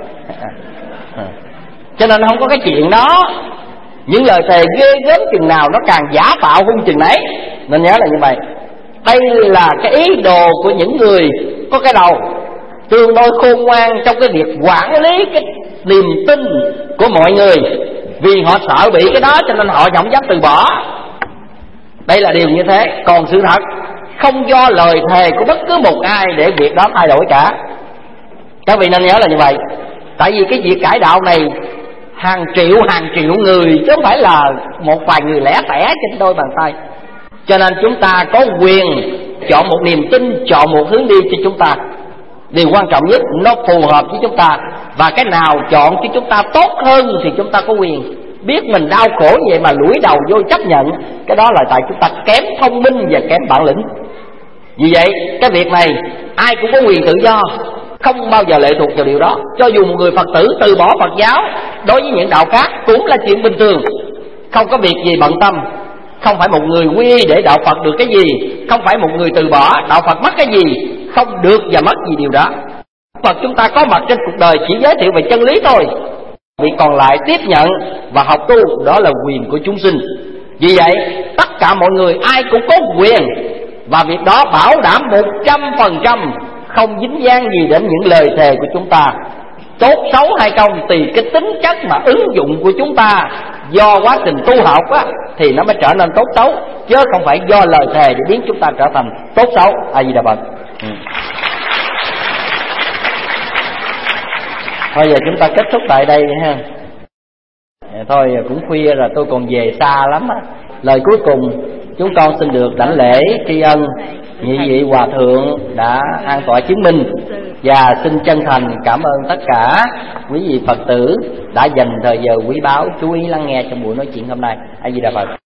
Speaker 1: Cho nên không có cái chuyện đó. Những lời thề ghê gớm chừng nào nó càng giả tạo hung chừng nấy. Nên nhớ là như vậy. Đây là cái ý đồ của những người có cái đầu tương đối khôn ngoan trong cái việc quản lý cái niềm tin của mọi người. Vì họ sợ bị cái đó cho nên họ không dám từ bỏ. Đây là điều như thế. Còn sự thật không do lời thề của bất cứ một ai để việc đó thay đổi cả. Các vị nên nhớ là như vậy. Tại vì cái việc cải đạo này hàng triệu người, chứ không phải là một vài người lẻ tẻ trên đôi bàn tay. Cho nên chúng ta có quyền chọn một niềm tin, chọn một hướng đi cho chúng ta. Điều quan trọng nhất nó phù hợp với chúng ta, và cái nào chọn cho chúng ta tốt hơn thì chúng ta có quyền. Biết mình đau khổ vậy mà lủi đầu vô chấp nhận, cái đó là tại chúng ta kém thông minh và kém bản lĩnh. Vì vậy cái việc này ai cũng có quyền tự do, không bao giờ lệ thuộc vào điều đó. Cho dù một người Phật tử từ bỏ Phật giáo đối với những đạo khác cũng là chuyện bình thường, không có việc gì bận tâm. Không phải một người quy y để đạo Phật được cái gì, không phải một người từ bỏ đạo Phật mất cái gì, không được và mất gì điều đó. Phật chúng ta có mặt trên cuộc đời chỉ giới thiệu về chân lý thôi, việc còn lại tiếp nhận và học tu đó là quyền của chúng sinh. Vì vậy tất cả mọi người ai cũng có quyền, và việc đó bảo đảm 100% không dính dáng gì đến những lời thề của chúng ta. Tốt xấu hay không tùy cái tính chất mà ứng dụng của chúng ta, do quá trình tu học á, thì nó mới trở nên tốt xấu, chứ không phải do lời thề để biến chúng ta trở thành tốt xấu. A Di Đà Phật. Thôi giờ chúng ta kết thúc tại đây ha. Thôi cũng khuya rồi, tôi còn về xa lắm á. Lời cuối cùng chúng con xin được đảnh lễ tri ân nhị vị hòa thượng đã an tọa chứng minh, và xin chân thành cảm ơn tất cả quý vị Phật tử đã dành thời giờ quý báu chú ý lắng nghe trong buổi nói chuyện hôm nay. A Di Đà Phật.